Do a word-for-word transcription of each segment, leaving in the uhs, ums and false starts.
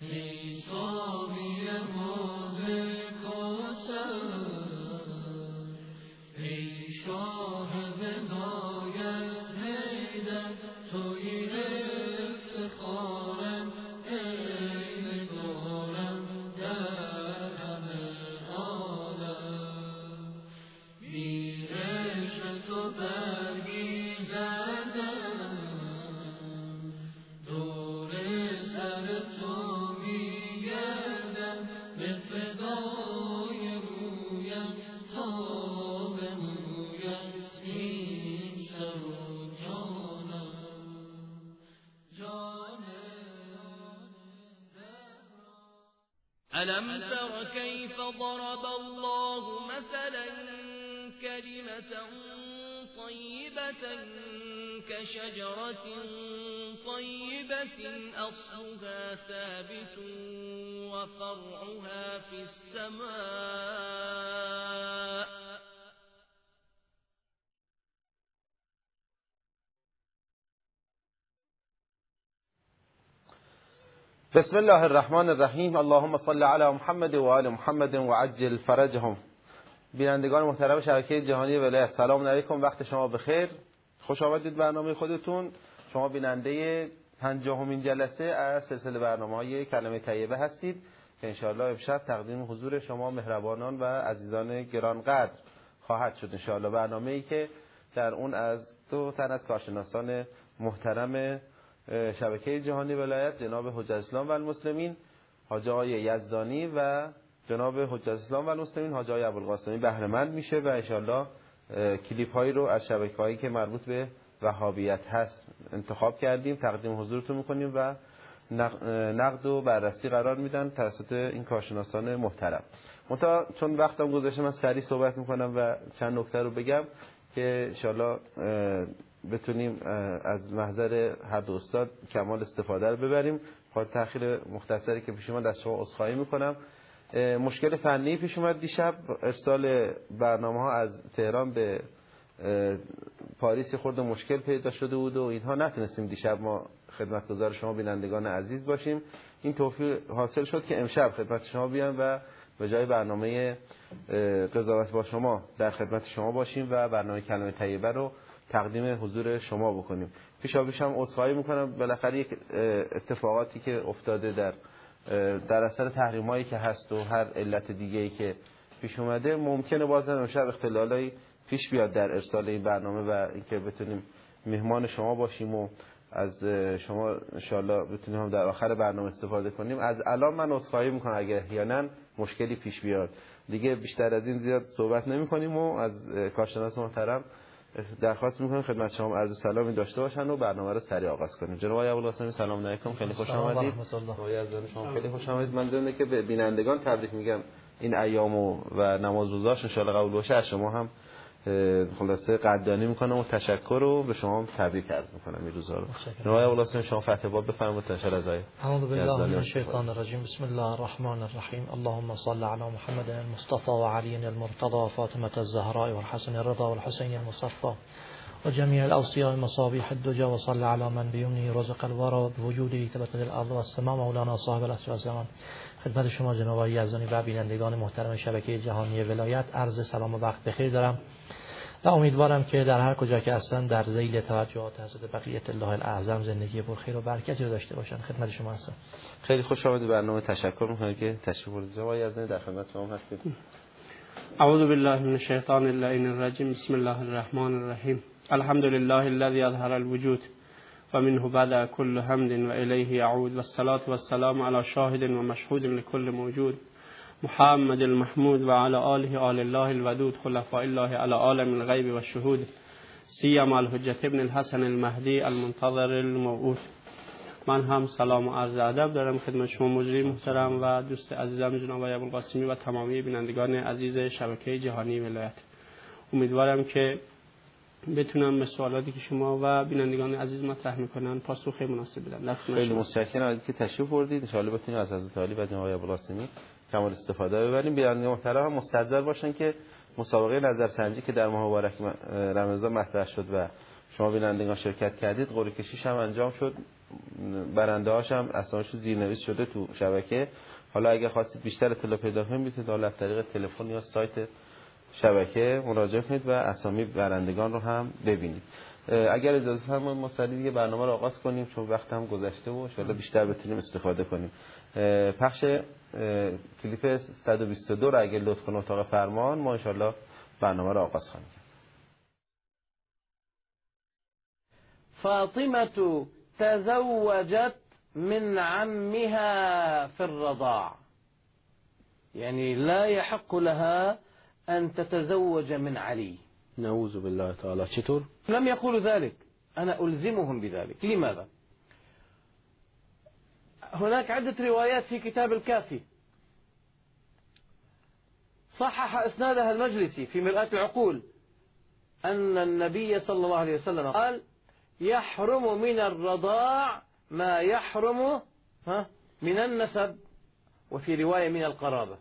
ای ساقی حوض کوثر، ای شاه ولایت حیدر، تویی افتخارم ای نگارم در همه عالم. بی عشق تو برگی زدم، دور سر تو میگردم، به فدای رویت تا به مویت این سر و جانم. ألم تر كيف ضرب الله مثلا كلمة طيبة كشجرة طيبة أصلها ثابت وفرعها في السماء بسم الله الرحمن الرحیم. اللهم صل علی محمد و آل محمد و عجل فرجهم. بینندگان محترم شبکه جهانی ولایت، سلام علیکم، وقت شما بخیر، خوش آمدید برنامه خودتون. شما بیننده پنجاهمین جلسه از سلسله برنامه‌های کلمه طیبه هستید که انشاءالله امشب تقدیم حضور شما مهربانان و عزیزان گرانقدر خواهد شد. انشاءالله برنامه‌ای که در اون از دو تن از کارشناسان محترم شبکه جهانی ولایت، جناب حجت الاسلام و المسلمین حاجی آقای یزدانی و جناب حجت الاسلام و المسلمین حاجی آقای ابوالقاسمی بهره مند میشه و انشاءالله کلیپ هایی رو از شبکه هایی که مربوط به وهابیت هست انتخاب کردیم، تقدیم حضورتون میکنیم و نقد و بررسی قرار میدن توسط این کارشناسان محترم. منتها چون وقتم گذشته من سریع صحبت میکنم و چند نکته رو بگم که انشاءالله بتونیم از محضر هر دو استاد کمال استفاده رو ببریم. خاطر تأخیر مختصری که پیش اومد از شما عذرخواهی میکنم. مشکل فنی پیش اومد دیشب، ارسال برنامه ها از تهران به پاریس خورده مشکل پیدا شده بود و اینها نتونستیم دیشب ما خدمتگزار شما بینندگان عزیز باشیم. این توفیق حاصل شد که امشب خدمت شما بیان و به جای برنامه قضاوت با شما در خدمت شما باشیم و برنامه کلمه طیبه رو تقدیم حضور شما بکنیم. پیشاپیش هم عذرخواهی میکنم، بالاخره یک اتفاقاتی که افتاده در در اثر تحریمایی که هست و هر علت دیگه‌ای که پیش اومده ممکنه بازم امشب اختلالایی پیش بیاد در ارسال این برنامه و اینکه بتونیم مهمان شما باشیم و از شما ان شاءالله بتونیم هم در آخر برنامه استفاده کنیم. از الان من عذرخواهی میکنم اگه احیانا مشکلی پیش بیاد. دیگه بیشتر از این زیاد صحبت نمی‌کنیم و از کارشناس محترم درخواست میکنم خدمت شما عرض سلامی داشته باشن و برنامه رو سریع آغاز کنیم. جناب آقای ابوالقاسمی سلام علیکم، خیلی خوش آمدید. آقای یزدانی شما خیلی خوش آمدید. من ضمن که به بینندگان تبریک میگم این ایامو و نماز روزاش ان شاء الله قبول باشه. از شما هم خلاصه قدردانی میکنم و تشکر رو به شما هم تبریک عرض میکنم این روزا رو. جناب آقای ابوالقاسمی شما فتح باب بفرمایید تشکر از آقای. اعوذ بالله من الشیطان الرجیم. بسم الله الرحمن الرحیم. اللهم صل علی محمد المصطفى و علی المرتضى و فاطمه الزهراء و الحسن الرضا و الحسین المصطفى و جميع الاوصياء مصابيح الدجى و صل على من بيمنه رزق الورى بوجوده ثبت الارض والسماء مولانا صاحب العصر والزمان. خدمت شما جناب آقای یزدانی و بینندگان محترم شبکه جهانی ولایت عرض سلام و وقت بخیر دارم و امیدوارم که در هر کجا که هستن در ذیل توجهات حضرت بقیت الله الاعظم زندگی پرخیر و برکتی رو داشته باشن. خدمت شما هستم. خیلی خوش آمدید. برنامه تشکر می‌کنم که تشریف بردید. جناب آقای یزدانی در خدمت شما هستیم. اعوذ بالله من الشیطان اللعین الرجیم. بسم الله الرحمن الرحیم. الحمد لله الذي اظهر الوجود و منه بدا كل حمد و الیه یعود و الصلاة و السلام علی شاهد و مشهود لكل موجود محمد المحمود و علی آله آل الله الودود خلفاء الله علی عالم الغیب و الشهود سیما الحجة ابن الحسن المهدی المنتظر الموعود. من هم سلام و عرض ادب دارم خدمت شما مجری محترم و دوست عزیزم جناب آقای ابوالقاسمی و تمامی بینندگان عزیز شبکه جهانی ولایت. امیدوارم که بتونم به سوالاتی که شما و بینندگان عزیز مطرح میکنن پاسخ مناسب بدم. خیلی متشکرم که تشریف بردید. ان شاء الله بتونیم از حضرت علی و جناب آقای ابوالقاسمی کمال استفاده ببریم. بینندگان محترم مستحضر باشن که مسابقه نظرسنجی که در ماه مبارک رمضان مطرح شد و شما بینندگان شرکت کردید، قرعه کشیش هم انجام شد. برنده هاش هم اسمشون زیرنویس شده تو شبکه. حالا اگه خواستید بیشتر اطلاع پیدا کنید میتونید حالا از طریق تلفن یا سایت شبکه مراجعه کنید و اسامی برندگان رو هم ببینید. اگر اجازه فرمایید ما سریع دیگه برنامه رو آغاز کنیم چون وقت هم گذشته و ان شاءالله بیشتر بتونیم استفاده کنیم. پخش کلیپ صد و بیست و دو رو اگه لطف کنه اتاق فرمان ما ان شاءالله برنامه رو آغاز خواهیم کرد. فاطمة تزوجت من عمها في الرضاع، يعني لا يحق لها أن تتزوج من علي. نعوذ بالله تعالى. چطور؟ لم يقولوا ذلك، أنا ألزمهم بذلك. لماذا؟ هناك عدة روايات في كتاب الكافي صحح إسنادها المجلسي في مرآة العقول أن النبي صلى الله عليه وسلم قال يحرم من الرضاع ما يحرم من النسب، وفي رواية من القرابة.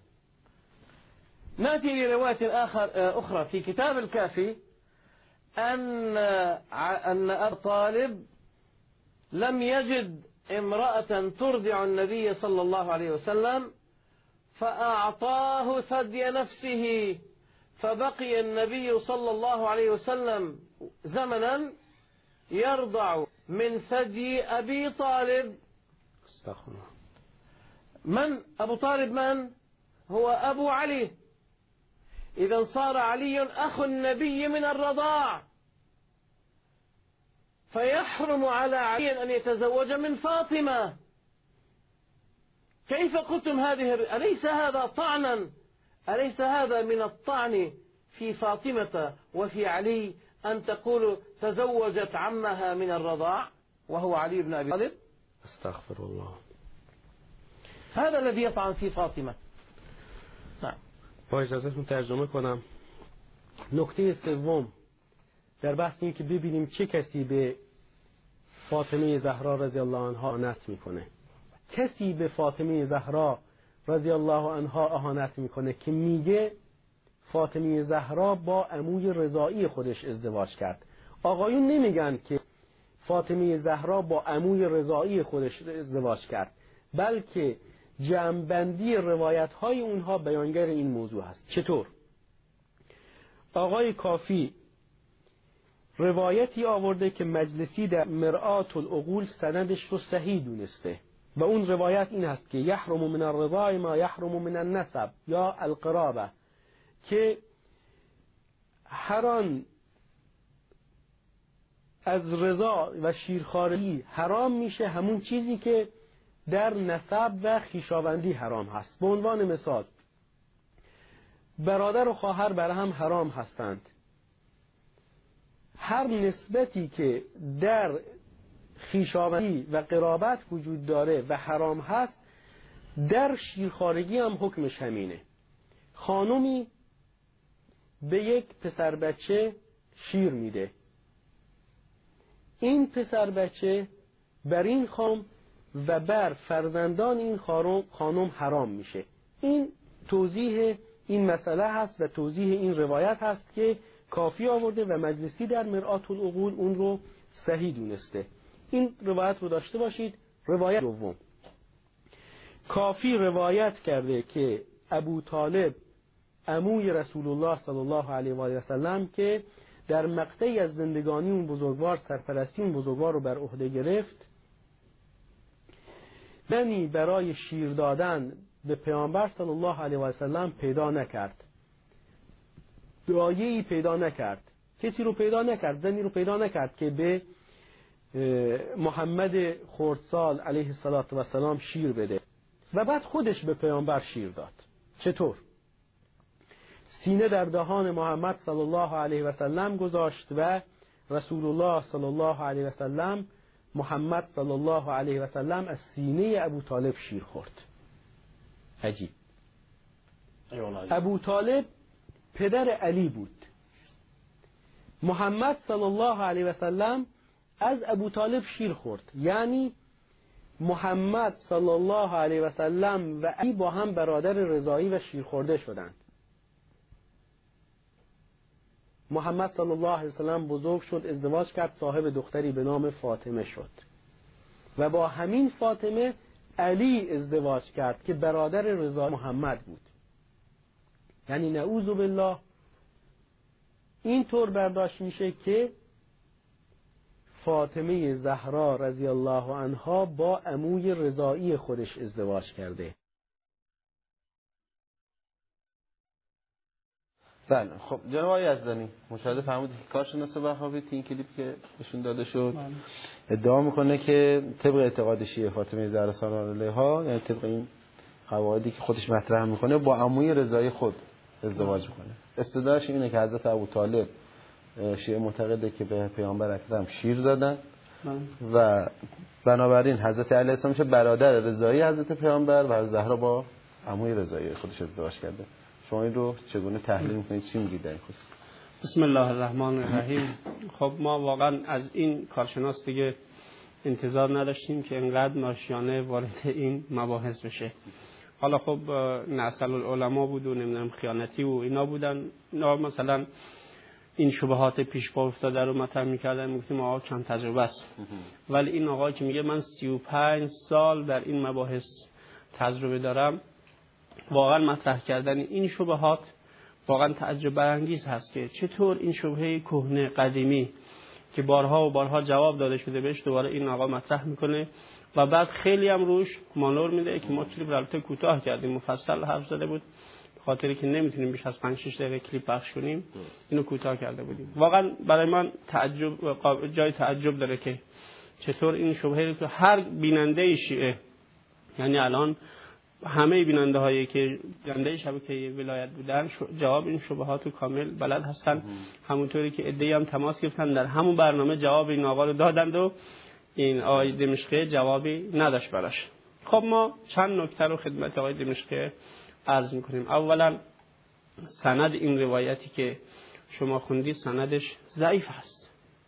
نأتي لرواية آخر أخرى في كتاب الكافي أن أن أبا طالب لم يجد امرأة ترضع النبي صلى الله عليه وسلم فأعطاه ثدي نفسه، فبقي النبي صلى الله عليه وسلم زمنا يرضع من ثدي أبي طالب. من أبو طالب؟ من هو؟ أبو علي. إذا صار علي أخ النبي من الرضاع، فيحرم على علي أن يتزوج من فاطمة. كيف قلتم هذه؟ أليس هذا طعنا؟ أليس هذا من الطعن في فاطمة وفي علي أن تقول تزوجت عمها من الرضاع وهو علي بن أبي طالب؟ استغفر الله. هذا الذي يطعن في فاطمة. نعم. با اجازهتون ترجمه کنم. نکته سوم در بحث این که ببینیم چه کسی به فاطمه زهرا رضی الله عنها اهانت میکنه. کسی به فاطمه زهرا رضی الله عنها اهانت میکنه که میگه فاطمه زهرا با عموی رضایی خودش ازدواج کرد. آقایون نمیگن که فاطمه زهرا با عموی رضایی خودش ازدواج کرد، بلکه جمع‌بندی روایت های اونها بیانگر این موضوع هست. چطور؟ آقای کافی روایتی آورده که مجلسی در مرآة العقول سندش رو صحیح دونسته و اون روایت این هست که یحرم من الرضاع ما یحرم من النسب یا القرابه، که هران از رضا و شیرخواری حرام میشه همون چیزی که در نسب و خویشاوندی حرام هست. به عنوان مثال برادر و خواهر بر هم حرام هستند. هر نسبتی که در خویشاوندی و قرابت وجود داره و حرام هست در شیرخوارگی هم حکمش همینه. خانومی به یک پسر بچه شیر میده، این پسر بچه بر این خانم و بر فرزندان این خانم حرام میشه. این توضیح این مسئله هست و توضیح این روایت هست که کافی آورده و مجلسی در مرآة العقول اون رو صحیح دونسته. این روایت رو داشته باشید. روایت دوم، کافی روایت کرده که ابو طالب عموی رسول الله صلی الله علیه و آله و سلم که در مقطعی از زندگانی اون بزرگوار سرپرستی اون بزرگوار رو بر عهده گرفت، زنی برای شیر دادن به پیامبر صلی الله علیه و سلم پیدا نکرد، دایه‌ای پیدا نکرد، کسی رو پیدا نکرد، زنی رو پیدا نکرد که به محمد خردسال علیه السلام شیر بده و بعد خودش به پیامبر شیر داد. چطور؟ سینه در دهان محمد صلی الله علیه و سلم گذاشت و رسول الله صلی الله علیه و سلم محمد صلی الله علیه و سلم از سینه ابو طالب شیر خورد. عجیب. ابو طالب پدر علی بود. محمد صلی الله علیه و سلم از ابو طالب شیر خورد، یعنی محمد صلی الله علیه و سلم و علی با هم برادر رضایی و شیر خورده شدند. محمد صلی الله علیه و سلم بزرگ شد، ازدواج کرد، صاحب دختری به نام فاطمه شد. و با همین فاطمه علی ازدواج کرد که برادر رضا محمد بود. یعنی نعوذ بالله این طور برداشت میشه که فاطمه زهرا رضی الله عنها با عموی رضایی خودش ازدواج کرده. بله خب جناب آقای یزدانی مشاهده فرمودید که کارشناس وهابی این کلیپ که نشون داده شد ادعا میکنه که طبق اعتقاد شیعه فاطمه زهرا سلام علیها، یعنی طبق این قواعدی که خودش مطرح میکنه، با عموی رضایی خود ازدواج میکنه. استدلالش اینه که حضرت ابوطالب شیعه معتقده که به پیامبر اکرم شیر دادن و بنابراین حضرت علی السلام میشه برادر رضایی حضرت پیامبر و زهرا با عموی رضایی خودش ازدواج کرده. شما این رو چگونه تحلیل میکنید؟ چی میگید در این خصوص؟ بسم الله الرحمن الرحیم. خب ما واقعا از این کارشناس دیگه انتظار نداشتیم که اینقدر ناشیانه وارد این مباحث بشه. حالا خب نسل العلماء بود و نمیدونم خیانتی و اینا بودن، اینا مثلا این شبهات پیش پا افتاده رو مطرح میکردن، میگفتیم آقا کم تجربه است. ولی این آقا که میگه من سی و پنج سال در این مباحث تجربه دارم، واقعا مطرح کردن این شبهات واقعا تعجب برانگیز هست که چطور این شبهه کهنه قدیمی که بارها و بارها جواب داده شده بهش دوباره این آقا مطرح میکنه و بعد خیلی هم روش مانور میده که ما کلیپ البته کوتاه کردیم، مفصل حرف زده بود به خاطری که نمیتونیم بیش از پنج شش دقیقه کلیپ پخش کنیم، اینو کوتاه کرده بودیم. واقعا برای من تعجب جای تعجب داره که چطور این شبهه که هر بیننده شیعه، یعنی الان همه بیننده هایی که بیننده شبکه ولایت بودن جواب این شبهات رو کامل بلد هستن، همونطوری که عده‌ای هم تماس گرفتن در همون برنامه جواب این آقا رو دادند و این آقای دمشقی جوابی نداشت براش. خب ما چند نکته رو خدمت آقای دمشقی عرض میکنیم. اولا سند این روایتی که شما خوندید سندش ضعیف هست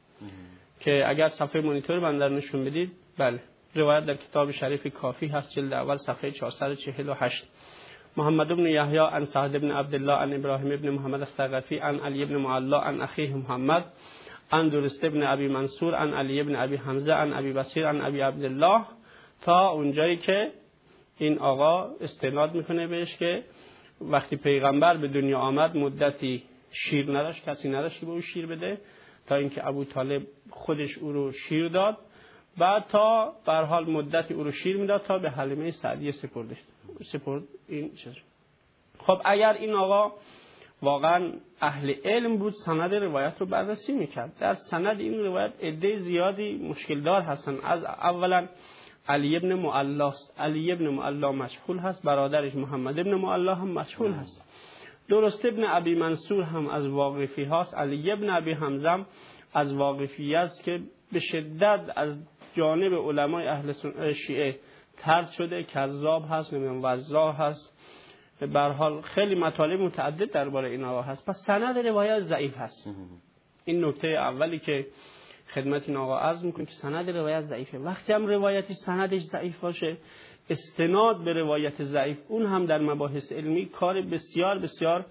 که اگر صفحه مانیتور بندر نشون بدید، بله روایت در کتاب شریف کافی هست، جلد اول صفحه چهارصد و چهل و هشت. محمد بن یحیی عن سعد بن عبدالله عن ابراهیم بن محمد الثقفی عن علی بن معلا عن اخیه محمد عن درست بن ابی منصور عن علی بن ابی حمزه عن ابی بصیر عن ابی عبدالله، تا اونجایی که این آقا استناد میکنه بهش که وقتی پیغمبر به دنیا آمد مدتی شیر نداشت، کسی نداشت که به او شیر بده، تا اینکه ابو طالب خودش او رو شیر داد، بعد تا به هر حال مدتی او رو شیر میداد تا به حلیمه سعدیه سپردش سپرد این چیز. خب اگر این آقا واقعا اهل علم بود سند روایت رو بررسی میکرد. در سند این روایت عده زیادی مشکل دار هستن. از اولا علی ابن معلا است، علی ابن معلا مشغول هست، برادرش محمد ابن معلا هم مشغول هست. درست ابن ابی منصور هم از واقفی هاست، علی ابن ابی حمزه از واقفی است که به شدت از جانب علمای اهل شیعه طرد شده، کذاب هست، نمیدونم وضاح هست، به هر حال خیلی مطالب متعدد درباره این آقا هست. پس سند روایت ضعیف هست. این نکته اولی که خدمت این آقا عرض میکنم که سند روایت ضعیفه. وقتی هم روایتی سندش ضعیف باشه، استناد به روایت ضعیف اون هم در مباحث علمی کار بسیار بسیار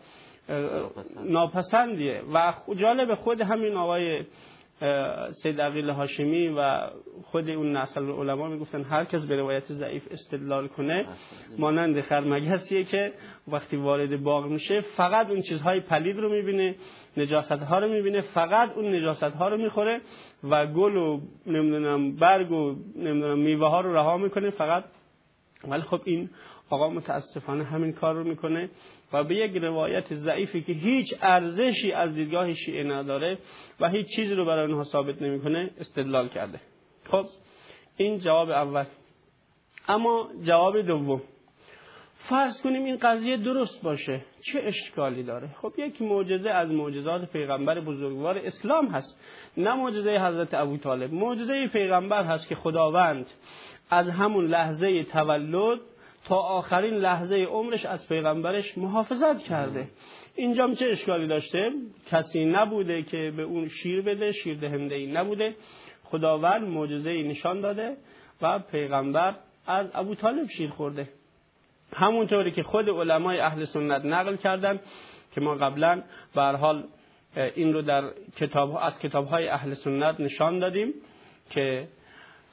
ناپسندیه. و جالب خود همین آقای سید عقیل هاشمی و خود اون نسل علما میگفتن هر کس به روایت ضعیف استدلال کنه مانند خرمگسیه که وقتی وارد باغ میشه فقط اون چیزهای پلید رو میبینه، نجاست ها رو میبینه، فقط اون نجاست ها رو میخوره و گل و نمیدونم برگ و نمیدونم میوه ها رو رها میکنه فقط. ولی خب این آقا متاسفانه همین کار رو میکنه و به یک روایت ضعیفی که هیچ ارزشی از دیدگاه شیعه نداره و هیچ چیزی رو برای اونها ثابت نمیکنه استدلال کرده. خب این جواب اول. اما جواب دوم، فرض کنیم این قضیه درست باشه، چه اشکالی داره؟ خب یک معجزه از معجزات پیغمبر بزرگوار اسلام هست، نه معجزه حضرت ابوطالب، معجزه پیغمبر هست که خداوند از همون لحظه تولد تا آخرین لحظه عمرش از پیغمبرش محافظت کرده. اینجا چه اشکالی داشته؟ کسی نبوده که به اون شیر بده، شیر دهنده ای نبوده، خداوند معجزه‌ای نشان داده و پیغمبر از ابوطالب شیر خورده. همونطوری که خود علمای اهل سنت نقل کردن که ما قبلا به هر حال این رو در کتاب از کتاب‌های اهل سنت نشان دادیم که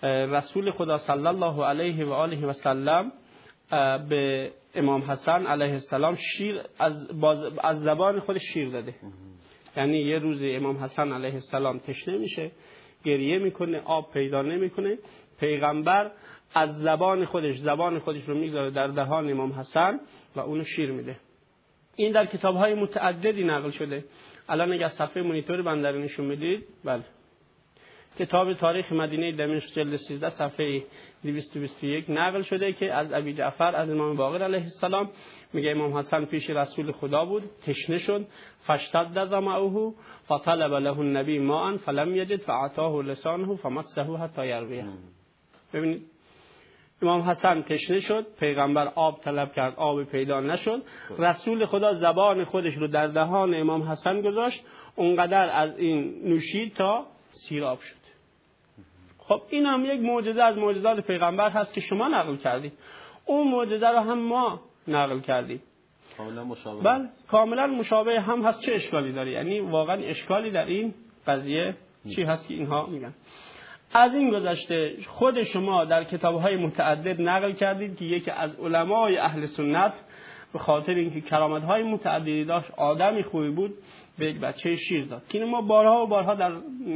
رسول خدا صلی الله علیه و آله و سلم به امام حسن علیه السلام شیر از, باز از زبان خودش شیر داده. یعنی یه روز امام حسن علیه السلام تشنه میشه، گریه میکنه، آب پیدا نمیکنه، پیغمبر از زبان خودش زبان خودش رو میگذاره در دهان امام حسن و اونو شیر میده. این در کتاب‌های متعددی نقل شده. الان اگه صفحه مونیتور بنده رو نشون میدید، بله، کتاب تاریخ مدینه دمشق جلد سیزده صفحه دویست و بیست و یک نقل شده که از ابی جعفر از امام باقر علیه السلام میگه امام حسن پیش رسول خدا بود، تشنه شد، فاشتد ظمأه فطلب له النبی ماء فلم یجد فاعطاه لسانه فمسه حتی یرویه. ببینید امام حسن تشنه شد، پیغمبر آب طلب کرد، آب پیدا نشد، رسول خدا زبان خودش رو در دهان امام حسن گذاشت، اونقدر از این نوشید تا سیراب شد. خب این هم یک معجزه از معجزات پیغمبر هست که شما نقل کردید، اون معجزه رو هم ما نقل کردیم. کاملا مشابه. بله کاملا مشابه هم هست. چه اشکالی داره؟ یعنی واقعا اشکالی در این قضیه چی هست که اینها میگن؟ از این گذشته خود شما در کتاب‌های متعدد نقل کردید که یکی از علمای اهل سنت به خاطر اینکه کرامت‌های متعددی داشت، آدمی خوبی بود، به یک بچه شیر داد. که ما بارها و بارها در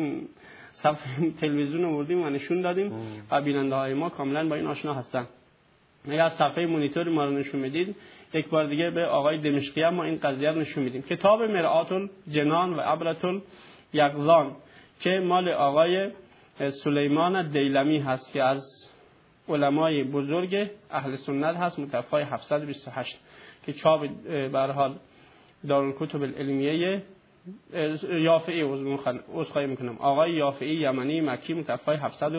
صفحه تلویزیون آوردیم و نشون دادیم و بیننده‌های ما کاملا با این آشنا هستن. اگر صفحه مونیتور ما رو نشون میدید، یک بار دیگه به آقای دمشقی هم ما این قضیه رو نشون میدیم. کتاب مرآت الجنان و عبرة الیقظان که مال آقای سلیمان دیلمی هست که از علمای بزرگ اهل سنت هست، متوفای هفتصد و بیست و هشت که چاپ به هر حال دارالکتب العلمیه یافعی عذرخواهی میکنم آقای یافعی یمنی مکی متوفای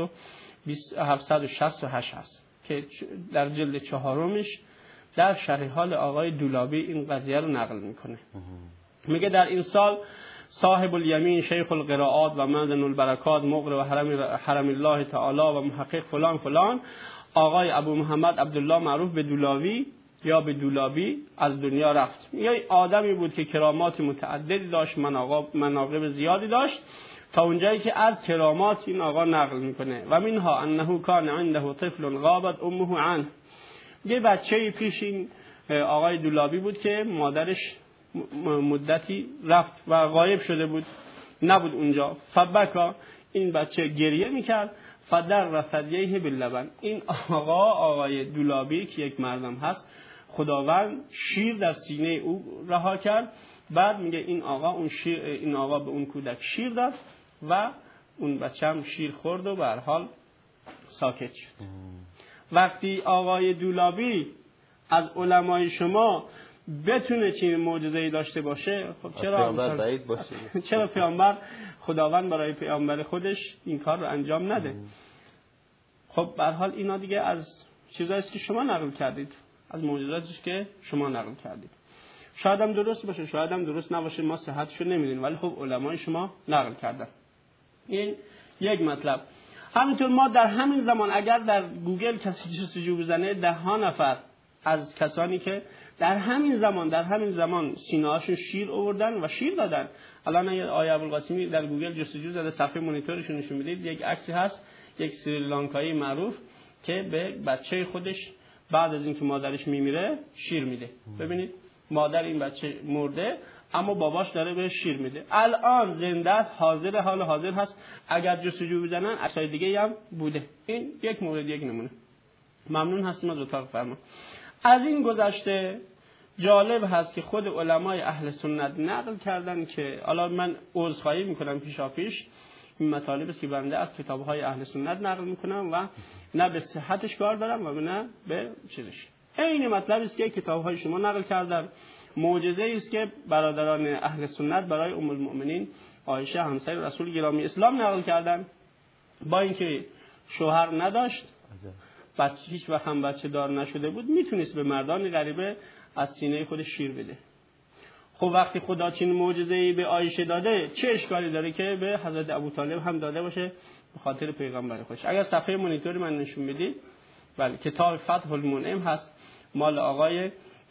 هفتصد و شصت و هشت هست که در جلد چهارمش در شرح حال آقای دولابی این قضیه رو نقل میکنه. میگه در این سال صاحب الیمین شیخ القراءات و معدن البرکات مقر و حرم, حرم الله تعالی و محقق فلان فلان آقای ابو محمد عبدالله معروف به دولاوی یا به دولابی از دنیا رفت. یه آدمی بود که کرامات متعددی داشت، مناقب زیادی داشت، تا اونجایی که از کرامات این آقا نقل میکنه و منها انه کان عنده طفل غابت امه عنه. یه بچه‌ای پیش این آقای دولابی بود که مادرش مدتی رفت و غایب شده بود، نبود اونجا. فبکا، این بچه گریه میکرد، فدر رفدیه باللبن. این آقا آقای دولابی که یک مردم هست، خداوند شیر در سینه او رها کرد. بعد میگه این آقا اون شیر این آقا به اون کودک شیر داد و اون بچه هم شیر خورد و به هر حال ساکت شد. وقتی آقای دولابی از علمای شما بتونه چنین معجزه‌ای داشته باشه، خب چرا پیامبر بعید باشه؟ چرا پیامبر خداوند برای پیامبر خودش این کار رو انجام نده؟ خب به هر حال اینا دیگه از چیزایی است که شما نقل کردید، از معجزاتی است که شما نقل کردید. شاید هم درست باشه، شاید هم درست نباشه، ما صحتشو نمیدونیم، ولی خب علمای شما نقل کردن. این یک مطلب. همینطور ما در همین زمان اگر در گوگل کسی جستجو بزنه، ده ها نفر از کسانی که در همین زمان در همین زمان سینه‌هاشون شیر آوردن و شیر دادن. الان یه آیه ابوالقاسمی در گوگل جستجو زده، صفحه مونیتورش رو نشون میدید، یک عکسی هست یک سریلانکایی معروف که به بچه خودش بعد از اینکه مادرش میمیره شیر میده. ببینید مادر این بچه مرده اما باباش داره به شیر میده. الان زنده است، حاضر حال حاضر هست. اگر جستجو بزنن عکسای دیگه هم بوده. این یک مورد، یک نمونه. ممنون هستیم از اتاق فرمان. از این گذشته جالب هست که خود علمای اهل سنت نقل کردن که حالا من عذرخواهی میکنم پیشا پیش، این مطالب است که بنده از کتابهای اهل سنت نقل میکنم و نه به صحتش کار دارم و نه به چیزش. این مطلب است که کتابهای شما نقل کردن. معجزه است که برادران اهل سنت برای ام المؤمنین عایشه همسر رسول گرامی اسلام نقل کردن، با اینکه شوهر نداشت، بچه هیچ وقت هم بچه دار نشده بود، میتونست به مردان غریبه از سینه خودش شیر بده. خب وقتی خدا چین معجزه‌ای به عایشه داده، چه اشکالی داره که به حضرت ابوطالب هم داده باشه به خاطر پیغمبر خودش؟ اگر صفحه مونیتور من نشون میدید، بله، کتاب فتح المنعم هست مال آقای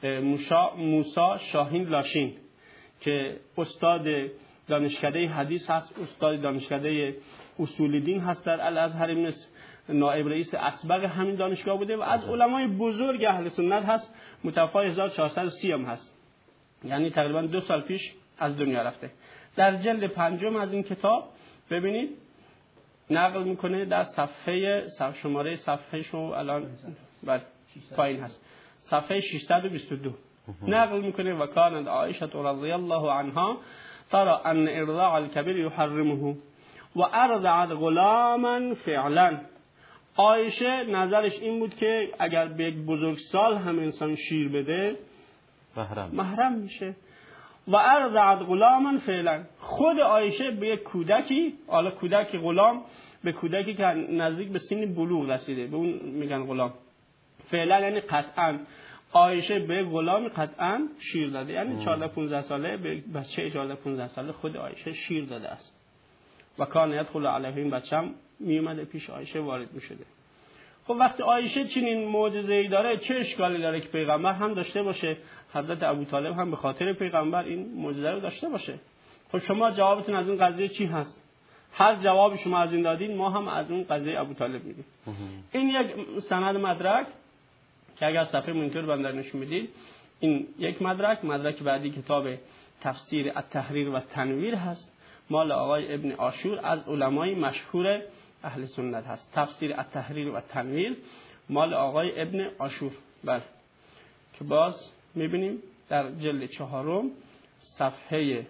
موسی شاهین لاشین که استاد دانشکده حدیث هست، استاد دانشکده اصول دین هست در الازهر مصر. نایب رئیس اسبق همین دانشگاه بوده و از علمای بزرگ اهل سنت هست. متوفای هزار و چهارصد و سی هم هست، یعنی تقریبا دو سال پیش از دنیا رفته. در جلد پنجم از این کتاب ببینید نقل میکنه در صفحه صفحه شماره صفحه شو الان بعد پایین هست، صفحه ششصد و بیست و دو نقل میکنه و کانت عایشه رضی الله عنها ترى ان ارضاع الكبير يحرمه و ارضعت غلاما فعلا. عایشه نظرش این بود که اگر به یک بزرگسال هم انسان شیر بده محرم محرم میشه. و ارضعت غلاما فعلا، خود عایشه به یک کودکی، حالا کودک غلام به کودکی که نزدیک به سن بلوغ رسیده به اون میگن غلام، فعلا یعنی قطعا عایشه به غلام قطعا شیر داده، یعنی چهارده پانزده ساله به بچه چهارده پانزده ساله خود عایشه شیر داده است. و کان یدخل علیه، این بچه هم می اومده پیش عایشه وارد می شده. خب وقتی عایشه چنین معجزه‌ای داره چه اشکالی داره که پیغمبر هم داشته باشه، حضرت ابوطالب هم به خاطر پیغمبر این معجزه رو داشته باشه؟ خب شما جوابتون از این قضیه چی هست؟ هر جواب شما از این دادین ما هم از اون قضیه ابوطالب میگیم. این یک سند مدرک که اگر صفحه مونیتور بندر نشون میدید، این یک مدرک. مدرک بعدی کتاب تفسیر التحریر و تنویر هست، مال آقای ابن عاشور از علمای مشهور اهل سنت هست. تفسیر التحریر و تنویر مال آقای ابن عاشور، بله، که باز میبینیم در جلد چهارم صفحه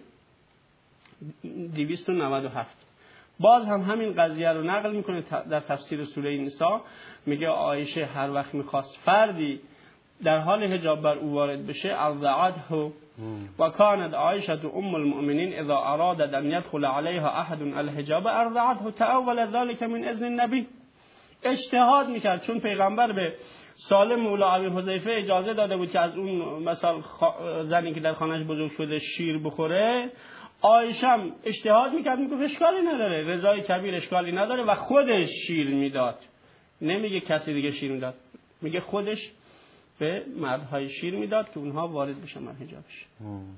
دویست و نود و هفت باز هم همین قضیه رو نقل میکنه در تفسیر سوره نساء. میگه عایشه هر وقت میخواست فردی در حال حجاب بر او وارد بشه ارضعته و کانت عایشه ام المؤمنین اذا ارادت ان يدخل عليها احد الحجاب ارضعته تأول ذلك من اذن النبی. اجتهاد میکرد چون پیغمبر به سالم مولا ابی حذیفه اجازه داده بود که از اون مثلا زنی که در خانهش بزرگ شده شیر بخوره، عایشه هم اجتهاد میکرد میگه اشکالی نداره، رضای کبیر اشکالی نداره و خودش شیر میداد. نمیگه کسی دیگه شیر میداد، میگه خودش به مردهای شیر میداد که اونها وارد بشن در حجابش.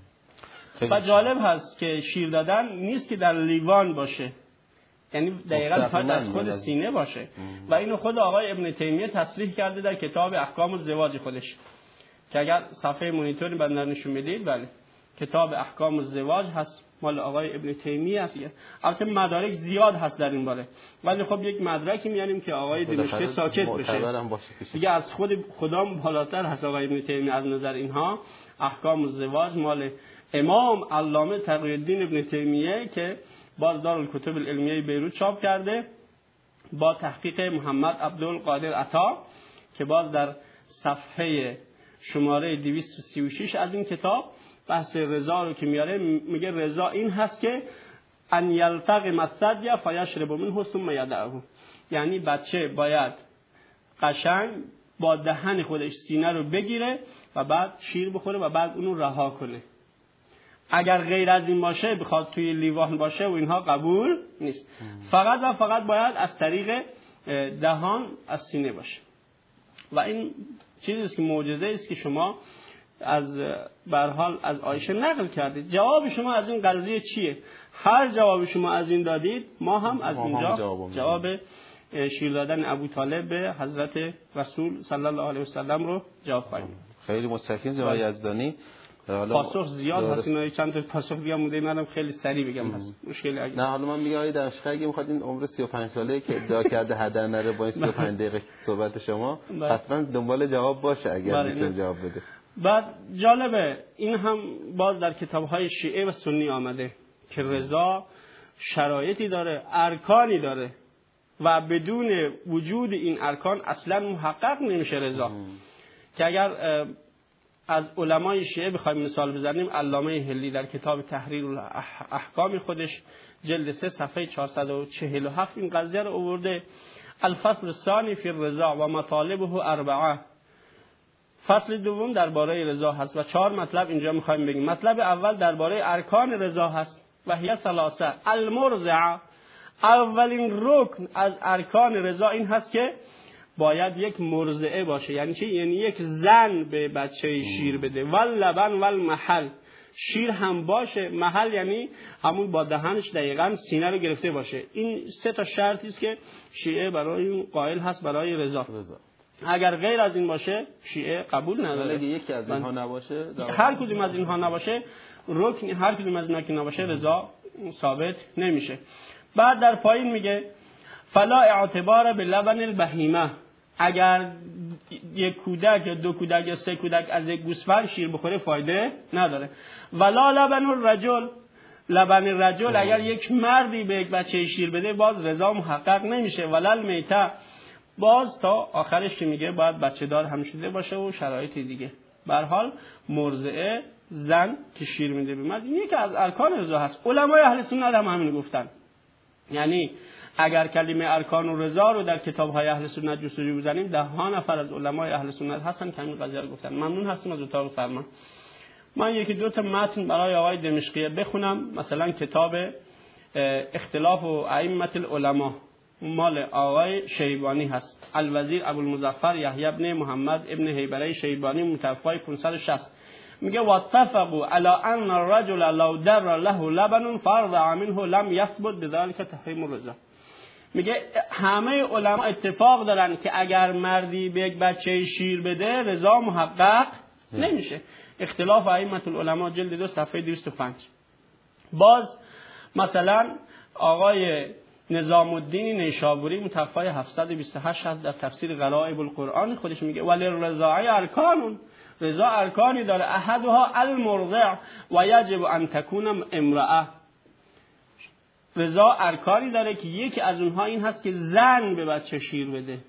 و جالب هست که شیر دادن نیست که در لیوان باشه، یعنی دقیقاً فقط از خود سینه باشه. ام. و اینو خود آقای ابن تیمیه تصریح کرده در کتاب احکام الزواج خودش، که اگر صفحه مونیتور بندر نشون میدید، بله، کتاب احکام الزواج هست مال آقای ابن تیمیه است. البته مدارک زیاد هست در این باره، ولی خب یک مدرکی میاریم که آقای دمشقی ساکت بشه دیگه. از خود خدا بالاتر هست آقای ابن تیمیه از نظر اینها. احکام الزواج مال امام علامه تقی الدین ابن تیمیه که باز دارالکتب العلمیه بیروت چاپ کرده با تحقیق محمد عبدالقادر عطا، که باز در صفحه شماره دویست و سی و شش از این کتاب بحث رضا رو که میاره، میگه رضا این هست که ان یلتقم الثدی فیشرب منه ثم یدعه، یعنی بچه باید قشنگ با دهن خودش سینه رو بگیره و بعد شیر بخوره و بعد اونو رها کنه. اگر غیر از این باشه، بخواد توی لیوان باشه و اینها قبول نیست. فقط و فقط باید از طریق دهان از سینه باشه. و این چیزی است که معجزه است که شما از به هر حال از عایشه نقل کردید. جواب شما از این قضیه چیه؟ هر جواب شما از این دادید، ما هم از اینجا جواب, جواب شیر دادن ابوطالب به حضرت رسول صلی الله علیه و سلم رو جواب خواهیم. خیلی متشکرم جناب یزدانی. پاسخ زیاد هست، اینا چند تا پاسخ دیگه مونده، منم خیلی سریع بگم هست مشکلی اگه نه. حالا من میگم آید دانشگاه اگه میخواد این عمر سی و پنج ساله که ادعا کرده هدر نره با این سی و پنج دقیقه صحبت شما، حتما دنبال جواب باشه اگر میتونه جواب بده. بعد جالبه این هم باز در کتاب‌های شیعه و سنی آمده که رضا شرایطی داره، ارکانی داره و بدون وجود این ارکان اصلا محقق نمیشه رضا. که اگر از علمای شیعه بخوایم مثال بزنیم، علامه هلی در کتاب تحریر الاحکام خودش جلد سه صفحه چهارصد و چهل و هفت این قضیه رو آورده. الفصل الثانی فی الرضا و مطالبه اربعه، فصل دوم درباره رضا هست و چهار مطلب اینجا میخوایم بگیم. مطلب اول درباره ارکان رضا هست و هی ثلاثه. المرضعه، اولین رکن از ارکان رضا این هست که باید یک مرضعه باشه. یعنی چی؟ یعنی یک زن به بچه شیر بده. واللبن والمحل، شیر هم باشه، محل یعنی همون با دهنش دقیقاً سینه رو گرفته باشه. این سه تا شرطی است که شیعه برای اون قائل هست برای رضا. رضا. اگر غیر از این باشه شیعه قبول نداره. اگه یکی از اینها نباشه، هر کدوم از اینها نباشه، رکن هر کدوم از اینها که نباشه رضا ثابت نمیشه. بعد در پایین میگه فلا اعتبار به لبن البهیمه، اگر یک کودک یا دو کودک یا سه کودک از یک گوسفند شیر بخوره فایده نداره. ولا لبن الرجل، لبن الرجل اگر یک مردی به یک بچه شیر بده باز رضا محقق نمیشه. ولا المیته، باز تا آخرش که میگه باید بچه دار هم شده باشه و شرایط دیگه. به هر حال مرضعه زن که شیر میده به مرد، این یکی از ارکان رضا هست. علمای اهل سنت هم همین گفتن. یعنی اگر کلمه ارکان و رضا رو در کتاب‌های اهل سنت جستجو بزنیم، ده ها نفر از علمای اهل سنت هستن که همین قضیه رو گفتن. ممنون هستم از اتاق فرمان. من یکی دو تا متن برای آقای دمشقی بخونم. مثلا کتاب اختلاف و ائمه العلماء مال آقای شیبانی هست. الوزیر ابوالمظفر یحیی ابن محمد ابن هیبره شیبانی متوفی پانصد و شصت میگه واتفقوا علی ان الرجل لو در له لبن فرضع منه لم یثبت بذلك تحریم الرضا. میگه همه علما اتفاق دارن که اگر مردی به یک بچه شیر بده رضا محقق نمیشه. اختلاف ائمه العلماء جلد دو صفحه دویست و پنج. باز مثلا آقای نظام الدین نیشابوری متوفی هفتصد و بیست و هشت هست در تفسیر غرائب القرآن خودش میگه ولی رضا ارکان، رضا ارکانی داره، احدها المرضع و یجب ان تکون امرأه. رضا ارکانی داره که یکی از اونها این هست که زن به بچه شیر بده،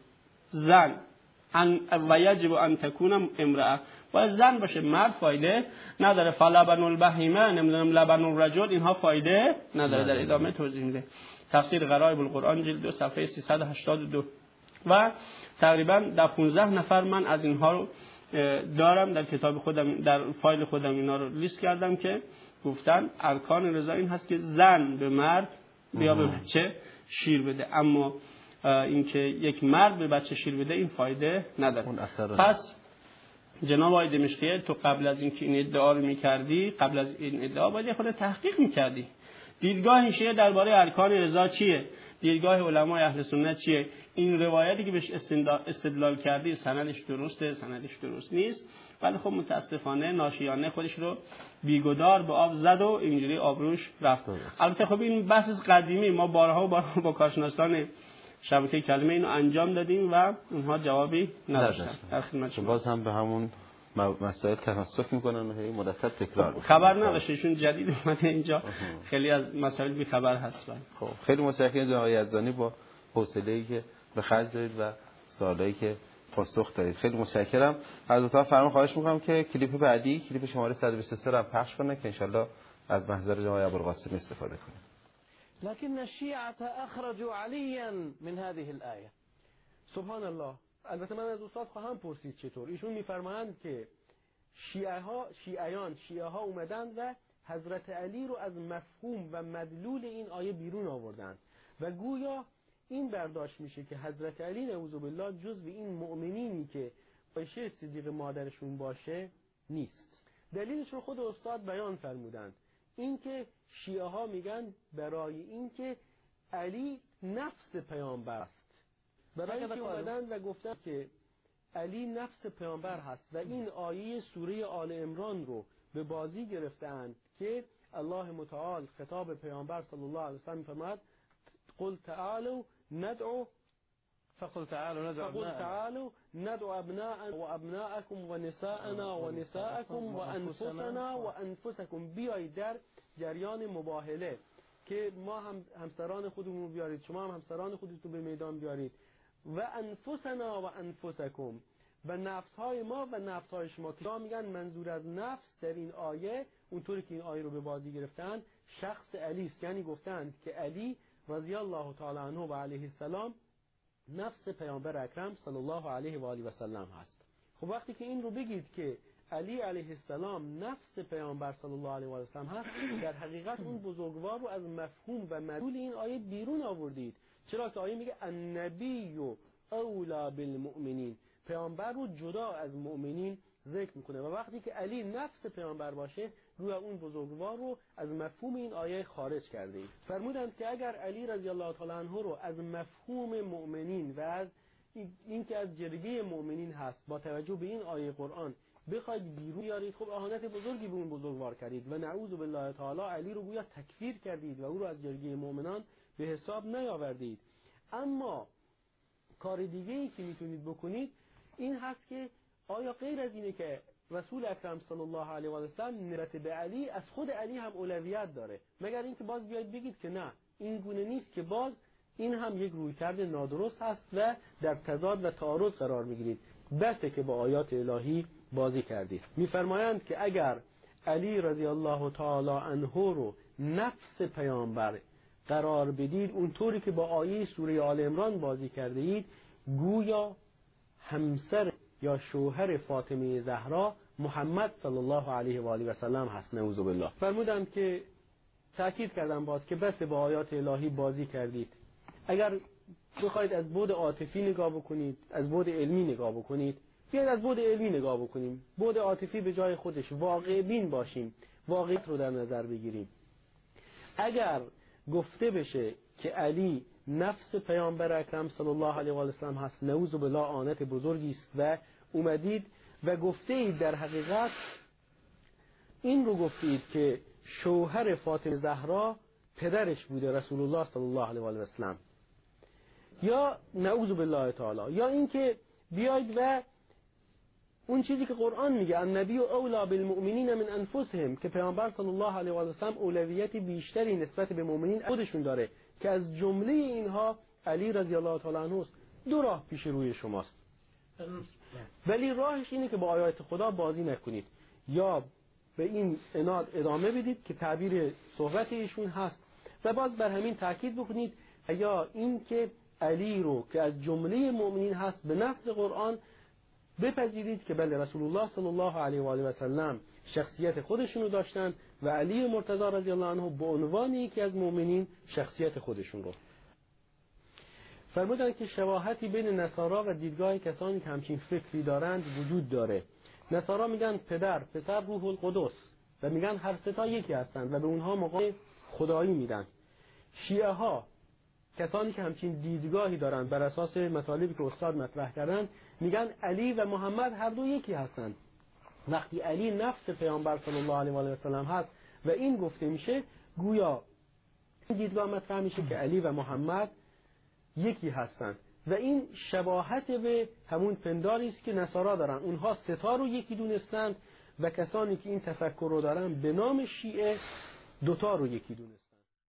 زن ان و یجب ان تکون امرأه، باید زن باشه، مرد فایده نداره. فلبن البهیمه نمیدونم لبن الرجل اینها فایده نداره. در ادامه توضیح میده. تفسیر غرائب القرآن جلد دو صفحه سیصد و هشتاد و دو. و تقریبا در پانزده نفر من از اینها رو دارم در کتاب خودم، در فایل خودم اینا رو لیست کردم که گفتن ارکان رضا این هست که زن به مرد بیا به بچه شیر بده، اما اینکه یک مرد به بچه شیر بده این فایده نداره. پس جناب آقای دمشقی تو قبل از اینکه این ادعا رو میکردی، قبل از این ادعا باید خود تحقیق میکردی. دیدگاه شیعه درباره ارکان رضا چیه؟ دیدگاه علمای اهل سنت چیه؟ این روایتی که بهش استدلال کردی سندش درسته، سندش درست نیست، ولی خب متاسفانه ناشیانه خودش رو بیگدار به آب زد و اینجوری آبروش رفت. البته خب این بحث قدیمی، ما بارها و بارها با کارشناسان شبکه کلمه اینو انجام دادیم و اونها جوابی نداشتن. در خدمت شما باز هم به همون مسائل تمسک میکنن و هی مدت تکرار خبر نداشته، چون جدید اومده اینجا خیلی از مسائل بی خبر هست. خب خیلی متشکرم جناب یزدانی با حوصله‌ای که به خرج دادید و سوالایی که پاسخ دادید. خیلی متشکرم. از اتاق فرمان خواهش میکنم که کلیپ بعدی، کلیپ شماره صد و بیست و سه رو پخش کنه که انشالله از محضر جناب ابوالقاسم استفاده کنیم. لكن الشيعة أخرجوا عليا من هذه الآية. سبحان الله. البته من از استاد خواهم پرسید چطور. ایشون میفرمایند که شیعه ها، شیعیان، شیعه ها اومدن و حضرت علی رو از مفهوم و مدلول این آیه بیرون آوردن و گویا این برداشت میشه که حضرت علی نعوذ بالله جزو این مؤمنینی که عایشه صدیق مادرشون باشه نیست. دلیلش رو خود استاد بیان فرمودند. این که شیعه ها میگن برای این که علی نفس پیامبر است، برای اینکه اومدن و گفتن که علی نفس پیامبر هست و این آیه سوره آل عمران رو به بازی گرفتند که الله متعال خطاب پیامبر صلی الله علیه و سلم فرمود قل تعالوا ندعو فقل تعالوا ندعو فقل تعالوا ندعو ابناءنا وابناءكم ونساءنا ونساءكم وانفسنا وانفسكم. بیایید در جریان مباهله که ما هم همسران خودمون رو بیارید، شما هم همسران خودتون به میدان بیارید. و انفسنا و انفسکم، و نفسهای ما و نفسهای شما. که میگن منظور از نفس در این آیه، اونطوری که این آیه رو به بازی گرفتن، شخص علی است. یعنی گفتند که علی رضی الله تعالی عنه و علیه السلام نفس پیامبر اکرم صلی الله علیه و آله و سلم هست. خب وقتی که این رو بگید که علی علیه السلام نفس پیامبر صلی الله علیه و آله و سلم هست، در حقیقت اون بزرگوار رو از مفهوم و مدلول این آیه بیرون آوردید. چرا که آیه میگه النبی اولا بالمؤمنین، پیامبر رو جدا از مؤمنین ذکر میکنه و وقتی که علی نفس پیامبر باشه روی اون بزرگوار رو از مفهوم این آیه خارج کرده اید. فرمودند که اگر علی رضی الله تعالی عنه رو از مفهوم مؤمنین و از این که از جرگه مؤمنین هست با توجه به این آیه قرآن بخواید بیرون بیارید، خب اهانت بزرگی به اون بزرگوار کردید و نعوذ بالله تعالی علی رو گویا تکفیر کردید و او رو از جرگه مؤمنان به حساب نیاوردید. اما کار دیگه ای که میتونید بکنید این هست که آیا غیر از اینه که رسول اکرم صلی الله علیه و سلم نسبت به علی از خود علی هم اولویت داره، مگر اینکه باز بیاید بگید که نه این گونه نیست، که باز این هم یک رویکرد نادرست هست و در تضاد و تعارض قرار میگیرید، بسه که با آیات الهی بازی کردید. میفرمایند که اگر علی رضی الله تعالی عنه رو نفس پیامبر قرار بدید اونطوری که با آیه سوره آل عمران بازی کرده اید، گویا همسر یا شوهر فاطمه زهرا محمد صلی الله علیه و آله و سلم هست، نعوذ بالله. فرمودند که تأکید کردم باز که بس با آیات الهی بازی کردید. اگر بخواید از بعد عاطفی نگاه بکنید، از بعد علمی نگاه بکنید، بیاید از بعد علمی نگاه بکنیم. بعد عاطفی به جای خودش، واقع بین باشیم، واقعیت رو در نظر بگیریم. اگر گفته بشه که علی نفس پیامبر اکرم صلی الله علیه و آله و سلم هست، نعوذ بالله آنت بزرگی است و اومدید و گفته اید در حقیقت این رو گفتید که شوهر فاطمه زهرا پدرش بوده رسول الله صلی الله علیه و آله و سلم، یا نعوذ بالله تعالی، یا اینکه بیاید و اون چیزی که قرآن میگه النبی اولا بالمؤمنین من انفسهم، که پیامبر صلی الله علیه و آله و سلم اولویت بیشتری نسبت به مؤمنین خودشون داره، که از جمله اینها علی رضی الله تعالی عنه است. دو راه پیش روی شماست، ولی راهش اینه که با آیات خدا بازی نکنید، یا به این عناد ادامه بدید که تعبیر صحبت ایشون هست و باز بر همین تاکید بکنید، یا این که علی رو که از جمله مؤمنین هست به نص قرآن بپذیرید که بله رسول الله صلی الله علیه و آله و سلم شخصیت خودشون رو داشتن و علی مرتضی رضی الله عنه به عنوان یکی از مؤمنین شخصیت خودشون رو. فرمودند که شباهتی بین نصارا و دیدگاه کسانی که همچین فکری دارند وجود داره. نصارا میگن پدر، پسر، روح القدس و میگن هر سه تا یکی هستند و به اونها مقام خدایی میدن. شیعه ها، کسانی که همچین دیدگاهی دارند بر اساس مطالبی که استاد مطرح کردن، میگن علی و محمد هر دو یکی هستند. وقتی علی نفس پیامبر صلی الله علیه و آله و سلم هست و این گفته میشه، گویا این دیدگاه مطرح میشه که علی و محمد یکی هستند و این شباهت به همون پنداری است که نصارا دارن. اونها ستا رو یکی دونستند و کسانی که این تفکر رو دارن به نام شیعه دوتا رو یکی دونستند.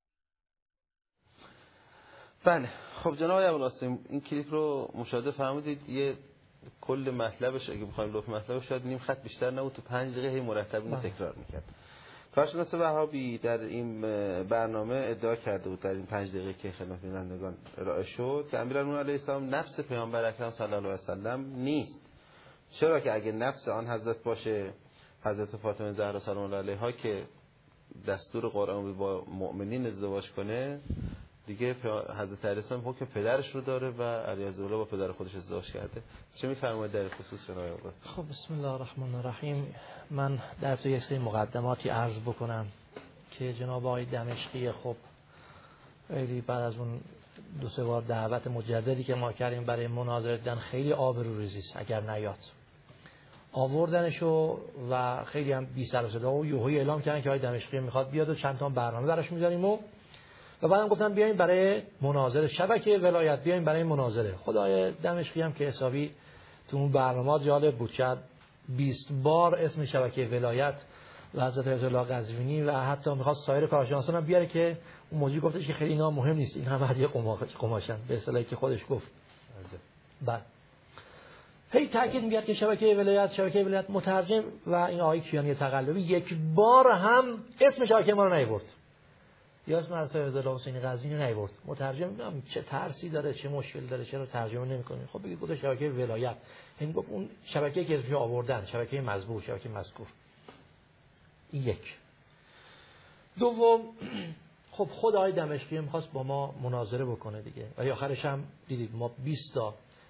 بله، خب جناب ابوالقاسم این کلیپ رو مشاهده فرمودید. یه کل مطلبش اگه بخوایم لطف مطلبش شاید نیم خط بیشتر نبود، تو پنج دقیقه هی مرتب اینو تکرار میکرد. کارشناس وهابی در این برنامه ادعا کرده بود در این پنج دقیقه که خدمت بینندگان ارائه شد که امیرالمومنین علیه السلام نفس پیامبر اکرم صلی الله علیه و سلم نیست. چرا که اگه نفس آن حضرت باشه، حضرت فاطمه زهرا سلام الله علیها که دستور قرآن با مؤمنین ازدواج کنه، دیگه حضرت علی السلام حکم پدرش رو داره و علیه با پدر خودش ازدواج کرده. چه می‌فرمایید در خصوص جناب آقا؟ خب بسم الله الرحمن الرحیم. من در تو یک سری مقدماتی عرض بکنم که جناب آقای دمشقی خب خیلی بعد از اون دو سه بار دعوت مجددی که ما کردیم برای مناظره دیدن خیلی آبروریزی است اگر نیاد. آوردنشو و خیلی هم بی سر و صدا و یهویی اعلام کردن که آقای دمشقی میخواد بیاد و چند تا برنامه براش میذاریم و و بعدم گفتن بیاین برای مناظره شبکه ولایت، بیاین برای مناظره. خدای دمشقی هم که حسابی تو اون برنامه جالب بود، شاید بیست بار اسم شبکه ولایت و حضرت آیت الله قزوینی و حتی میخواست سایر کارشناسان هم بیاره که اون موضوع گفتش که خیلی اینا مهم نیست، این هم بعد یه قماشن به اصطلاحی که خودش گفت. بعد هی تاکید میگه که شبکه ولایت شبکه ولایت مترجم و این آقای کیانی تقلبی یک بار هم اسم شبکه ما رو نیورد، یا اسم حضرت الله حسین قزوینی رو نیورد. مترجم میگم چه ترسی داره، چه مشکل داره، چرا ترجمه نمی‌کنه؟ خب بگید بود شبکه ولایت، این گفت اون شبکه‌ای که اسمش آوردن شبکه مذبوح، شبکه مذکور. این یک. دوم، خب خود آقای دمشقی می‌خواست با ما مناظره بکنه دیگه، ولی آخرش هم دیدید ما بیست تا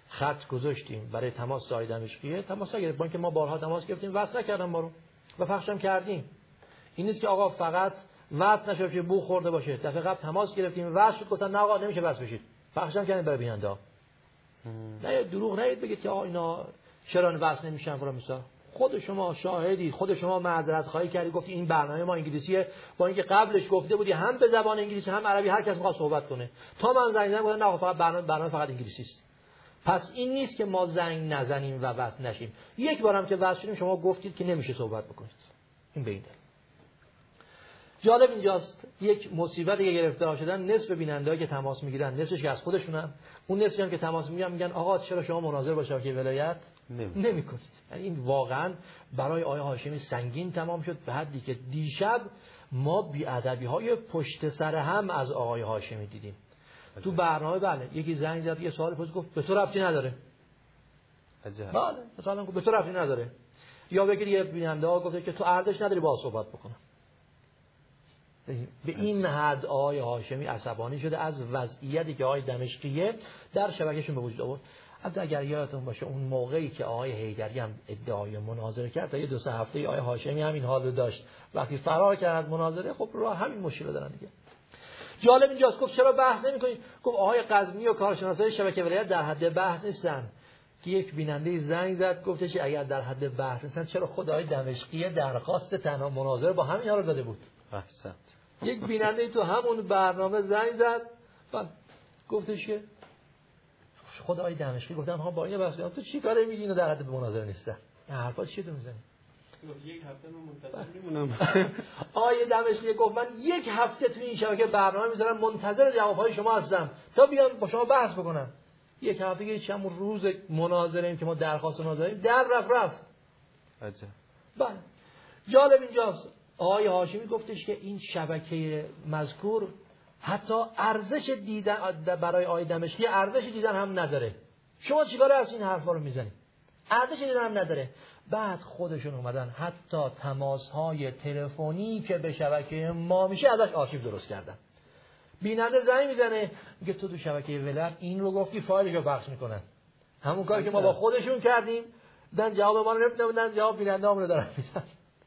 خط گذاشتیم برای تماس آقای دمشقیه، تماس نگرفت، با اینکه ما بارها تماس گرفتیم وصل نکردن ما رو و پخشم کردیم. این نیست که آقا فقط وصل نشه که بو خورده باشه. دفعه قبل تماس گرفتیم وصل شد، گفتن نه آقا نمیشه وصل بشید، پخشم کردیم برای بیننده ها. نه دروغ نگید بگید که آقا اینا چرا وصل نمیشن فلان میسا. خود شما شاهدی، خود شما معذرت خواهی کردی گفتی این برنامه ما انگلیسیه، با اینکه قبلش گفته بودی هم به زبان انگلیسی هم عربی هر کس میخواد صحبت کنه. تا من زنگ زدم گفتن نه فقط برنامه برنامه فقط انگلیسی است. پس این نیست که ما زنگ نزنیم و وصل نشیم. یک بارم که وصل شدیم شما گفتید که نمیشه صحبت بکنید. این به این دلیل. جالب اینجاست یک مصیبت که گرفتار شدن، نصف بیننده‌ها که تماس میگیرن نصفش از خودشونن، اون نصفی هم که تماس میگیرن میگن آقا چرا شما مناظره با شبکه ولایت نمی‌کنید. یعنی این واقعا برای آقای هاشمی سنگین تمام شد به حدی که دیشب ما بی‌ادبی‌های پشت سر هم از آقای هاشمی دیدیم. تو برنامه بله یکی زنگ زد یه سوال پرسید گفت به تو ربطی نداره. عجب. بله مثلا گفت به تو ربطی نداره. یا بگید یه بیننده ها گفته که تو ارزش نداری با صحبت بکنم. به این حد آقای هاشمی عصبانی شده از وضعیتی که آقای دمشقیه در شبکهشون به وجود آورد. حتی اگر یادتون باشه اون موقعی که آقای حیدری هم ادعای مناظره کرد تا یه دو سه هفته آقای هاشمی همین حالو داشت، وقتی فرار کرد مناظره خب راه همین مشکل دارن دیگه. جالب اینجاست گفت چرا بحث نمی‌کنید؟ گفت آقای قزمی و کارشناسای شبکه ولایت در حد بحث نیستن. که یک بیننده زنگ زد گفتش اگر در حد بحث نیستن چرا خدای دمشقیه درخواست تنها مناظره با همین رو داده بود؟ احسنت. یک بیننده تو همون برنامه زنگ زد بعد گفتش که خدای دمشقی گفتن ها با این بحث تو چی کاره میگی اینو در حد مناظره نیستن؟ این حرفا چیه تو میزنی؟ یک هفته من منتظر میمونم. آیه دمشقی گفت من یک هفته تو این شبکه برنامه میذارم منتظر جوابهای شما هستم تا بیام با شما بحث بکنم. یک هفته که چند روز مناظره ایم که ما درخواست مناظره در رفت رفت. عجب. بله. جالب اینجاست آقای هاشمی گفتش که این شبکه مذکور حتی ارزش دیدن برای آقای دمشقی ارزش دیدن هم نداره. شما چیکار از این حرفا رو میزنید؟ ارزش دیدن هم نداره. بعد خودشون اومدن حتی تماس‌های تلفنی که به شبکه ما میشه ازش آرشیو درست کردن. بیننده زنگ میزنه میگه تو تو شبکه ولایت این رو گفتی فایلش رو پخش میکنن. همون کاری که ما با خودشون کردیم دن جواب ما رو نمیدن، جواب بیننده همون رو دارن میدن.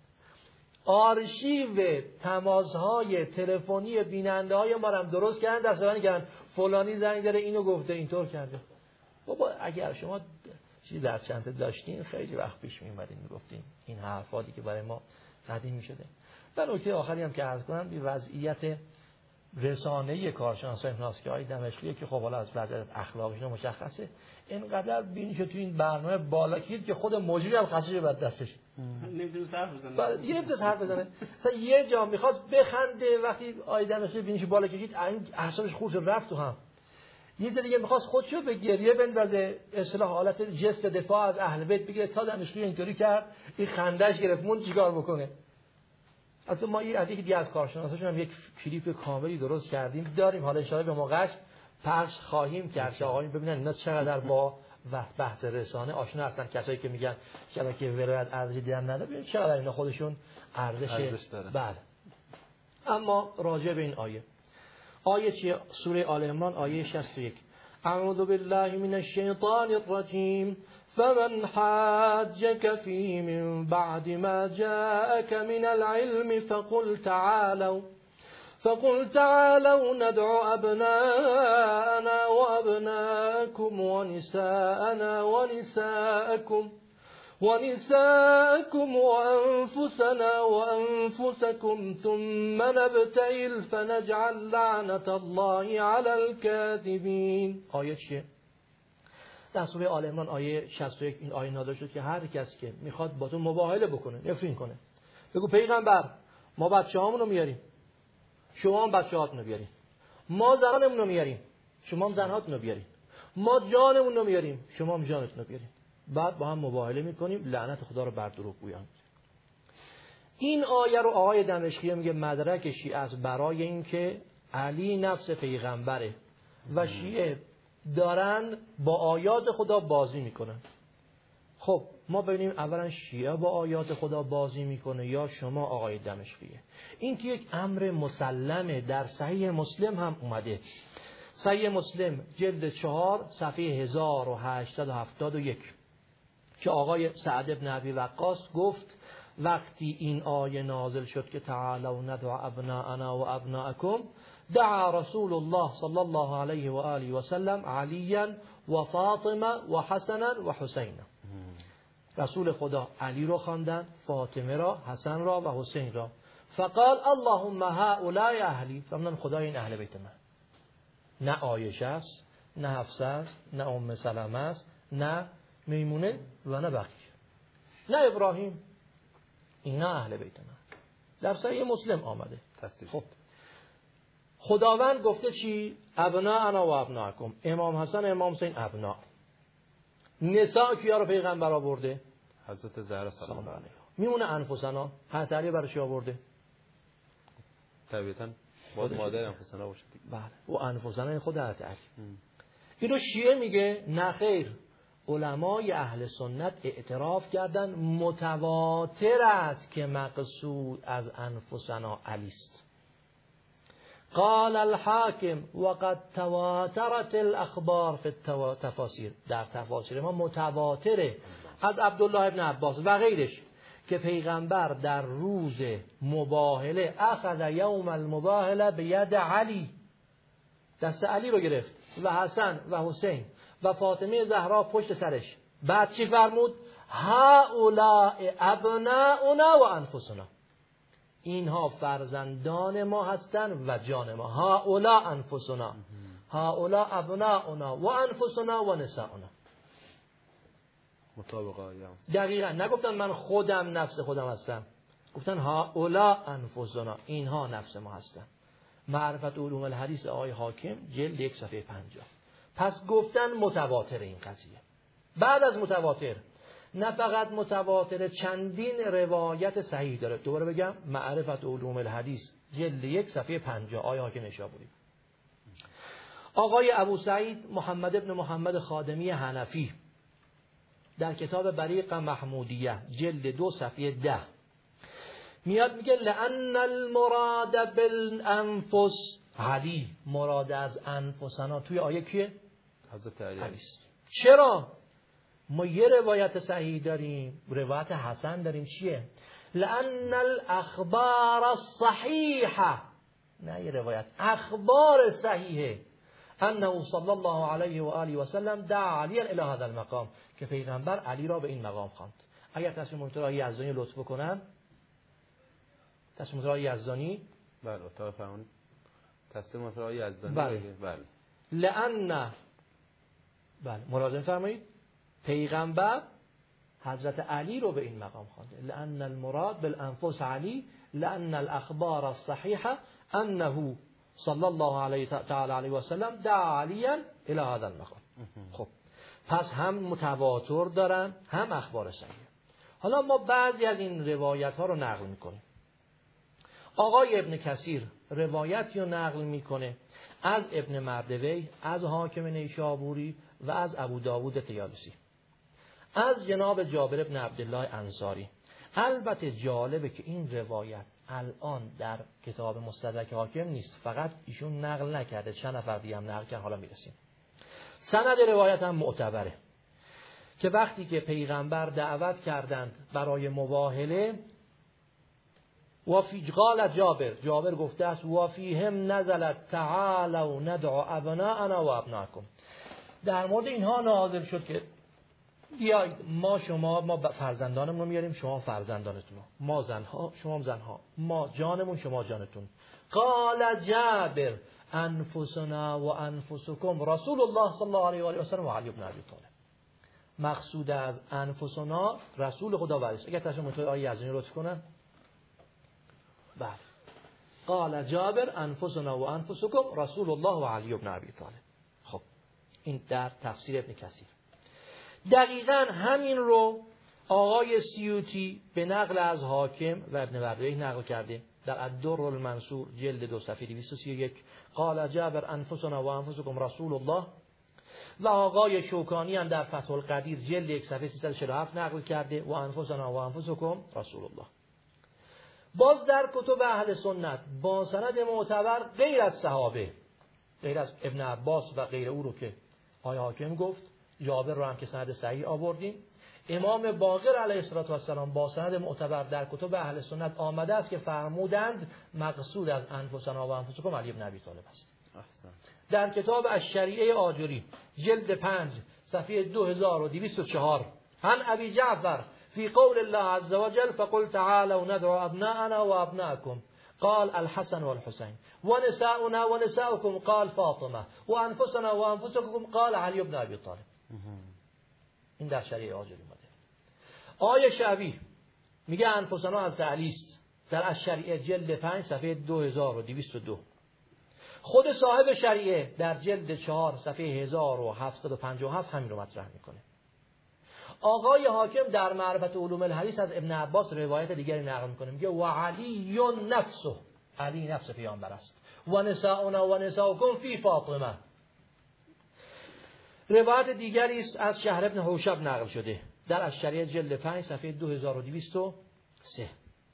آرشیو تماس‌های تلفنی بیننده های ما رو هم درست کردن، دستبندی کردن فلانی زنگ داره اینو گفته اینطور کرده. بابا اگر شما چیزی در چنته داشتین خیلی وقت پیش می‌اومدین میگفتین این حرفاتی که برای ما قدیمی شده. و نکته آخری هم که عرض کنم این وضعیت رسانه‌ای کارشناسای ناسکی های دمشقی که خب حالا از وضعیت اخلاقیش مشخصه اینقدر بینی که تو این برنامه بالا کشید که خود مجری هم خسیش بر دستش نمیتونه حرف بزنه. بعد یه نمیتونه حرف بزنه. مثلا یه جا می‌خواست بخنده وقتی آقای دمشقی بینیش بالا کشید اعصابش خورد رفت تو هم. یه دیگه می‌خواست خودشو به گریه بندازه، اصلاح حالت جست دفاع از اهل بیت بگیره تا دمشقی اینطوری کرد این خندش گرفت مون چیکار بکنه. البته ما یه دیگه دیگه از کارشناساشون هم یک کلیپ کاملی درست کردیم داریم، حالا ان شاءالله به موقعش پخش خواهیم کرد که آقایون ببینن اینا چقدر با وقت بحث رسانه آشنا هستن. کسایی که میگن شبکه ولایت ارزش دیدن نداره ببین چقدر اینا خودشون ارزش داره. بله. اما راجع به این آیه آیه چیه؟ سوره آل عمران آیه شصت و یک. اعوذ بالله من الشیطان الرجیم فمن حاجك فيه من بعد ما جاءك من العلم فقل تعالوا فقل تعالوا ندع أبناءنا وأبناءكم ونساءنا ونساءكم ونساءكم وأنفسنا وأنفسكم ثم نبتهل فنجعل لعنة الله على الكاذبين. آیه چیه؟ در سوره آل عمران آیه شصت و یک این آیه نازل شد که هر کس که میخواد با تو مباهله بکنه نفرین کنه بگو پیغمبر ما بچه‌هامون رو میاریم شما هم بچه‌هاتون رو بیارین، ما زنانمون رو میاریم شما هم زنهاتون رو بیارین، ما جانمون رو میاریم شما هم جانتون رو بیارین، بعد با هم مباهله میکنیم لعنت خدا رو بر دروغگویان. این آیه رو آقای دمشقی میگه مدرک شیعه است برای اینکه علی نفس پیغمبره و شیعه دارن با آیات خدا بازی میکنن. خب ما ببینیم اولا شیعه با آیات خدا بازی میکنه یا شما آقای دمشقیه. این که یک امر مسلمه در صحیح مسلم هم اومده صحیح مسلم جلد چهار صفحه هزار و هشتصد و هفتاد و یک که آقای سعد بن ابی وقاص گفت وقتی این آیه نازل شد که تعالوا ندع ابناءنا و ابناءکم دعا رسول الله صلی الله علیه و آله و سلم علیا و فاطمه و حسنا و حسین. رسول خدا علی رو خواندند، فاطمه را، حسن را و حسین را. فقال اللهم هؤلاء اهلی، فرمودن خدای این اهل بیت من. نه عایشه است، نه حفصه است، نه ام سلمه است، نه میمونه و نه بقیه، نه ابراهیم. اینا اهل بیت من. در صحیح مسلم آمده. خب خداوند گفته چی؟ ابناءنا و ابناءکم. امام حسن امام حسین ابنا. نساء کیا رو پیغمبر آورده؟ حضرت زهرا سلام الله علیها. میمونه انفسنا. حضرت علی برای چی آورده؟ طبیعتاً باز مادر انفسنا باشه. بله. و انفسنا خود حضرت علی. اینو شیعه میگه نه خیر. علمای اهل سنت اعتراف کردن متواتر است که مقصود از انفسنا علی است. قال الحاکم وقد تواترت الاخبار فی التفاسیر. در تفاسیر ما متواتره از عبدالله ابن عباس و غیرش که پیغمبر در روز مباهله اخذ یوم المباهله بید علی، دست علی رو گرفت و حسن و حسین و فاطمه زهرا پشت سرش. بعد چی فرمود؟ هؤلاء ابناؤنا و انفسنا. اینها فرزندان ما هستند و جان ما. هؤلاء انفسنا، هؤلاء ابناؤنا و انفسنا و نساؤنا. مطابق آیه. دقیقاً نگفتن من خودم نفس خودم هستم، گفتن هؤلاء انفسنا، اینها نفس ما هستند. معرفت علوم الحدیث آقای حاکم جلد یک صفحه پنجاه. پس گفتن متواتر این قضیه. بعد از متواتر نه فقط متواتر، چندین روایت صحیح داره. دوباره بگم معرفت علوم الحدیث جلد یک صفحه پنجاه آقای حاکم نشابوری. آقای ابو سعید محمد ابن محمد خادمی حنفی در کتاب بریق محمودیه جلد دو صفحه ده میاد میگه لأن المراد بالانفس علی. مراد از انفسنا توی آیه کیه؟ حضرت علی. چرا؟ ما یه روایت صحیح داریم، روایت حسن داریم. چیه؟ لأن الاخبار الصحیحه، نه یه روایت، اخبار صحیحه، انه صلی الله علیه و آله و سلم دعا علی الی هذا المقام، که پیغمبر علی را به این مقام خواند. اگر تصمیم مطلع یزدانی لطف بکنن، تصمیم مطلع یزدانی، بله اتفاق فرمون تصمیم مطلع یزدانی، بله بله لأن، بله مراجعه فرمایید، پیغمبر حضرت علی رو به این مقام خوانده. لأن المراد بالانفس علی، لأن الاخبار الصحیحه انه صلی الله علیه تعالی علیه و سلم دعا علیا الی هذا المقام. خب پس هم متواتر دارن هم اخبار صحیح. حالا ما بعضی از این روایت ها رو نقل میکنیم. آقای ابن کثیر روایتی رو نقل میکنه از ابن مردوی، از حاکم نیشابوری و از ابو داوود طیالسی، از جناب جابر ابن عبدالله انصاری. البته جالبه که این روایت الان در کتاب مستدرک حاکم نیست، فقط ایشون نقل نکرده، چند نفر دیگه هم نقل کردن، حالا میرسیم. سند روایت هم معتبره که وقتی که پیغمبر دعوت کردند برای مباهله، و فی قال جابر، جابر گفته است و فیهم نزلت تعالوا ندعو ابناءنا و ابناءکم. در مورد اینها نازل شد که بیایید ما شما ما فرزندانمون رو میاریم، شما فرزندانتون رو، ما زنها شما زنها، ما جانمون شما جانتون. قال جابر انفسنا و انفسکم رسول الله صلی الله علیه و آله و سلم و علی بن ابی طالب. مقصود از انفسنا رسول خدا و علی. اگر تصمیم تو آیه یزدانی لطف کنن. بله. قال جابر انفسنا و انفسکم رسول الله و علی بن ابی طالب. خب این در تفسیر ابن کثیر. دقیقاً همین رو آقای سیوطی به نقل از حاکم و ابن مردوی نقل کرده در الدر المنصور جلد دو صفحه دویست و سی و یک. قال جابر انفسنا و انفسکم رسول الله. و آقای شوکانی هم در فتح القدیر جلد یک صفحه سیصد و چهل و هفت نقل کرده و انفسنا و انفسکم رسول الله. باز در کتب اهل سنت با سند معتبر غیر از صحابه غیر از ابن عباس و غیر او رو که آقای حاکم گفت، جابر رو هم که سند صحیح آوردیم. امام باقر علیه السلام با سند معتبر در کتب اهل سنت آمده است که فرمودند مقصود از انفسنا و انفسکم علی بن ابی طالب است. در کتاب الشریعه آجری جلد پنج صفحه دو هزار و دویست و چهار عن ابی جعفر فی قول الله عز وجل فقل تعالوا ندعو ابناءنا و ابناءکم قال الحسن والحسين ونساؤنا ونساؤكم قال فاطمه وانفسنا وانفسكم قال علی بن ابی طالب. این در شریعه آجری اومده. آیه شعبی میگه انفسنا از علی است در الشریعه جلد پنج صفحه دو هزار و دویست و دو. خود صاحب شریعه در جلد چهار صفحه هزار و هفتصد و پنجاه و هفت همین رو مطرح میکنه. آقای حاکم در معرفت علوم الحدیث از ابن عباس روایت دیگری نقل میکنه، میگه و علی نفسه، علی نفس پیامبر است، و نساؤنا و نساؤکم فی فاطمه. روایت دیگری است از شهر ابن حوشب نقل شده در الشریعه جلد پنج صفحه دو هزار و دویست و سه.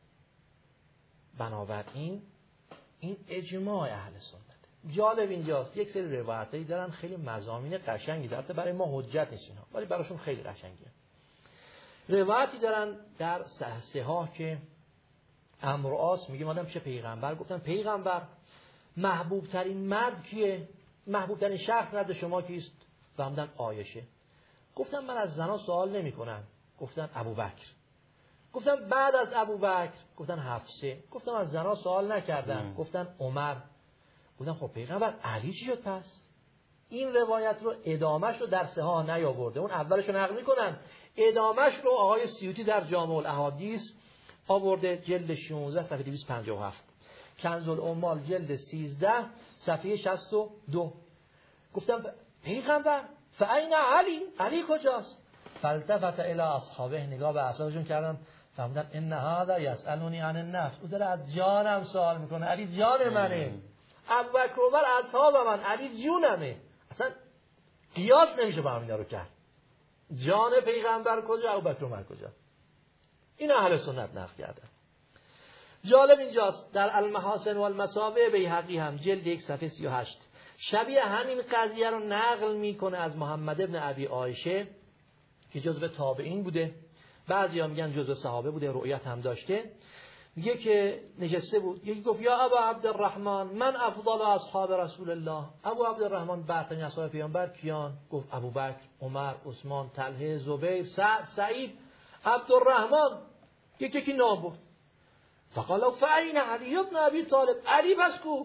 بنابراین این اجماع اهل سنت. جالب اینجاست یک سری روایتایی دارن خیلی مضامین قشنگی دارن، برای ما حجت نیست اینا ولی براشون خیلی قشنگه. روایتی دارن در صحاح که عمرو عاص میگه مادام چه پیغمبر گفتن پیغمبر محبوب ترین مرد کیه؟ محبوب ترین شخص نزد شما کیست؟ فهمیدن عایشه. گفتم من از زنا سوال نمی کنم. گفتن ابوبکر. گفتم بعد از ابوبکر؟ گفتن حفصه. گفتم از زنا سوال نکردم. گفتن عمر. گفتم خب پیغمبر علی چی شد پس؟ این روایت رو ادامش رو در صحاح نیاورده، اون اولش رو نقل میکنن، ادامش رو آقای سیوطی در جامع الاحادیث آورده جلد شانزده صفحه دویست و پنجاه و هفت، کنز العمال جلد سیزده صفحه شصت و دو. گفتم پیغمبر فاین علی، علی کجاست؟ فالتفت الی اصحابه، نگاه به اصحابشون کردن، فهمیدن ان هذا یسالونی عن النفس، او داره از جانم سوال میکنه، علی جان منه. ابوبکر عمر اصحاب من، علی جونمه. اصلا قیاس نمیشه با همینا رو کرد. جان پیغمبر کجا، ابوبکر عمر کجا؟ این اهل سنت نقل کردن. جالب اینجاست در المحاسن و المصابه بیهقی هم جلد یک صفحه سی و هشت شبیه همین قضیه رو نقل میکنه از محمد ابن ابی عایشه که جزو تابعین بوده، بعضی ها میگن جزو صحابه بوده، رؤیت هم داشته. میگه که نشسته بود، یکی گفت یا ابا عبدالرحمن من افضل اصحاب رسول الله، ابو عبدالرحمن برترین اصحاب پیامبر کیان؟ گفت ابوبکر، عمر، عثمان، طلحه، زبیر، سعد، سعید، عبدالرحمن. یکی یکی نام برد. فقال فاین علی ابن ابی طالب، علی بس کو؟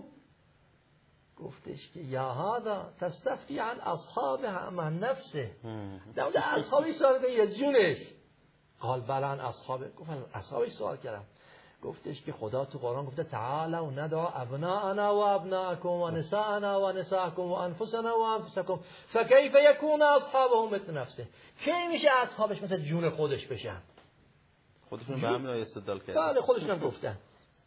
گفتش که یا هذا تستفتی عن اصحاب من نفسه، در مورد اصحابی سوال کنی یا جونش؟ قال بله عن اصحابه. گفت اصحابش سوال کردم. گفتش که خدا تو قرآن گفته تعالوا ندعو ابناءنا و ابناءکم و نساءنا و نساءکم و انفسنا و انفسکم فکیف یکون اصحابهم مثل نفسه، کی میشه اصحابش مثل جون خودش بشن؟ خودشون به همین آیه استدلال کردن. بله خودشون هم گفتن.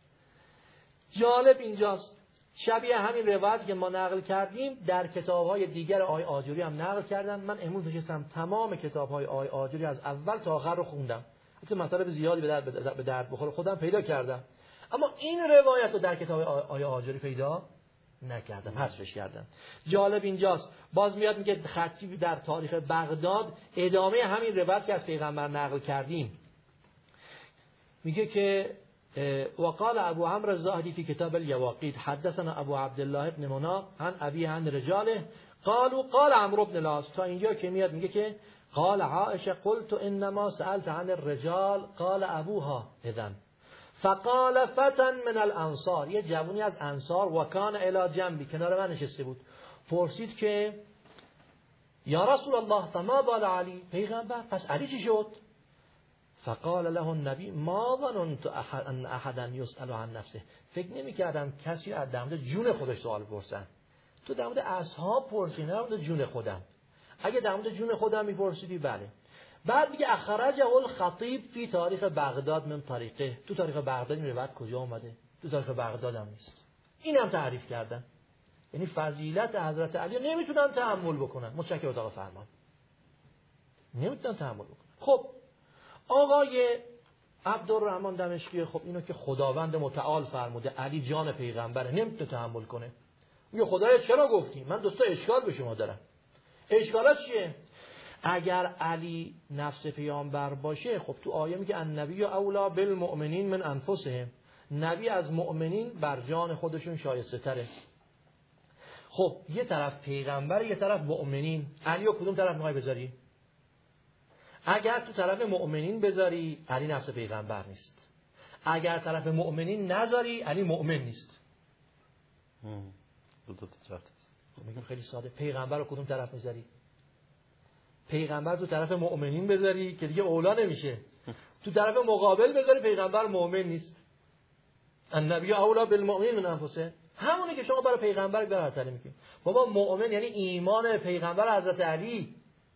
جالب اینجاست شبیه همین روایت که ما نقل کردیم در کتاب‌های دیگر آقای آجری هم نقل کردن. من امروز نشستم تمام کتاب‌های آقای آجری از اول تا آخر رو خوندم، البته مطالب زیادی به درد به درد بخوره خودم پیدا کردم، اما این روایت رو در کتاب آقای آجری پیدا نکردم، حذفش کردم. جالب اینجاست باز میاد میگه خطیب در تاریخ بغداد ادامه همین روایت که از پیغمبر نقل کردیم میگه که وقال ابو عمرو الزاهدی في كتاب اليواقيت حدثنا ابو عبد الله ابن مناع عن ابي عن رجاله قالوا قال عمرو بن العاص. تا اینجا که میاد میگه که قال عائشه قلت انما سألت عن الرجال قال ابوها اذن فقال فتى من الانصار، یه جوونی از انصار و کان الی جنبی، کنار من نشسته بود، پرسید که یا رسول الله فما بال علی، پیغمبر پس علی چی شد؟ فقال له النبی ما ظننت ان احدا يسأل عن نفسه، فکر نمی‌کردم کسی از در مورد جون خودش سوال بپرسن. تو در مورد اصحاب پرسی، نه در مورد جون خودم. اگه در مورد جون خودم میپرسیدی بله. بعد میگه اخرجه الخطیب فی تاریخ بغداد من طریقه، تو تاریخ بغداد این روایت کجا اومده؟ تو تاریخ بغداد هم نیست. اینم تعریف کردن. یعنی فضیلت حضرت علی نمیتونن تحمل بکنن. متشکر اتاق فرمان. نمیتونن تحمل بکنن. خب آقای عبدالرحمن دمشقی، خب اینو که خداوند متعال فرموده علی جان پیغمبره، نمیتونه تحمل کنه. میگه خدایا چرا گفتی؟ من دوستا اشکال به شما دارم. اشکالات چیه؟ اگر علی نفس پیامبر باشه، خب تو آیه میگه النبی اولا بالمؤمنین من انفسهم، نبی از مؤمنین بر جان خودشون شایسته تره. خب یه طرف پیغمبر، یه طرف مؤمنین، علی رو کدوم طرف میخوای بذاری؟ اگر تو طرف مؤمنین بذاری علی نفس پیغمبر نیست، اگر طرف مؤمنین نذاری علی مؤمن نیست. دو تا چارت. میگم خیلی ساده، پیغمبر رو کدوم طرف میذاری؟ پیغمبر تو طرف مؤمنین بذاری که دیگه اولا نمیشه، تو طرف مقابل بذاری پیغمبر مؤمن نیست. النبی اولا بالمؤمنین من انفسهم، همونی که شما برای پیغمبر براتری میگید. بابا مؤمن یعنی ایمان پیغمبر حضرت علی.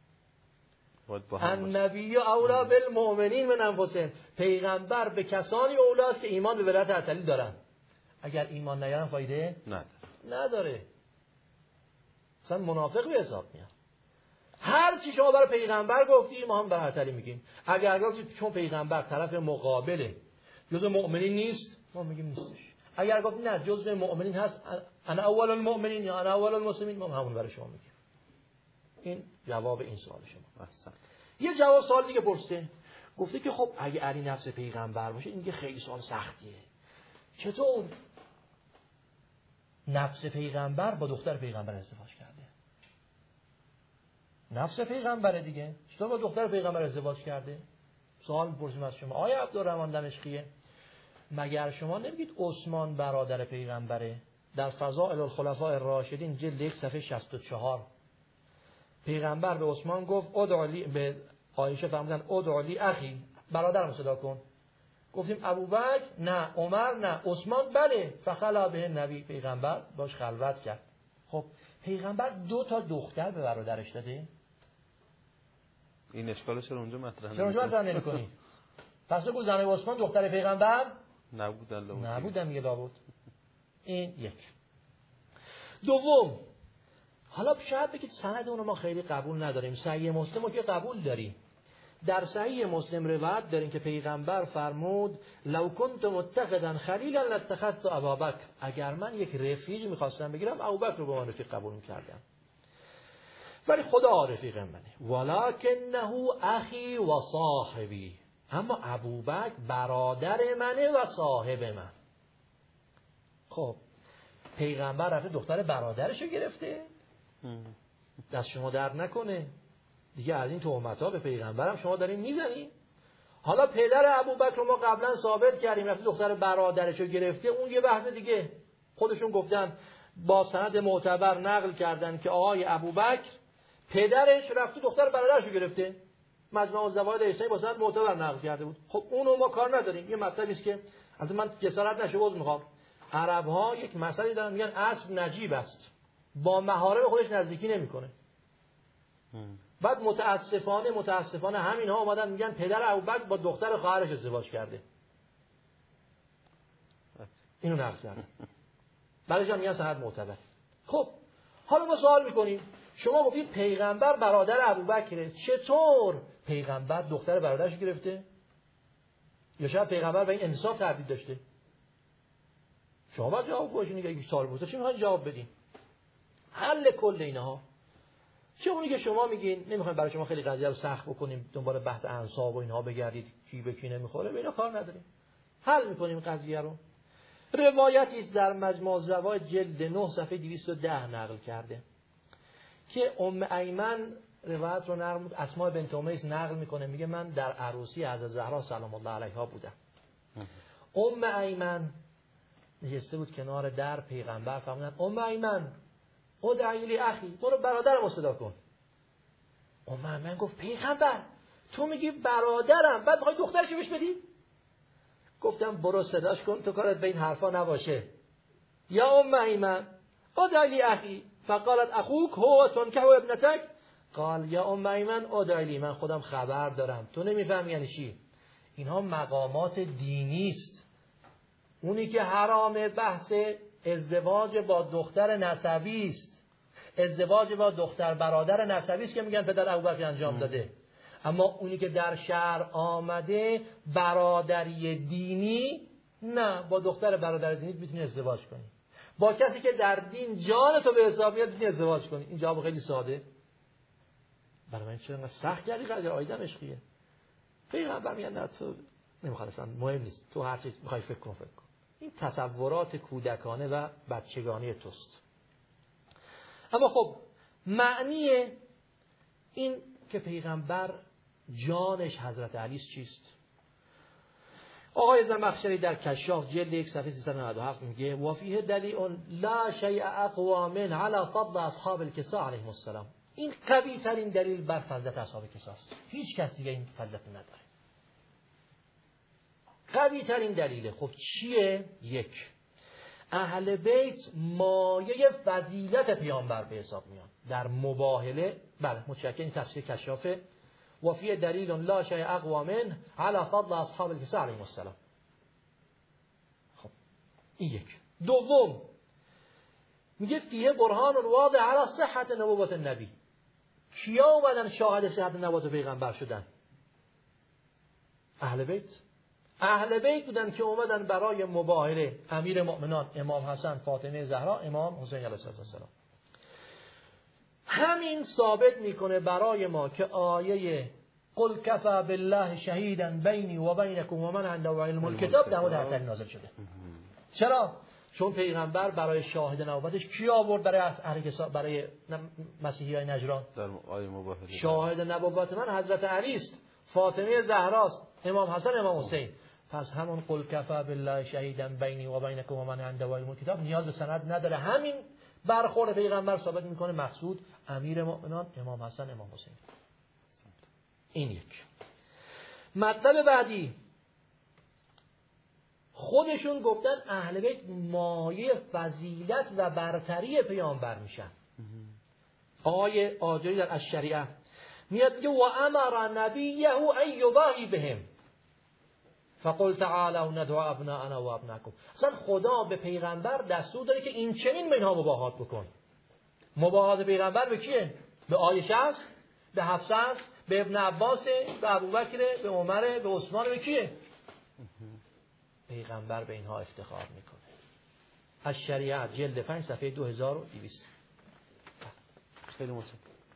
النبی اولا بالمؤمنین من انفسهم، پیغمبر به کسانی اولاست که ایمان به ولایت حضرت علی دارن. اگر ایمان نیارن فایده نداره. نداره. اصلا منافق به حساب میاد. هر چی شما برای پیغمبر گفتی ما هم برای حضرت علی میگیم. اگر گفتی چون پیغمبر طرف مقابله جزء مؤمنین نیست، ما میگیم نیستش. اگر گفتی نه جزء مؤمنین هست، انا اول المؤمنین یا انا اول المسلمین، ما همون برای شما میگیم. این جواب این سوال شما. احسن. یه جواب سوال دیگه پرسیده، گفته که خب اگه علی نفس پیغمبر باشه، این که خیلی سوال سختیه، چطور نفس پیغمبر با دختر پیغمبر ازدواج کرده؟ نفس پیغمبره دیگه، چطور با دختر پیغمبر ازدواج کرده؟ سوال می‌پرسیم از شما. آیا عبدالرحمن دمشقیه، مگر شما نمیگید عثمان برادر پیغمبره؟ در فضائل الخلفاء الراشدین جلد یک صفحه شصت و چهار پیغمبر به عثمان گفت ادعو لی، به عایشه فرمودن ادعو لی اخی، برادرم صدا کن. گفتیم ابوبکر نه، عمر نه، عثمان بله. فخلا به نبی، پیغمبر باش خلوت کرد. خب پیغمبر دو تا دختر به برادرش داده؟ این اشکالش رو اونجا مطرح چرا اونجا مطرح نمی‌کنی؟ پس بگو زن عثمان دختر پیغمبر نبودن لابد. نبودن میگه لابد. این یک. دوم، حالا شاید بگید سند اون رو ما خیلی قبول نداریم، صحیح مسلم رو که قبول داریم. در صحیح مسلم روایت داریم که پیغمبر فرمود لو کنت متخذا خلیلا لاتخذت ابابکر، اگر من یک رفیقی میخواستم بگیرم ابوبکر رو به من رفیق قبول میکردم، ولی خدا رفیق منه. ولکنه اخی و صاحبی، اما ابوبکر برادر منه و صاحب من. خب پیغمبر رفته دختر برادرشو گرفته؟ دست شما درد نکنه دیگه، از این تهمت‌ها به پیغمبرم شما دارین میزنین. حالا پدر ابوبکر رو ما قبلا ثابت کردیم رفته دختر برادرشو گرفته، اون یه بحث دیگه. خودشون گفتن با سند معتبر نقل کردن که آقای ابوبکر پدرش رفته دختر برادرشو گرفته، مجمع الزوائد اسلامی با سند معتبر نقل کرده بود. خب اونو ما کار نداریم. یه مطلبی است که البته من جسارت نشه عذر میخوام، عرب‌ها یک مسئله دارن میگن اسب نجیب است، با محارم خودش نزدیکی نمیکنه. بعد متاسفانه متاسفانه همین ها اومدن میگن پدر ابوبکر با دختر خواهرش ازدواج کرده. اینو نقل کردن. بعدش میگن سند معتبر. خب حالا ما سوال میکنیم، شما گفتید پیغمبر برادر ابوبکره، چطور پیغمبر دختر برادرش گرفته؟ یا شاید پیغمبر به این انصاف تردید داشته؟ شما باید جواب باشین دیگه. یک سوال بود چی میخواین جواب بدین؟ حل کل اینها چه اونی که شما میگین نمیخوایم برای شما خیلی قضیه رو سخت بکنیم، دنبال بحث انساب و اینها بگردید کی به کی نمیخوره، به اینا کار نداریم، حل میکنیم قضیه رو. روایتی در مجموع الزوائد جلد نه صفحه دویست و ده نقل کرده که ام ایمن روایت رو نقل، اسماء بنت امیس نقل میکنه، میگه من در عروسی حضرت زهرا سلام الله علیها بودم. ام ایمن نشسته بود کنار در پیغمبر، فرمودن ام ایمن ادعی لی اخی، برو برادرم صدا کن. ام ایمن گفت پیغمبر تو میگی برادرم بعد میخوای دخترش بهش بدی؟ گفتم برو صداش کن، تو کارت به این حرفا نباشه. یا ام ایمن ادعی لی اخی فقالت اخوک هو تنکح ابنتک، قال یا ام ایمن ادعی لی، من خودم خبر دارم، تو نمیفهمی یعنی چی. اینها مقامات دینی است. اونی که حرام بحث ازدواج با دختر نسبی است، ازدواج با دختر برادر نسبی است که میگن پدر ابوبکر انجام داده. اما اونی که در شهر آمده برادری دینی، نه، با دختر برادر دینی میتونی ازدواج کنی، با کسی که در دین جان تو به حساب میاد دین ازدواج کنی؟ این جواب خیلی ساده. برای من چرا انقدر سخت کردی قضیه آیدم عشقیه؟ پیغمبر میگن نه تو نمیخواد، اصلا مهم نیست، تو هر چی میخوای فکر کن فکر کن. این تصورات کودکانه و بچگانه توست. اما خب معنی این که پیغمبر جانش حضرت علی چیست؟ آقای زمخشری در کشاف جلد یک صفحه سیصد و نود و هفت میگه و فیه دلیل لا شیء اقوا من علی فضل اصحاب الکساء علیهم السلام. این قوی ترین دلیل بر فضیلت اصحاب کساء است. هیچ کس دیگه این فضیلت نداره. قوی ترین دلیله. خب چیه؟ یک، اهل بیت مایه فضیلت پیامبر به حساب میان در مباهله. بله متشکرم. این تفسیر کشافه. و فی دلیل لا شیء اقوا من علی فضل اصحاب الکساء علیهم السلام. خب این یک. دوم میگه فیه برهان واضح علی صحت نبوت النبی. کیا اومدن شاهد صحت نبوت پیغمبر شدن؟ اهل بیت. اهل بیت بودن که اومدن برای مباهله امیر مؤمنان امام حسن، فاطمه زهرا، امام حسین علیه السلام. همین ثابت میکنه برای ما که آیه قل کفى بالله شهیدا بینی و بینکم و من عنده علم الکتاب در مورد حضرت نازل شده. چرا؟ چون پیغمبر برای شاهد نبوتش کی آورد برای اهل کسا برای مسیحیای نجران؟ در آیه مباهله شاهد نبوت من حضرت علی است، فاطمه زهراست، امام حسن، امام حسین. پس همون قل کفى بالله شهیدا بینی و بینکم و من عنده علم الکتاب نیاز به سند نداره. همین برخورد پیغمبر ثابت میکنه مقصود امیر مؤمنان امام حسن امام حسین. این یک. مطلب بعدی، خودشون گفتن اهل بیت مایه فضیلت و برتری پیامبر میشن. آیه آجری در الشریعه میاد میگه و امر نبیه ان یضاهی بهم فقل تعالوا ندعو ابناءنا و ابناءکم. اصلا خدا به پیغمبر دستور داره که این چنین به اینها مباهات بکن. مباهات پیغمبر به کیه؟ به عایشه است، به حفصه است، به ابن عباس، به ابوبکر، به عمر، به عثمان، به کیه؟ پیغمبر به اینها افتخار میکنه. از شریعت جلد پنج صفحه دو هزار و دویست. خیلی متشکرم.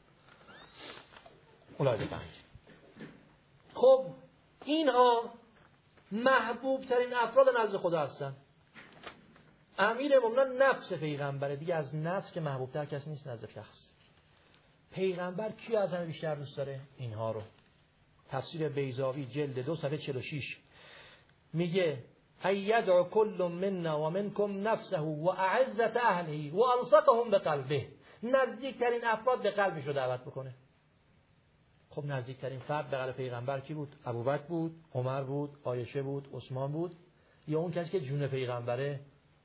اولاد پنج. خب اینها محبوب ترین افراد نزد خدا هستن. امیر مومنان نفس پیغمبره، دیگه از نفس که محبوب تر کسی نیست نزد شخص. پیغمبر کی از همه بیشتر دوست داره؟ اینها رو. تفسیر بیضاوی جلد دو صفحه چهل و شش میگه ایدعو کل منا و منکم نفسه و اعزت اهله و الصقهم بقلبه. نزدیکترین افراد به قلبش رو دعوت بکنه. خب نزدیکترین فرد به قلب پیغمبر کی بود؟ ابوبکر بود، عمر بود، عایشه بود، عثمان بود، یا اون کسی که جون پیغمبره؟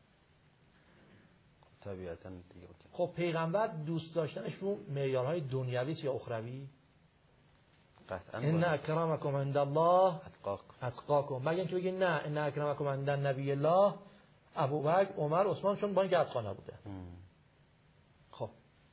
طبیعتاً دیگه. خب پیغمبر دوست داشتنش رو معیارهای دنیوی یا اخروی؟ قطعاً. ان اکرمکم عند الله اتقاکم. مگه اینکه بگین نه ان اکرمکم عند نبی الله ابوبکر، عمر، عثمان، چون با این اتقا نبوده. خب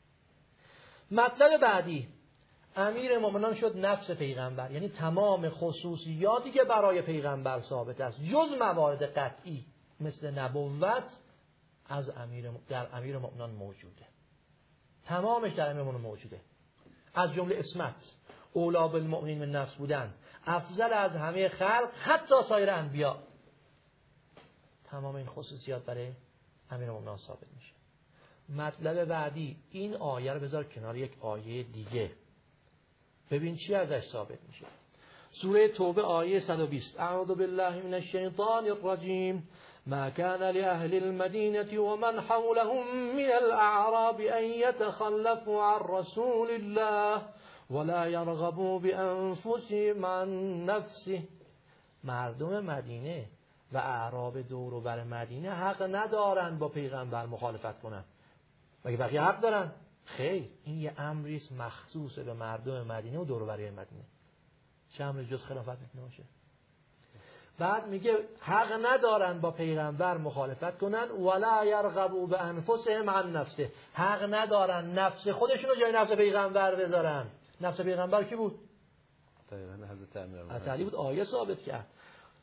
مطلب بعدی، امیر مومنان شد نفس پیغمبر، یعنی تمام خصوصیاتی که برای پیغمبر ثابت است جز موارد قطعی مثل نبوت از امیر در امیر مومنان موجوده. تمامش در امیر مومنان موجوده. از جمله اسمت، اولا بالمؤمنین من نفس بودن، افضل از همه خلق حتی سایر انبیا. تمام این خصوصیات برای امیر مومنان ثابت میشه. مطلب بعدی، این آیه رو بذار کنار یک آیه دیگه، ببین چی ازش ثابت میشه. سوره توبه آیه صد و بیست. اعوذ بالله من الشیطان الرجیم. ما كان لأهل المدينة ومن حولهم من الأعراب أن يتخلفوا عن رسول الله ولا يرغبوا بأنفسهم عن نفسه. مردم مدینه و اعراب دور و بر مدینه حق ندارن با پیغمبر مخالفت کنن. مگه بقیه حق دارن؟ خیر، این یه امری است مخصوص به مردم مدینه و دور و بر مدینه. چه امری جز خلافت میتونه باشه؟ بعد میگه حق ندارن با پیغمبر مخالفت کنن ولا یرغبوا بانفسهم عن نفسه. حق ندارن نفس خودشونو جای نفس پیغمبر بذارن. نفس پیغمبر کی بود؟ حضرت علی بود. آیه ثابت کرد.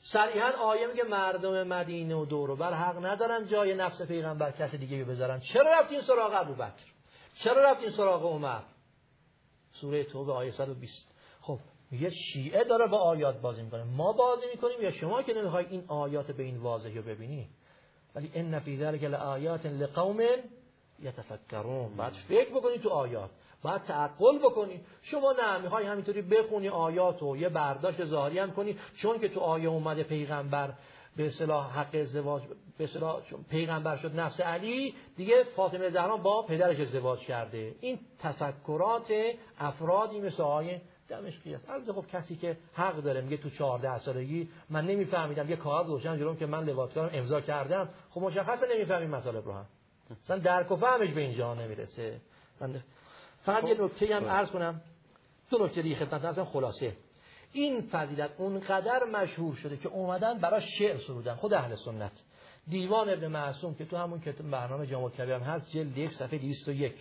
صریحا آیه میگه مردم مدینه و دور و بر حق ندارن جای نفس پیغمبر کسی دیگه بذارن. چرا رفتین سراغ ابوبکر؟ چرا رفتین سراغ عمر؟ سوره توبه آیه صد و بیست. خب میگه شیعه داره با آیات بازی میکنه، ما بازی میکنیم یا شما که نمیخوای این آیات به این واضحی رو ببینی؟ ولی ان فی ذلک لآیات لقوم یتفکرون. بعد فکر بکنی تو آیات، بعد تعقل بکنی. شما نه میخوای همینطوری بخونی آیات و یه برداشت ظاهری هم کنی چون که تو آیه اومده پیغمبر به اصطلاح حق ازدواج، به اصطلاح پیغمبر شد نفس علی دیگه فاطمه زهرا با پدرش ازدواج کرده. این تفکرات افرادی مثل آقای دمشقی است. البته خب کسی که حق داره میگه تو چهارده سالگی من نمیفهمیدم یه کاغذ روشن جلوم که من لواطکارم امضا کردم، خب مشخصه نمیفهمیم مطالب رو هم. مثلا درک و فهمش به اینجا نمیرسه. من فقط یه نکته هم عرض کنم، دو نکته دیگه خدمت هستم خلاصه. این فضیلت اونقدر مشهور شده که اومدن برای شعر سرودن. خود اهل سنت دیوان ابن معصوم که تو همون کتاب برنامه جامع الکبیر هم هست جلد یک صفحه دویست و یک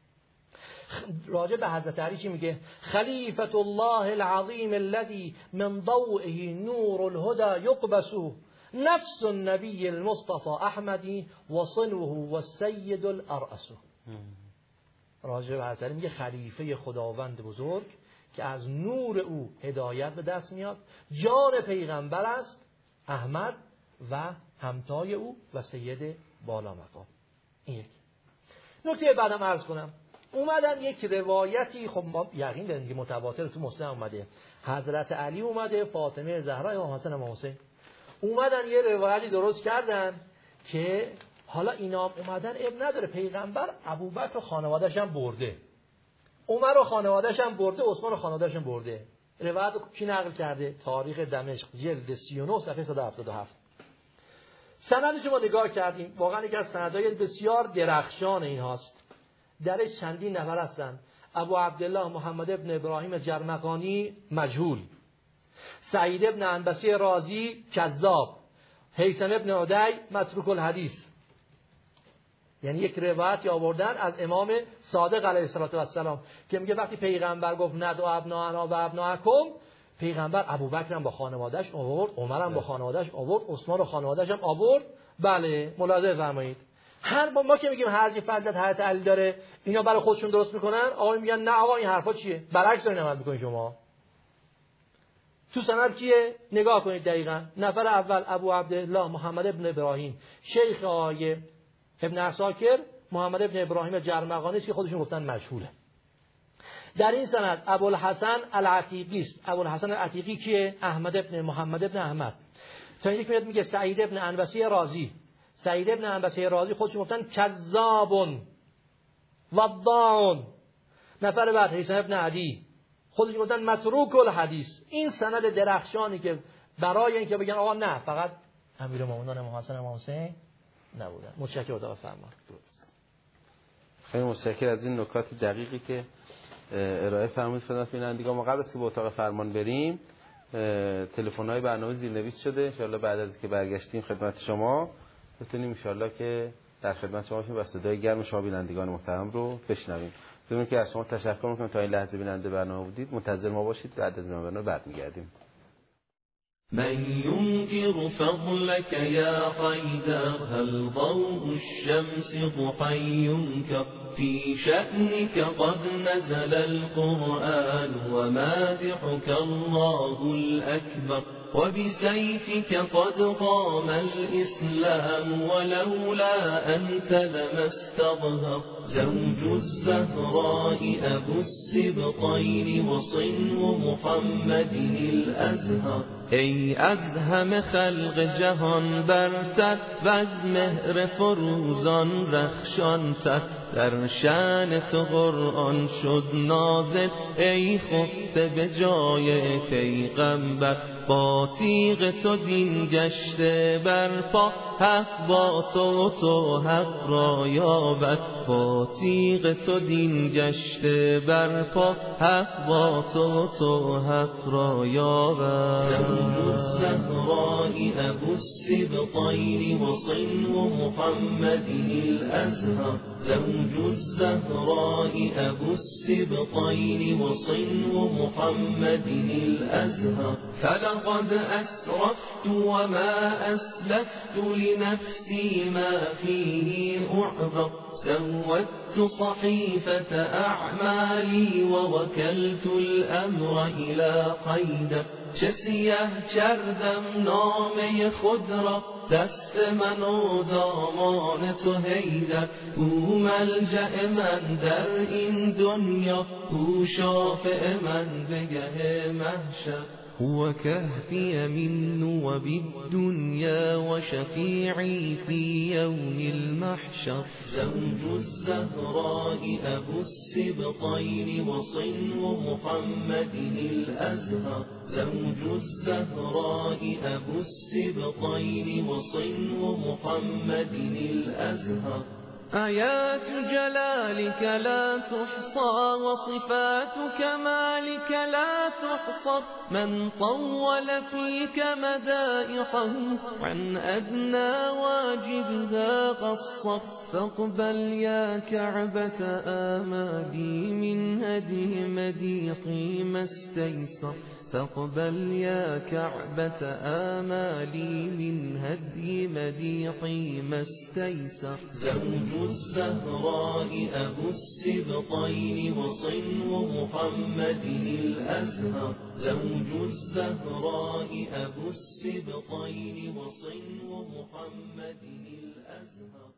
راجع به حضرت علی چی میگه؟ خلیفة الله العظیم الذي من ضوئه نور الهدى يقبس نفس النبي المصطفى احمدی و صنوه و السید الارأس. راجع به حضرت علی میگه خلیفه خداوند بزرگ که از نور او هدایت به دست میاد، جان پیغمبر است احمد و همتای او و سید بالا مقام. این یک نکته. بعدم عرض کنم اومدن یک روایتی، خب ما یقین داریم که متواتر تو مسلم اومده، حضرت علی اومده، فاطمه زهرا، امام حسن، امام حسین، اومدن یه روایتی درست کردن که حالا اینا اومدن اب نداره پیغمبر ابوبکر و خانواده‌اش هم برده، عمر و خانواده‌اش هم برده، عثمان و خانواده‌اش هم برده. روایت کی نقل کرده؟ تاریخ دمشق جلد سی و نه صفحه صد و هفتاد و هفت. سندش ما نگاه کردیم، واقعا یکی از سندهای بسیار درخشان این هاست. درش چندین نفر هستن. ابو عبدالله محمد ابن ابراهیم جرمقانی مجهول، سعید ابن عنبسی رازی کذاب، هیثم ابن عدی متروک الحدیث. یعنی یک روایتی آوردن از امام صادق علیه السلام که میگه وقتی پیغمبر گفت ندعو ابناءنا و ابناءکم، پیغمبر ابوبکر هم با خانواده‌اش آورد، عمر هم با خانواده‌اش آورد، عثمان و خانواده‌اش هم آورد. بله ملاحظه فرمایید. هر با ما که میگیم هرچی فضیلت حضرت علی داره اینا برای خودشون درست میکنن، آقا میگن نه آقا این حرفا چیه؟ برعکس دارین عمل میکنید شما. تو سند کیه؟ نگاه کنید دقیقاً. نفر اول ابو عبدالله محمد ابن ابراهیم، شیخ آقای ابن عساکر محمد ابن ابراهیم جرمقانی که خودشون گفتن مجهوله. در این سند ابوالحسن العتیقی است. ابوالحسن العتیقی کیه؟ احمد ابن محمد ابن احمد. تا یک میاد میگه سعید ابن عنبسی رازی، سعید ابن عنبسی رازی خودشون گفتن کذابون وضاعون. نفر بعد هیثم ابن عدی خودشون گفتن متروک الحدیث. این سند درخشانی که برای اینکه بگن آقا نه فقط امیرالمومنین امام حسن امام حسین نبودن. متشکرم اتاق فرمان. خیلی متشکرم از این نکات دقیقی که ارائه فرمودید خدمت بینندگان. ما قبل از که به اتاق فرمان بریم تلفن‌های برنامه زیرنویس شده، ان شاءالله بعد از که برگشتیم خدمت شما بتونیم ان شاءالله که در خدمت شما باشیم و صدای گرم شما بینندگان محترم رو بشنویم. بدون که از شما تشکر می‌کنم تا این لحظه بیننده برنامه بودید. منتظر ما باشید، بعد از برنامه برمیگردیم. من ينكر فضلك يا حيدر هل ضوء الشمس ضحى ينكر في شأنك قد نزل القرآن ومادحك الله الأكبر وبسيفك قد قام الإسلام ولولا أنت لما استظهر زوج الزهراء أبو السبطين وصنو محمد الأزهر ای از همه خلق جهان برتر و از مهر فروزان رخشانتر در شأن تو قرآن شد نازل ای خفته به جای پیغمبر با تیغ تو دین گشته برپا حق با تو تو حق را یابد با تیغ تو دین گشته برپا حق با تو تو حق را یابد زوج الزهراء ابو السبطين وصنو محمد الازهر زوج الزهراء ابو السبطين وصنو محمد الازهر فلقد أسرفت وما أسلفت لنفسي ما فيه أعبر سودت صحيفة أعمالي ووكلت الأمر إلى قيد شسیه کردم نامه خود را دست من و دامان تو حیدر او ملجأ من در این دنیا او شافع من بگه محشر هو كهفي من وبالدنيا وشفيعي في يوم المحشر زوج الزهراء أبو السبطين وصنو محمد الأزهر زوج الزهراء أبو السبطين وصنو محمد الأزهر آيات جلالك لا تحصى وصفات كمالك لا تحصر من طول فيك مدائحه عن أدنى واجبها قصر فاقبل يا كعبة آمالي من هدي مديحي ما استيسر فاقبل يا كعبة آمالي من هدي مديحي ما استيسر زوج الزهراء أبو السبطين وصنو محمد الأزهر زوج الزهراء أبو السبطين وصنو محمد الأزهر.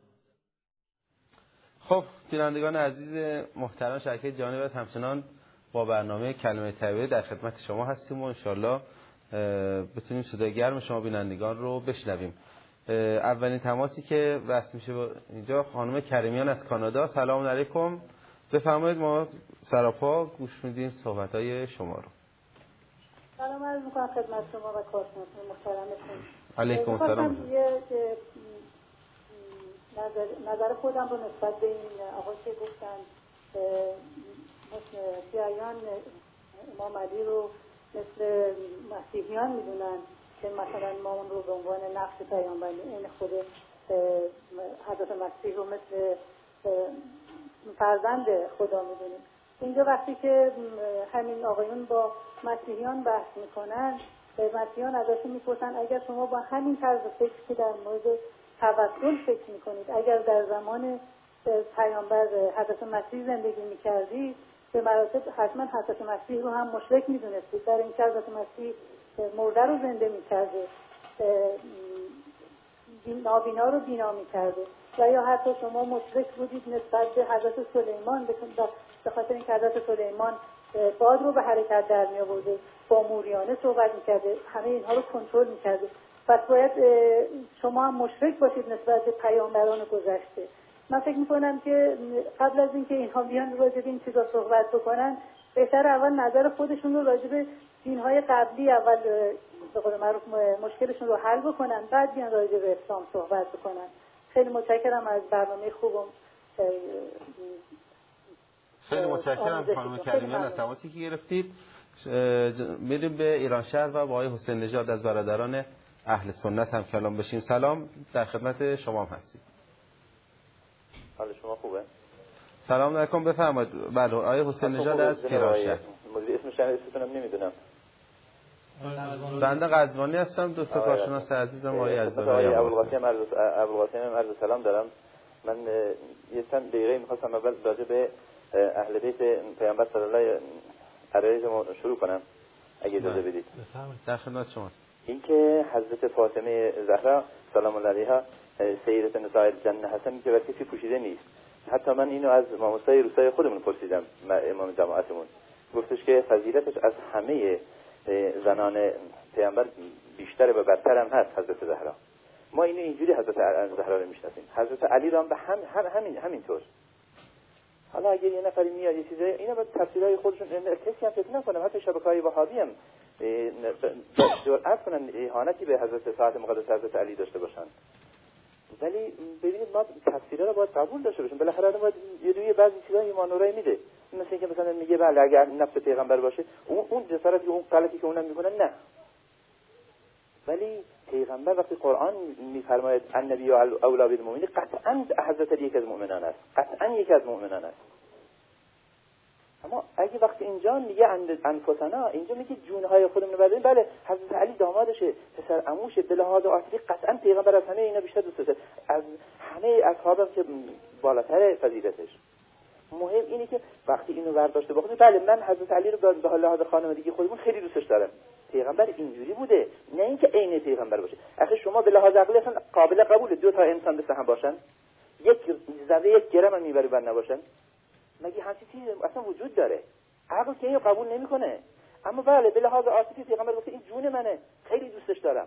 خب بینندگان عزیز محترم شبکه جهانی همچنان با برنامه کلمه طیبه در خدمت شما هستیم و انشالله بتونیم صدای گرم شما بینندگان رو بشنویم. اولین تماسی که وصل میشه اینجا خانم کریمیان از کانادا. سلام علیکم، بفرمایید، ما سراپا گوش میدیم صحبت‌های شما رو. سلام عرض می‌کنم خدمت شما و کارشناسان محترمتون. علیکم السلام. نظر نظر خودم رو نسبت به این آقا که گفتن مسیحیان امام علی رو مثل مسیحیان میدونن که مثلا ما اون رو به عنوان نقش پیامبر این خود حضرت مسیح رو مثل فرزند خدا میدونیم. اینجا وقتی که همین آقایون با مسیحیان بحث میکنن، مسیحیان ازشون میپرسن اگر شما با همین طرز فکر که در مورد توسل فکر میکنید اگر در زمان پیامبر حضرت مسیح زندگی میکردید به مراتب حتما حضرت مسیح رو هم مشرک میدونستید، در این که حضرت مسیح مرده رو زنده میکرده، نابینا رو بینا میکرده، و یا حتی شما مشرک بودید نسبت به حضرت سلیمان به خاطر اینکه حضرت سلیمان باد رو به حرکت در می آورده، با موریانه صحبت میکرده، همه اینها رو کنترل میکرده. پس باید شما هم مشرک باشید نسبت به پیامبران گذشته. من فکر میکنم که قبل از اینکه اینها بیان راجع به این چیزا صحبت بکنن، بهتر اول نظر خودشون رو راجع به دینهای قبلی اول به قول معروف مشکلشون رو حل بکنن، بعد بیان راجع به اسلام صحبت بکنن. خیلی متشکرم از برنامه خوبم. خیلی متشکرم خانم کریمیان از تماسی که گرفتید. میریم به ایران شهر و با آقای حسین نژاد از برادران اهل سنت هم کلام بشیم. سلام، در خدمت شما هم هستید. حال شما خوبه؟ سلام علیکم، بفرمایید. بله، آقای حسین نژاد از ایران شهر. مدیر اسم شهر اسمتونم نمیدونم. بنده قزوانی هستم، دوست کارشناس عزیزم آقای عزیزم. آقای ابوالقاسم ابوالقاسم عرض سلام دارم. من یه چند دقیقه می‌خواستم اول راجع به اهل بیت پیامبر صلی الله علیه و آله شروع کنم اگه اجازه بدید. بفرمایید، در خدمت شما. اینکه حضرت فاطمه زهرا سلام الله علیها سیدة نساء الجنه هستن که وقتی کسی پوشیده نیست. حتی من اینو از ماموسای روسای خودمون پرسیدم، امام جماعتمون گفتش که فضیلتش از همه زنان پیامبر بیشتر و برتر هم هست حضرت زهرا. ما اینو اینجوری حضرت زهرا رو میشناسیم، حضرت علی رو هم به هم همین همینطور. حالا اگر یه نفری میاد یه چیزایی اینا به تفسیرهای خودشون کسی هم فکر نکنم، حتی شبکه‌های وهابی هم جرأت کنن اهانتی به حضرت ساعت مقدس حضرت علی داشته باشن. ولی ببینید ما تفسیرها رو باید قبول داشته باشیم. بالاخره آدم باید یه دوی بعضی چیزا ایمان نورایی میده. مثل اینکه مثلا میگه بله اگر نفس پیغمبر باشه اون اون جسارتی اون غلطی که اونم میکنن نه. ولی پیغمبر وقتی قرآن میفرماید النبی اولی بالمؤمنین قطعاً حضرت علی یک از مؤمنان است، قطعاً یک از مؤمنان است. اما اگه وقتی اینجا میگه انفسنا، اینجا میگه جونهای خودمون رو برداریم، بله حضرت علی دامادشه، پسر عموشه، به لحاظ عاطفی قطعا پیغمبر از همه اینا بیشتر دوست داشته، از همه اصحابم که بالاتر فضیلتش. مهم اینه که وقتی اینو برداشته بکنه، بله من حضرت علی رو به لحاظ خانوادگی خودمون خیلی دوستش دارم، پیغمبر اینجوری بوده، نه اینکه عین پیغمبر باشه. آخه شما به لحاظ عقلی اصلا قابل قبوله دو تا انسان مثل هم باشن؟ یک ذره یک گرم هم میبره بر نباشن؟ مگه همچین چیزی اصلا وجود داره؟ عقل که اینو قبول نمیکنه. اما بله به لحاظ عاطفی پیغمبر گفته این جون منه، خیلی دوستش دارم.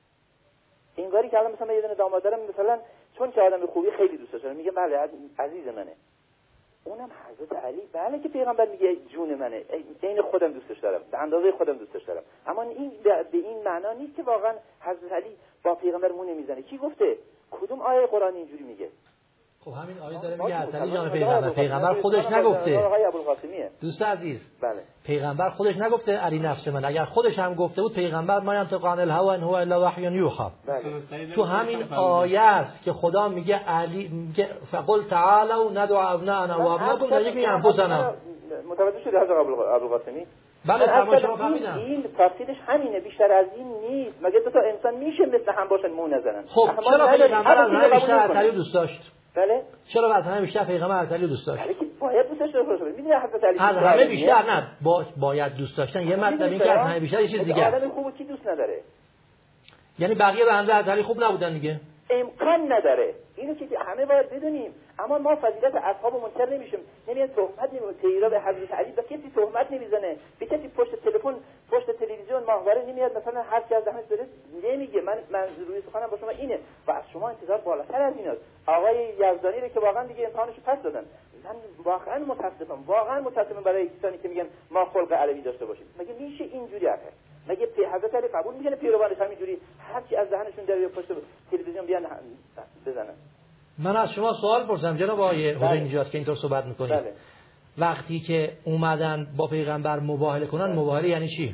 اینگاری که الان مثلا یه دونه داماد دارم، مثلا چون که آدم خوبی خیلی دوستش دارم، میگه بله عزیز منه. اونم حضرت علی بله که پیغمبر میگه جون منه، عین خودم دوستش دارم، به اندازه خودم دوستش دارم. اما این به این معنا نیست که واقعا حضرت علی با پیغمبر مو نمیزنه. کی گفته؟ کدوم آیه قرآن اینجوری میگه؟ خب همین آیه داره میگه علی جان پیغمبر پیغمبر خودش نگفته. آقای ابوالقاسمیه. دوست عزیز بله. پیغمبر خودش نگفته علی نفس من. اگر خودش هم گفته بود پیغمبر ما ینطق عن الهوى ان هو الا وحی یوحی. تو همین آیه است که خدا میگه علی میگه فقل تعالوا ندعو ابناءنا و ابناءکم و یکی انفسنا. متوجه شدی حضرت ابوالقاسمی؟ بله تمام شما فهمیدم. این تفسیرش همینه، بیشتر از این نیست. مگه دو تا انسان میشه مثل هم باشن مو نزنن؟ خب چرا پیغمبر از همه بیشتر علی دوست داشت؟ بله چرا از همه بیشتر پیغمبر از علی دوست داشت؟ علی که باید دوستش داشته میدونی حضرت علی از همه بیشتر نه با باید دوست داشتن یه مطلب این که از همه بیشتر یه چیز دیگه است. آدم خوبو کی دوست نداره؟ یعنی بقیه به اندازه از علی خوب نبودن دیگه؟ امکان نداره. اینو که همه باید بدونیم. اما ما فضیلت اصحاب منکر نمیشیم. نمیاد تهمت نمیکنه تیرا به حضرت علی، به کسی تهمت نمیزنه، به کسی پشت تلفن پشت تلویزیون ماهواره نمیاد مثلا هر کی از دهنش بره نمیگه. من من روی سخنم با شما اینه و از شما انتظار بالاتر از ایناست. آقای یزدانی رو که واقعا دیگه امتحانش پس دادن، من واقعا متاسفم، واقعا متاسفم برای کسانی که میگن ما خلق علوی داشته باشیم. مگه میشه اینجوری آخه؟ مگه پی حضرت علی قبول میکنه پیروانش همینجوری هر کی از دهنشون در پشت تلویزیون بیان بزنن؟ من از شما سوال پرسیدم جناب آقای حسین نژاد که اینطور صحبت میکنید. بله. وقتی که اومدن با پیغمبر مباهله کنن، مباهله یعنی چی؟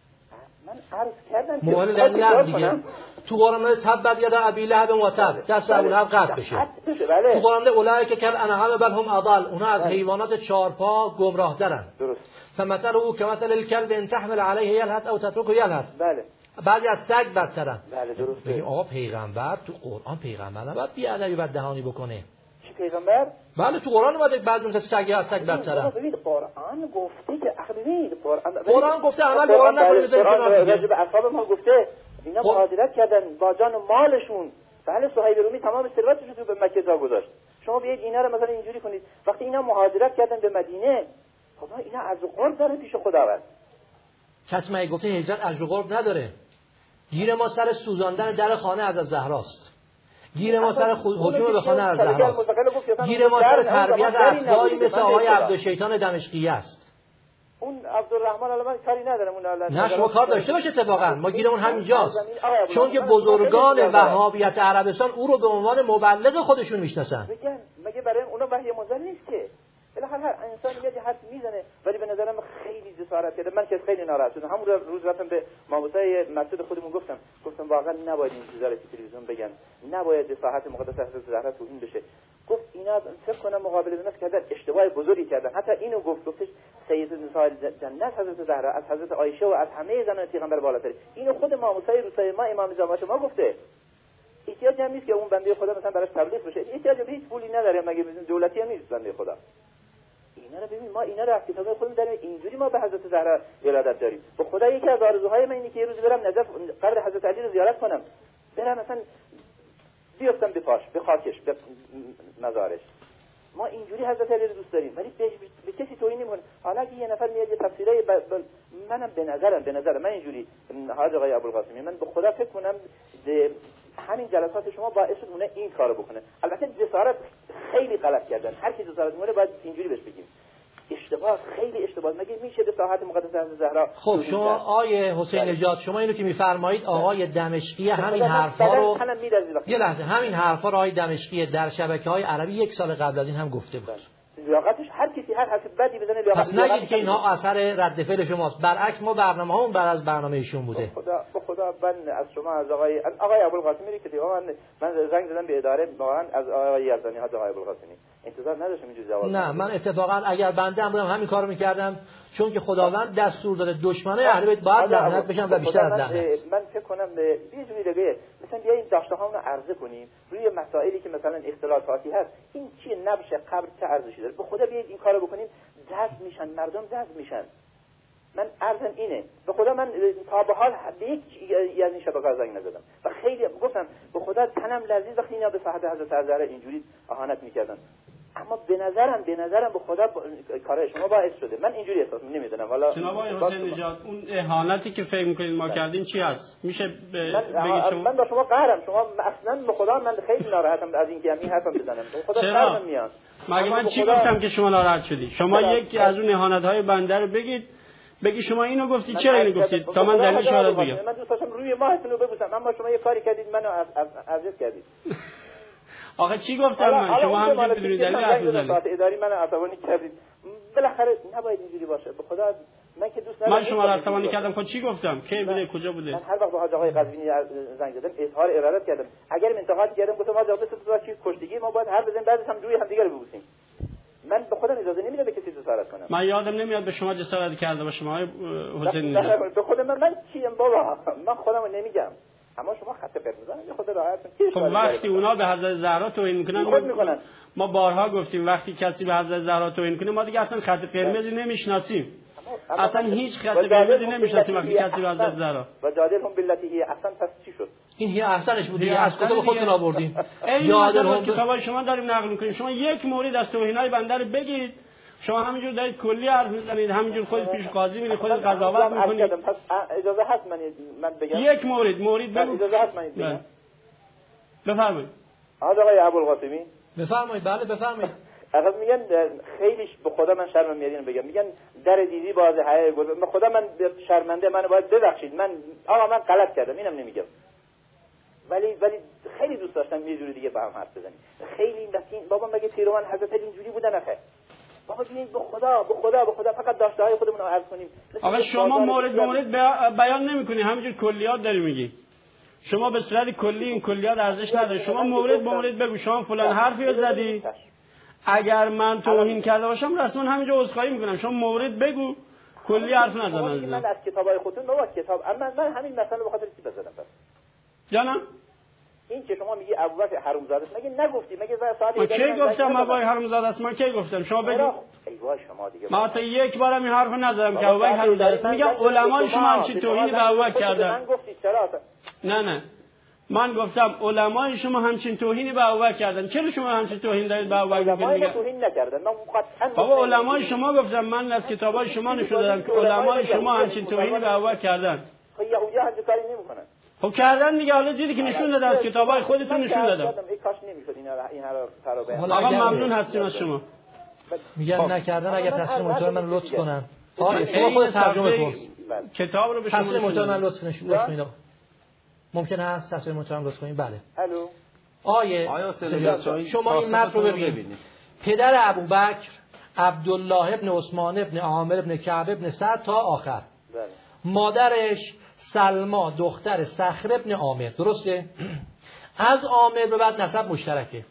من عرض کردم مباهله در لب دیگه. تو قرآن تبت یدا ابی لهب و تب، دست ابو لهب قطع بشه. بله. تو قرآن اولئک کل انعام بل هم اضل، اونها از حیوانات چارپا گمراه ترن. درست. فمثل او کمثل الکلب ان تحمل علیه یلهث او تترکه یلهث. بله. بعضی از سگ بدترن. بله درسته. بگیم آقا پیغمبر تو قرآن پیغمبر نباید بی‌ادبی بد دهانی بکنه. چی پیغمبر؟ بله تو قرآن اومده بعضی اون سگ از سگ بدترن. ببین قرآن گفته که ببین قرآن قرآن گفته عمل به قرآن نکنید بذارید کنار دیگه. راجع به اصحاب ما گفته اینا مهاجرت کردن با جان و مالشون. بله صهیب رومی تمام ثروتش رو به مکه جا گذاشت. شما بیاید اینا رو مثلا اینجوری کنید وقتی اینا مهاجرت کردن به مدینه، خدا اینا از قرب داره پیش خداوند. کسی مگه گفته هجرت از قرب نداره؟ گیر ما سر سوزاندن در خانه از زهراست. گیر ما سر هجوم به خانه از زهراست. گیر ما سر تربیت اتباعی مثل آقای عبدالشیطان دمشقیه است. اون عبدالرحمن الان کاری ندارم اون الان. نه شما کار داشته باشه اتفاقا. ما گیرمون همینجاست. چون که بزرگان وهابیت عربستان او رو به عنوان مبلغ خودشون میشناسن. میگن مگه برای اونا وحی منزل نیست که؟ بالاخره هر انسان یه حرف میزنه ولی به نظرم خیلی جسارت کرده. من که خیلی ناراحت شدم. همون روز رفتم به ماموسای مسجد خودمون گفتم گفتم واقعا نباید این چیزا رو تو تلویزیون بگن، نباید دفاعات مقدس حضرت زهرا توهین بشه. گفت اینا فکر کنم مقابله نفس کردن، اشتباه بزرگی کردن. حتی اینو گفت گفتش سید نساء جنت حضرت زهرا از حضرت عایشه و از همه زنان پیغمبر بالاتر. اینو خود ماموسای روسای ما امام جماعت ما گفته. احتیاج هم نیست که اون بنده خدا مثلا براش تبلیغ بشه. احتیاج به هیچ پولی نداره، مگه دولتی هم نیست بنده خدا. اینا رو ببین ما اینا رو از کتاب خودمون داریم، اینجوری ما به حضرت زهرا ولادت داریم. به خدا یکی از آرزوهای من اینه که یه روز برم نجف قبر حضرت علی رو زیارت کنم، برم مثلا بیفتم به پاش به خاکش به مزارش. ما اینجوری حضرت علی رو دوست داریم ولی به, به کسی توهین نمی‌کنیم. حالا اگه یه نفر میاد یه تفسیری ب... ب... منم به نظرم به نظر من اینجوری حاج آقای ابوالقاسمی من به خدا فکر کنم همین جلسات شما باعث شد اون این کارو بکنه. البته جسارت خیلی غلط کردن، هر کی جسارت می‌کنه باید اینجوری بهش بگیم اشتباه، خیلی اشتباه. مگه میشه به ساحت مقدس حضرت زهرا؟ خب شما آیه حسین نژاد شما اینو که میفرمایید آقای دمشقی همین حرفا رو یه لحظه همین حرفا رو آقای دمشقی در شبکه‌های عربی یک سال قبل از این هم گفته بود. لیاقتش هر کسی یکی هر حرف بدی بزنه پس نگید که اینها اثر رد فعل شماست. برعکس ما برنامه‌مون بعد از برنامه ایشون بوده. خدا به خدا من از شما از آقای آقای ابوالقاسمی که دیگه من من زنگ زدم به اداره واقعا از آقای یزدانی ها آقای ابوالقاسمی انتظار نداشتم اینجوری جواب. نه من اتفاقا اگر بنده هم بودم همین کارو می‌کردم، چون که خداوند دستور داده دشمنای اهل بیت باید لعنت بشن و بیشتر از لعنت. من فکر کنم به یه جوری دیگه مثلا بیایم داشته‌هامون رو عرضه کنیم روی مسائلی که مثلا اختلافاتی هست، این چی نبشه قبر چه ارزشی داره، به خدا بیاید این کارو بکنیم جذب میشن مردم، جذب میشن. من عرضم اینه به خدا من تا به حال به یک از این شبکه‌ها زنگ نزدم و خیلی گفتم به خدا تنم لذیذ وقتی اینا به صحت حضرت الزهرا اینجوری اهانت میکردن، اما به نظرم به نظرم به خدا کار شما باعث شده. من اینجوری احساس نمیدونم. والا جناب آقای حسین نژاد اون اهانتی که فکر می‌کنید ما کردیم چی هست؟ میشه بگید شما؟ من با شما قهرم، شما اصلا به خدا من خیلی ناراحتم از اینکه همین حرفم بزنم. به خدا قهرم میاد. مگه من چی گفتم که شما ناراحت شدی؟ شما یکی از اون اهانت‌های بنده رو بگید، بگی شما اینو گفتی، چرا اینو گفتید تا من دلیلش رو بگم. من دوست داشتم روی ماهتون رو ببوسم، اما شما یه کاری کردید منو اذیت کردید. آخه چی گفتم من؟ شما همینجوری بدون دلیل حرف می‌زنید. اداری منو عصبانی کردید. بالاخره نباید اینجوری باشه. به خدا من که دوست ندارم. من شما رو عصبانی کردم. خب چی گفتم؟ کی بوده؟ کجا بوده؟ من هر وقت با حاج آقای قزوینی زنگ زدم اظهار ارادت کردم. اگر انتقاد کردم گفتم حاج آقا تو چی کشتگی ما باید هر بزنیم بعدش هم روی هم دیگه رو ببوسیم. من به خودم اجازه نمیدم به کسی جسارت کنم. من یادم نمیاد به شما جسارت کرده باشم آقای حسین نژاد. به خودم من من چیم بابا، من خودمو نمیگم، اما شما خط قرمز یه خود راحت خب وقتی اونا به حضرت زهرا توهین میکنن خود میکنن. ما بارها گفتیم وقتی کسی به حضرت زهرا توهین کنه ما دیگه اصلا خط قرمزی نمیشناسیم، اصلا هیچ خط قرمزی نمیشناسیم وقتی کسی به حضرت زهرا و جادلهم بالتی هی احسن. پس چی شد؟ این هی احسنش بود دیگه، از کتاب خودتون آوردیم. جادلهم کتابای شما داریم نقل میکنیم. شما یک مورد از توهینای بنده رو بگید، شما همینجور دارید کلی حرف میزنید، همینجور خودت پیش قاضی میری خودت قضاوت میکنید. پس اجازه هست من من بگم یک مورد مورد بگو. اجازه هست من بگم. بفرمایید. آقای ابوالقاسمی بفرمایید. بله بفرمایید. اصلا میگن خیلیش به خدا من شرمم میاد اینو بگم، میگن در دیدی باز حیا گذر. به خدا من شرمنده، منو باید ببخشید، من آقا من غلط کردم اینم نمیگم، ولی ولی خیلی دوست داشتم یه جوری دیگه با هم حرف بزنیم. خیلی این بابا مگه پیروان حضرت علی اینجوری بودن آخه؟ بابا ببین به خدا به خدا به خدا فقط داشته های خودمون رو عرض کنیم. آقا شما مورد به مورد بیان نمی‌کنی، همینجور کلیات داری میگی. شما به صورت کلی این کلیات ارزش نداره. شما مورد به مورد بگو شما فلان حرفی رو زدی، اگر من توهین کرده باشم رسما همینجا عذرخواهی میکنم. شما مورد بگو، کلی حرف نزن عزیزم. من از کتابای خودتون بابا کتاب اما من همین مثلا به خاطر چی بزدم پس جانم این که شما میگی ابوبکر حرومزاده است، مگه نگفتی؟ مگه ساعت من کی گفتم ابوبکر حرومزاده است؟ من کی گفتم؟ شما بگید. ای وای شما دیگه ما تا یک بارم این حرفو نزدم که ابوبکر حرومزاده است. میگم علمای شما همچین توهین به ابوبکر کردن. من گفتی چرا؟ نه نه من گفتم علمای شما همچین توهینی به ابوبکر کردن. چرا شما همچین توهین دارید به ابوبکر میگید؟ علمای توهین نکردن. من قطعا بابا علمای شما گفتم، من از کتابای شما نشون دادم که علمای شما همچین توهینی به ابوبکر کردن. خب یهودی‌ها همچین کاری نمیکنن. خب کردن دیگه، حالا دیدی که نشون دادم از کتابای خودتون نشون دادم. ای کاش نمیشد اینا این هر فرا بیان. آقا ممنون هستیم از شما. میگن نکردن اگر تصمیم محترم من لطف کنن. آره شما خود ترجمه کن. کتاب رو به شما تصمیم محترم من لطف کنید. ممکنه هست تصمیم محترم لطف کنید؟ بله. الو. آیه شما این متن رو ببینید. پدر ابوبکر عبدالله ابن عثمان ابن عامر ابن کعب ابن سعد تا آخر. بله. مادرش سلما دختر صخر ابن عامر، درسته؟ از عامر به بعد نسب مشترکه.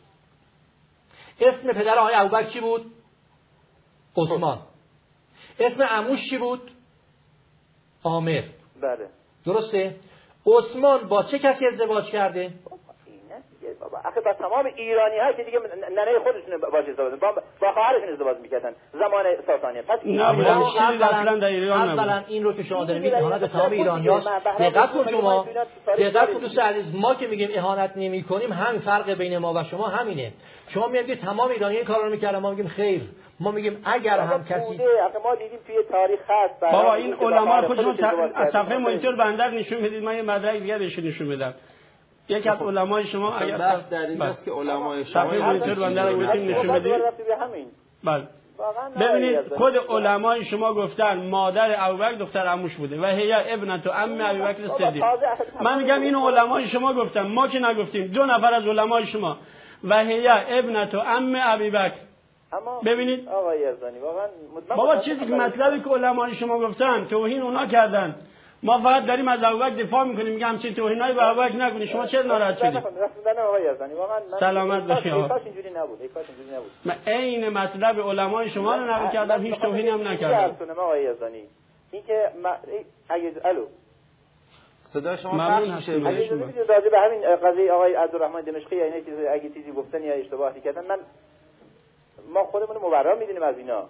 اسم پدر آقای ابوبکر چی بود؟ عثمان. اسم عموش چی بود؟ عامر. بله. درسته؟ عثمان با چه کسی ازدواج کرده؟ بابا آخه با تمام ایرانی ها که دیگه ننه خودشون باشه ازدواج با با خواهرشون ازدواج میکردن زمان ساسانی. پس نه اصلا در ایران نبود. اولا این رو که شما دارید میگید اهانت به تمام ایرانیاست. دقت کن شما، دقت کن دوست عزیز، ما که میگیم اهانت نمی‌کنیم همین فرق بین ما و شما همینه. شما میگید تمام ایرانی این کارو میکردن، ما میگیم خیر. ما میگیم اگر هم کسی ما دیدیم توی تاریخ هست. بابا این علما خودشون از صفحه مانیتور بندر نشون میدید، من یه مدرک دیگه بهشون نشون میدم. یکی از علمای شما اگر بحث در این است که علمای شما صفحه مانیتور بندر رو بهتون نشون بدید. بله ببینید خود علمای شما گفتن مادر ابوبکر دختر عموش بوده و هي ابنت عم ابوبکر صدیق. من میگم اینو علمای شما گفتن، ما که نگفتیم. دو نفر از علمای شما و هي ابنت عم ابوبکر اما ببینید آقای یزدانی واقعا بابا چیزی که مطلبی که علمای شما گفتن توهین اونا کردن، ما فقط داریم از ابوبکر دفاع میکنیم، میگم همچین توهینایی به ابوبکر نکنید. شما چرا ناراحت شدید؟ رسوندن آقای یزدانی واقعا سلامت باشید. کاش اینجوری نبود، کاش اینجوری نبود. من عین مطلب علمای شما رو نقل کردم، هیچ توهینی هم نکردم. آقای یزدانی این که اگه الو صدای شما پخش میشه. اگه ببینید راجع به همین قضیه آقای عبدالرحمن دمشقی یا اینا چیزی اگه چیزی گفتن یا اشتباهی کردن، من ما خودمون مبرا میدونیم از اینا.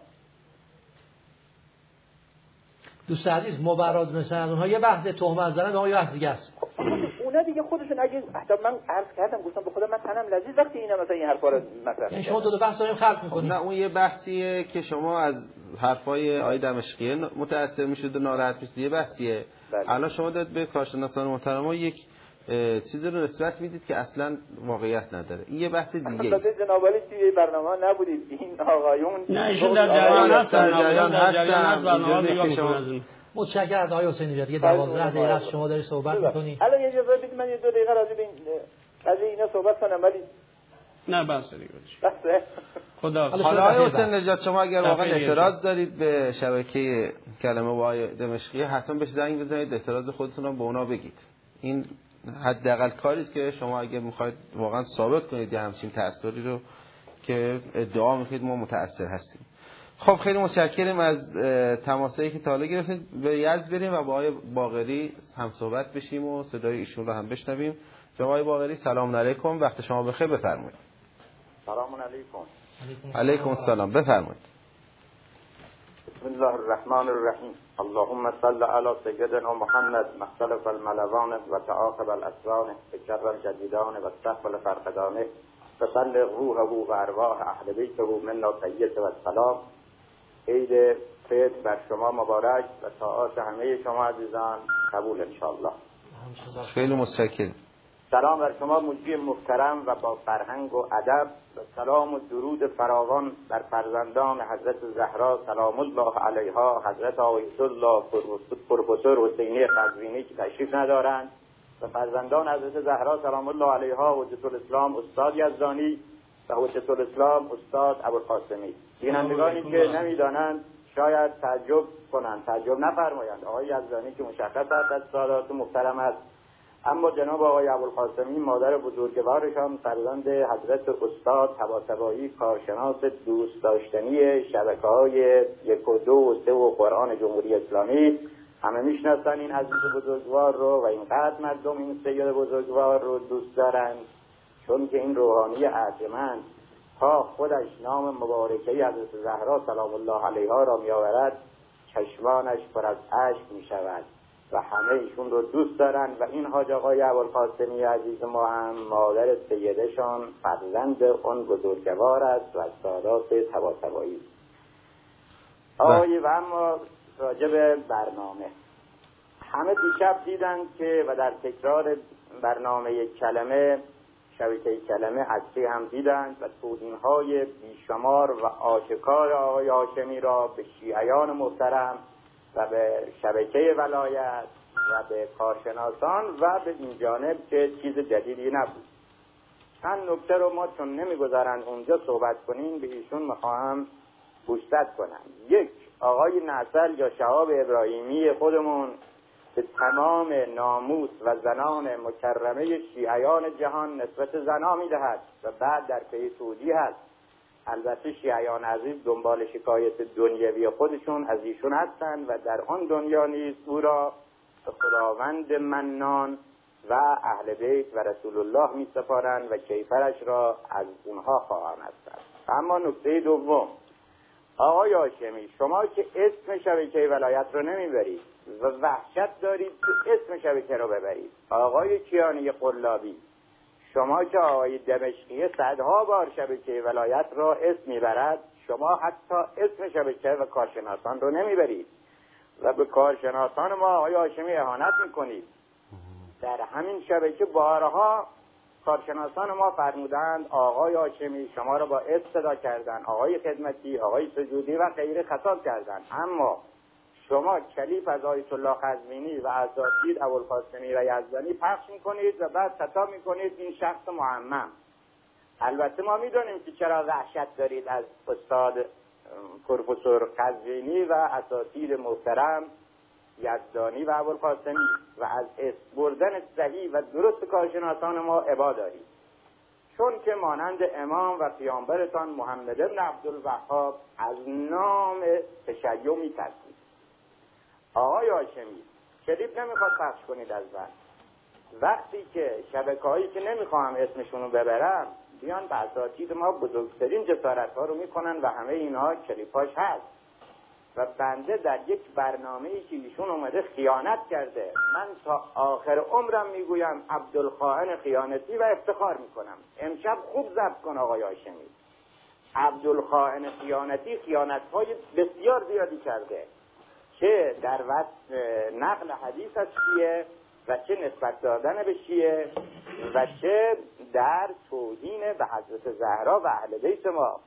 دوست عزیز مبرا مثلا از اونها یه بحث تهمت زدن، اون یه بحث دیگه است. اونا دیگه خودشون اگه حتی من عرض کردم گفتم به خدا من تنم لذیذ وقتی اینا مثلا این حرفا رو مطرح یعنی شما دو تا بحث داریم خلق می‌کنید. نه اون یه بحثیه که شما از حرفای آقای دمشقی متأثر میشید و ناراحت میشید، یه بحثیه. بله. الان شما دارید به کارشناسان محترم یک چیزی رو نسبت میدید که اصلا واقعیت نداره. این یه بحث دیگه است. جناب عالی توی برنامه نبودید این آقایون؟ نه ایشون در جریان هستن، در جریان هستن. برنامه که شما متشکرم از آقای حسینی نژاد. دیگه دوازده دقیقه است شما دارید صحبت می‌کنید. الان اجازه بدید من یه دو دقیقه راجع به این قضیه اینا صحبت کنم، ولی نه بس دیگه بس خدا. حالا آقای حسین نژاد شما اگر واقعا اعتراض دارید به شبکه کلمه با آقای دمشقی، حتما بهش زنگ بزنید، اعتراض خودتون رو به اونا بگید. این حداقل کاری است که شما اگه میخواید واقعا ثابت کنید یه همچین تأثیری رو که ادعا میکنید ما متأثر هستیم. خب خیلی متشکرم از تماسایی که تا حالا گرفتید. به یزد بریم و با آقای باقری هم صحبت بشیم و صدای ایشون رو هم بشنویم. آقای باقری سلام علیکم، وقت شما بخیر، بفرمایید. سلام علیکم. علیکم السلام، بفرمایید. بسم الله الرحمن الرحیم. اللهم صل علی سیدنا محمد مختلف الملوان و تعاقب الاسران بشر الجدیدان و استقبل فرقدانه و بلغ روحه و ارواح اهل بیته منا تحیت و سلام. عید فطر بر شما مبارک و طاعات همه شما عزیزان قبول انشاءالله. خیلی متشکرم. سلام بر شما مجری محترم و با فرهنگ و ادب و سلام و درود فراوان بر فرزندان حضرت زهرا سلام الله علیها، حضرت آیت الله پروفسور حسینی قزوینی که تشریف ندارند و فرزندان حضرت زهرا سلام الله علیها حجت الاسلام استاد یزدانی و حجت الاسلام استاد ابوالقاسمی. بینندگانی که نمیدانند شاید تعجب کنند، تعجب نفرمایند. آقای یزدانی که مشخص است از سادات محترم است، اما جناب آقای ابوالقاسمی مادر بزرگوارشان فرزند حضرت استاد طباطبایی کارشناس دوست داشتنی شبکه‌های یک و دو و سه و قرآن جمهوری اسلامی، همه میشناسن این عزیز بزرگوار رو و اینقدر مردم این سید بزرگوار رو دوست دارن، چون که این روحانی ارجمند تا خودش نام مبارکه حضرت زهرا سلام الله علیها را میآورد چشمانش پر از اشک میشود و همه ایشون رو دوست دارن و این حاج آقای ابوالقاسمی عزیز ما هم مادر سیدشان فرزند اون بزرگوار است و از سادات طباطبایی. آقای و اما راجع به برنامه، همه دیشب دیدن که و در تکرار برنامه کلمه شبکه کلمه اصلی هم دیدند و توهین‌های بیشمار و آشکار آقای هاشمی را به شیعیان محترم و به شبکه ولایت و به کارشناسان و به این جانب که چیز جدیدی نبود. چند نکته رو ما چون نمیگذارن اونجا صحبت کنیم به ایشون میخواهم گوشزد کنم. یک، آقای نعسل یا شهاب ابراهیمی خودمون به تمام ناموس و زنان مکرمه شیعیان جهان نسبت زنا میدهد و بعد در پی توضیح هست. البته شیعیان عزیز دنبال شکایت دنیوی خودشون از ایشون هستند و در آن دنیا نیز او را به خداوند منان و اهل بیت و رسول الله می سپارند و کیفرش را از اونها خواهند است. اما نکته دوم، آقای هاشمی شما که اسم شبکه ولایت رو نمیبرید و وحشت دارید که اسم شبکه رو ببرید. آقای کیانی قلابی شما که آقای دمشقی صدها بار شبکه ولایت را اسم میبرد، شما حتی اسم شبکه و کارشناسان رو نمیبرید و به کارشناسان ما آقای هاشمی اهانت میکنید. در همین شبکه بارها کارشناسان ما فرمودند آقای هاشمی شما را با اسم صدا کردن، آقای خدمتی، آقای سجودی و غیره خطاب کردند، اما شما کلیپ از آیت الله قزوینی و اساتید ابوالقاسمی و یزدانی پخش میکنید و بعد خطاب میکنید این شخص معمم. البته ما میدونیم که چرا وحشت دارید از استاد پروفسور قزوینی و اساتید محترم یزدانی و ابوالقاسمی و از اسم بردن صحیح و درست کارشناسان ما ابا دارید، چون که مانند امام و پیامبرتان محمد بن عبدالوهاب از نام تشیع میترسید. آقای هاشمی کلیپ نمیخواد پخش کنید از من، وقتی که شبکه‌هایی که نمیخوام اسمشون رو ببرم بیان به اساتید ما بزرگترین جسارت ها رو میکنن و همه اینها کلیپاش هست و بنده در یک برنامه‌ای که ایشون اومده خیانت کرده، من تا آخر عمرم میگویم عبدالخائن خیانتی و افتخار میکنم. امشب خوب ضبط کن آقای هاشمی، عبدالخائن خیانتی خیانت‌های بسیار زیادی کرده، چه در وصف نقل حدیث از شیعه و چه نسبت دادن به شیعه و چه در توهین به حضرت زهرا و اهل بیت ما.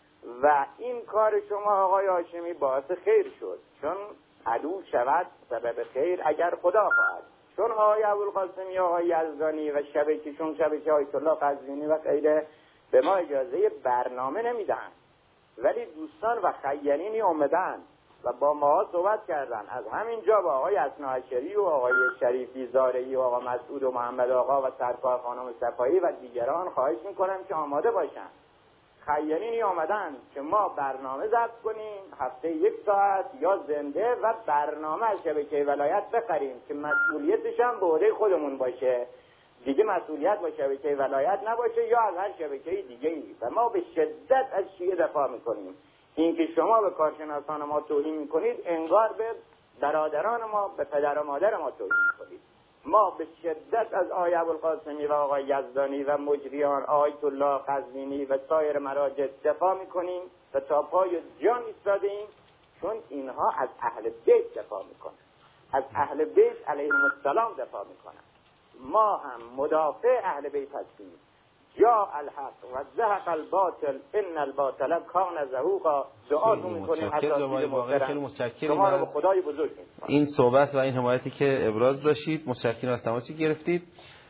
و این کار شما آقای هاشمی باعث خیر شد، چون عدو شود سبب خیر اگر خدا خواهد. چون آقای ابوالقاسمی و آقای یزدانی و شبکه‌شون شبکه آیت الله قزوینی و غیره به ما اجازه برنامه نمیدن، ولی دوستان و خیرینی اومدن و با ما صحبت کردن. از همین جا با آقای اثناعشری و آقای شریفی زارعی و آقا مسعود و محمد آقا و سرکار خانم صفایی و دیگران خواهش میکنم که آماده باشن. خیرینی آمدن که ما برنامه ضبط کنیم هفته یک ساعت یا زنده و برنامه از شبکه ولایت بخریم که مسئولیتش هم به عهده خودمون باشه، دیگه مسئولیت با شبکه ولایت نباشه یا از هر شبکه دیگه ای. و ما به شدت از شیعه دفاع میکنیم. این که شما به کارشناسان ما توهین میکنید انگار به برادران ما، به پدر و مادر ما توهین میکنید. ما به شدت از آقای ابوالقاسمی و آقای یزدانی و مجریان آیت الله قزوینی و سایر مراجع دفاع میکنیم و تا پای جان ایستادیم، چون اینها از اهل بیت دفاع میکنن، از اهل بیت علیهم السلام دفاع میکنن. ما هم مدافع اهل بیت هستیم. یا الحق و زهق الباطل ان الباطل کان زهوقا. دعاتون میکنیم اساتید محترم، شما رو به خدای بزرگ می‌سپارم. این صحبت و این حمایتی که ابراز داشتید متشکرم از تماسی گرفتید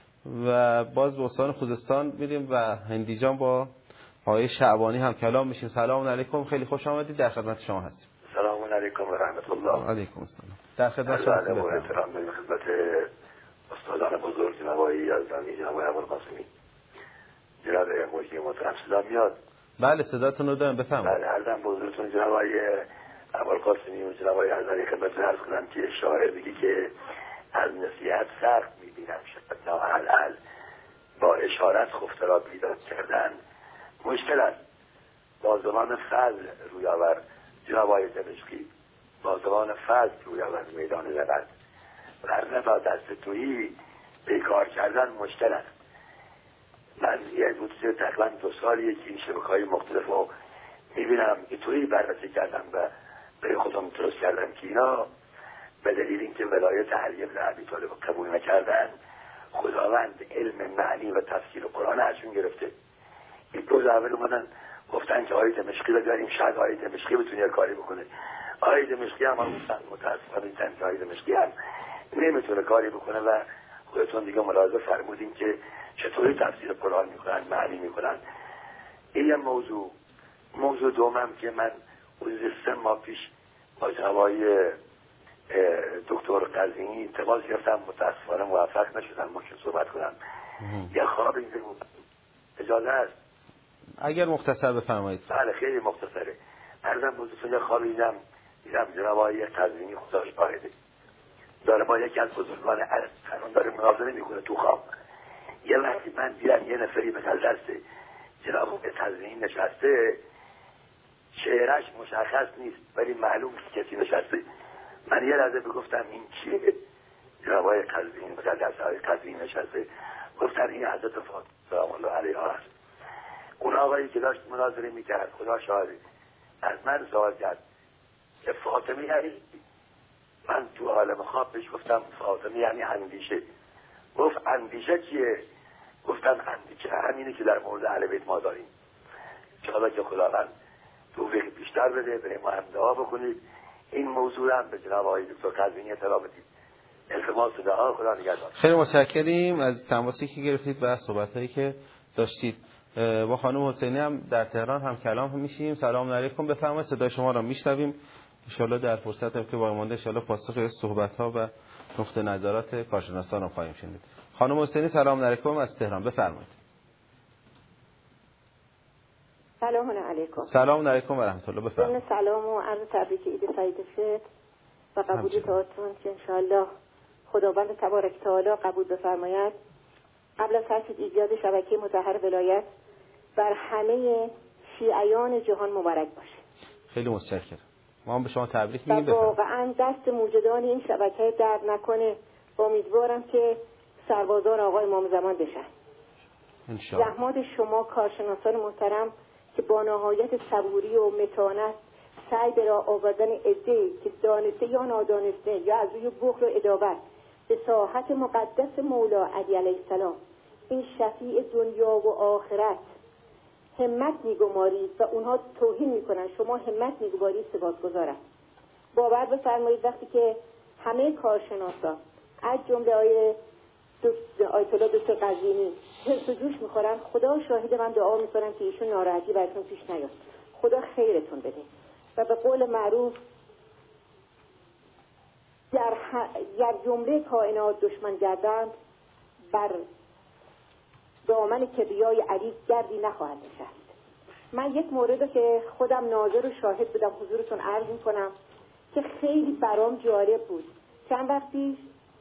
و باز به استان خوزستان میریم و هندیجان با آقای شعبانی هم کلام میشیم. سلام علیکم، خیلی خوش آمدید، در خدمت شما هستیم. سلام علیکم و رحمت الله. علیکم السلام. در خدمت شما هستیم. با احترام به خدمت استادان بزرگ جناب آقای یزدانی، جناب آقای ابوالقاسمی، جناب مجری محترم. صدا میاد؟ بله صداتون رو دارم، بفرمایید. بله عرضم به حضورتون جناب آقای ابوالقاسمی و جناب آقای یزدانی خدمتتون عرض کنم که شاعر میگه که از نصیحت سخت میبینم شاید نااهل با اشارت خفته را بیداد کردن مشکل است. با زبان فضل روی آور جناب آقای دمشقی، با زبان فضل روی آور میدان نبرد، ورنه با دست تویی بیکار کردن مشکل است. من یه بودسه تقریبا دو سالیه که این شبکه‌های مختلف رو میبینم که توی بررسی کردم و به خودم درست کردم که اینا به دلیل اینکه ولایت علی بن ابی طالب قبول نکردن، خداوند علم معنی و تفسیر قرآن ازشون گرفته. این روز اول اومدن گفتن که آیه دمشقی رو داریم، شاید آیه دمشقی بتونه کاری بکنه. آیه دمشقی هم متاسفانه دیدن که آیه دمشقی هم نمیتونه کاری بکنه و خودتون دیگه ملاحظه فرمودین که چطوری تفسیر قرآن میکنن، معنی میکنن. این یه موضوع. موضوع دومم که من حدود سه ماه پیش با جناب آقای دکتر قزوینی تماس گرفتم، متاسفانه موفق نشدم ما که صحبت کنم. یه خواب اینجا بود، اجازه هست؟ اگر مختصر بفرمایید. بله خیلی مختصره. عرضم بزرگتون یه خواب دیدم، دیدم جناب آقای قزوینی خدا شاهده داره با یکی از بزرگان عرب قانون داره مناظره میکنه تو خواب. یه وقتی من دیدم یه نفری به دست جناب آقای قزوینی نشسته، چهرهش مشخص نیست ولی معلوم که کسی نشسته. من یه لحظه بگفتم این چیه؟ جناب آقای قزوینی به دست آقای قزوینی نشسته. گفتن این حضرت فاطمه سلام الله علیها است. اون آقایی که داشت مناظره میکرد خدا شاهده از من سوال کرد که فاطمه یعنی؟ من تو عالم خواب بهش گفتم فاطمه یعنی اندیشه. گفت اندیشه چیه؟ گفتم اندیشه همینه که در مورد اهل بیت ما داریم. انشاءالله که خداوند توفیق بیشتر بده برای ما هم دعا بکنید. این موضوع هم به جناب آقای دکتر قزوینی اطلاع بدید. التماس دعا، خدا نگهدار. خیلی متشکریم از تماسی که گرفتید و صحبتایی که داشتید. با خانم حسینی هم در تهران هم کلام هم میشیم. سلام علیکم، بفرمایید. صدای شما را میشنویم. ان شاءالله در فرصت هم که باقی مونده ان شاءالله پاسخ صحبت ها و نقطه نظرات کارشناسان رو خواهیم شنید. خانم حسینی سلام علیکم از تهران، بفرمایید. سلام علیکم. سلام علیکم و رحمت الله، بفرمایید. سلام و عرض تبریک عید سعید شد و قبول تاتون که ان شاءالله خداوند تبارک تعالی قبول بفرماید. قبل از هر چیز ایجاد شبکه مطهر ولایت بر همه شیعیان جهان مبارک باشه. خیلی متشکرم. ما هم به شما تبریک میگیم. واقعا دست موجودان این شبکه درد نکنه. امیدوارم که سربازان آقای امام زمان بشن. ان شاء الله. زحمات شما کارشناسان محترم که با نهایت صبوری و متانت سعی به راه آوردن عده‌ای که دانسته یا نادانسته یا از روی بخل و عداوت به ساحت مقدس مولا علی علیه السلام این شفیع دنیا و آخرت همت میگمارید و اونها توهین میکنن، شما همت میگمارید، سپاسگزارم. باور بفرمایید وقتی که همه کارشناسان از جمله آیه آیت الله دکتر قزوینی حرص و جوش میخورن، خدا شاهد من دعا میکنم که ایشون ناراحتی براتون پیش نیاد. خدا خیرتون بده و به قول معروف در ح... جمله کائنات دشمن گردند بر دامن کبریای علی گردی نخواهد نشست. من یک مورد که خودم ناظر و شاهد بودم حضورتون عرض میکنم که خیلی برام جالب بود. چند وقتی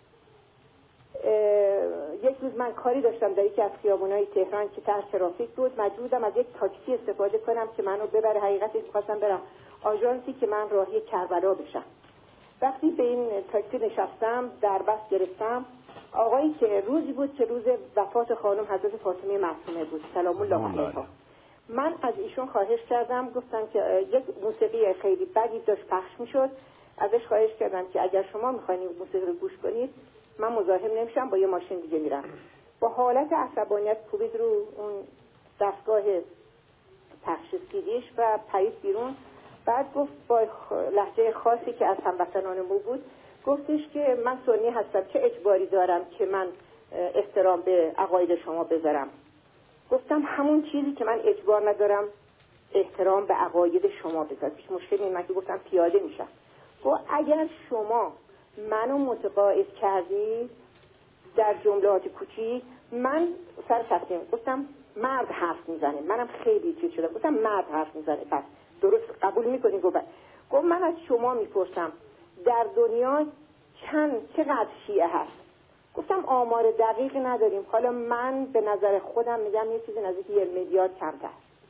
یک روز من کاری داشتم در یکی از خیابونای تهران که تر ترافیک بود، مجبورم از یک تاکسی استفاده کنم که منو ببره. حقیقتش می‌خواستم برم آژانسی که من راهی کربلا بشم. وقتی به این تاکسی نشستم در بس گرفتم، آقایی که روزی بود که روز وفات خانم حضرت فاطمه معصومه بود سلام الله علیها، من از ایشون خواهش کردم، گفتم که یک موسیقی خیلی بدی داشت پخش میشد، ازش خواهش کردم که اگر شما میخواین موسیقی رو گوش کنید من مزاحم نمیشم، با یه ماشین دیگه میرم. با حالت عصبانیت کوبید رو اون دستگاه پخش سیدیش و پرید بیرون. بعد گفت با لهجه خاصی که از هموطنان ما بود، گفتش که من سنی هستم، چه اجباری دارم که من احترام به عقاید شما بذارم. گفتم همون چیزی که من اجبار ندارم احترام به عقاید شما بذارم، هیچ مشکلی نیست. من که گفتم پیاده میشم. گفت اگر شما منو متقاعد کردی در جملات کوچیک، من سر تسلیم. گفتم مرد حرف میزنه، منم خیلی چیز شدم، گفتم مرد حرف میزنه، پس درست قبول میکنی؟ گفت گفت من از شما میپرسم در دنیا چند چقدر شیعه هست؟ گفتم آمار دقیق نداریم، حالا من به نظر خودم میگم یه چیزی نزدیک یه میلیارد کمتر.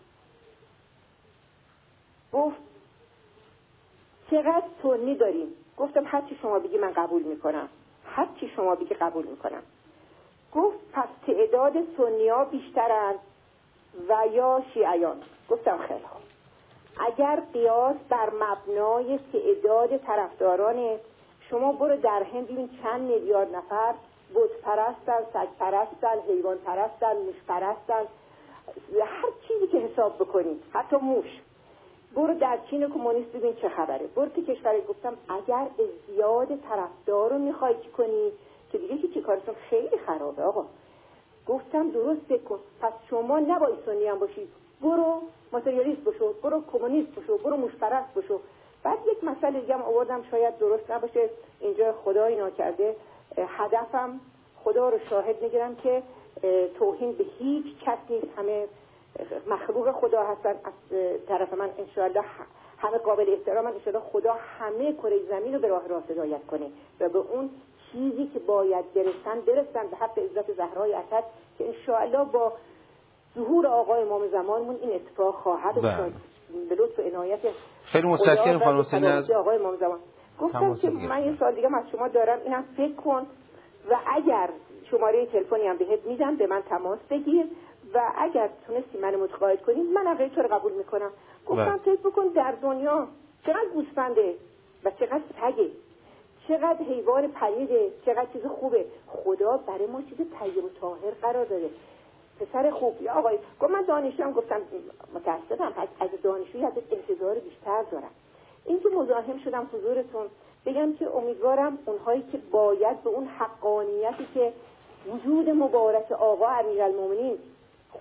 گفت چقدر سنی داریم؟ گفتم هر چی شما بگی من قبول میکنم، هر چی شما بگی قبول میکنم. گفت پس تعداد سنی‌ها بیشترند و یا شیعیان؟ گفتم خیلی خوب. اگر قیاس بر مبنای تعداد طرفداران شما برو در هند ببین چند میلیارد نفر بت پرستن، سگ پرستن، حیوان پرستن، موش پرستن، هر چیزی که حساب بکنید، حتی موش. برو در چین کمونیست ببین چه خبره. برو تو کشور. گفتم اگر ازدیاد طرفدار رو میخوای کنی که دیگه هیچی، کارتون خیلی خرابه آقا. گفتم درست بکن، پس شما نباید سنی هم باشید، برو ماتریالیست بشو، برو کمونیست بشو، برو موش پرست بشو. بعد یک مسئله دیگه هم آوردم شاید درست نباشه، اینجا خدا اینا کرده، هدفم خدا رو شاهد میگیرم که توهین به هیچ کس نیست، همه مخلوق خدا هستن. از طرف من انشاءالله همه قابل احترام، انشاءالله خدا همه کره زمین رو به راه راست هدایت کنه و به اون چیزی که باید برسن برسن، به حق عزت زهرای اسد که انشاءالله با ظهور آقای امام زمانمون این اتفاق خواهد افتاد به لطف و عنایت. خیلی متشکرم خانم حسینی از آقای امام زمان. گفتم که من یه سوال دیگه از شما دارم، اینم فکر کن و اگر شماره تلفنی هم بهت میدم به من تماس بگیر و اگر تونستی منو متقاعد کنی من غیر تو رو قبول میکنم. گفتم فکر بکن در دنیا چقدر گوسفنده و چقدر سگه، چقدر حیوان پلیده، چقدر چیز خوبه. خدا برای ما چیز طیب و طاهر قرار داده. پسر خوب یا آقای گفت من دانشجوام. گفتم متاسفم، پس از دانشجویی ازت انتظار بیشتر دارم. این که مزاحم شدم حضورتون بگم که امیدوارم اونهایی که باید به اون حقانیتی که وجود مبارک آقا امیرالمومنین خدا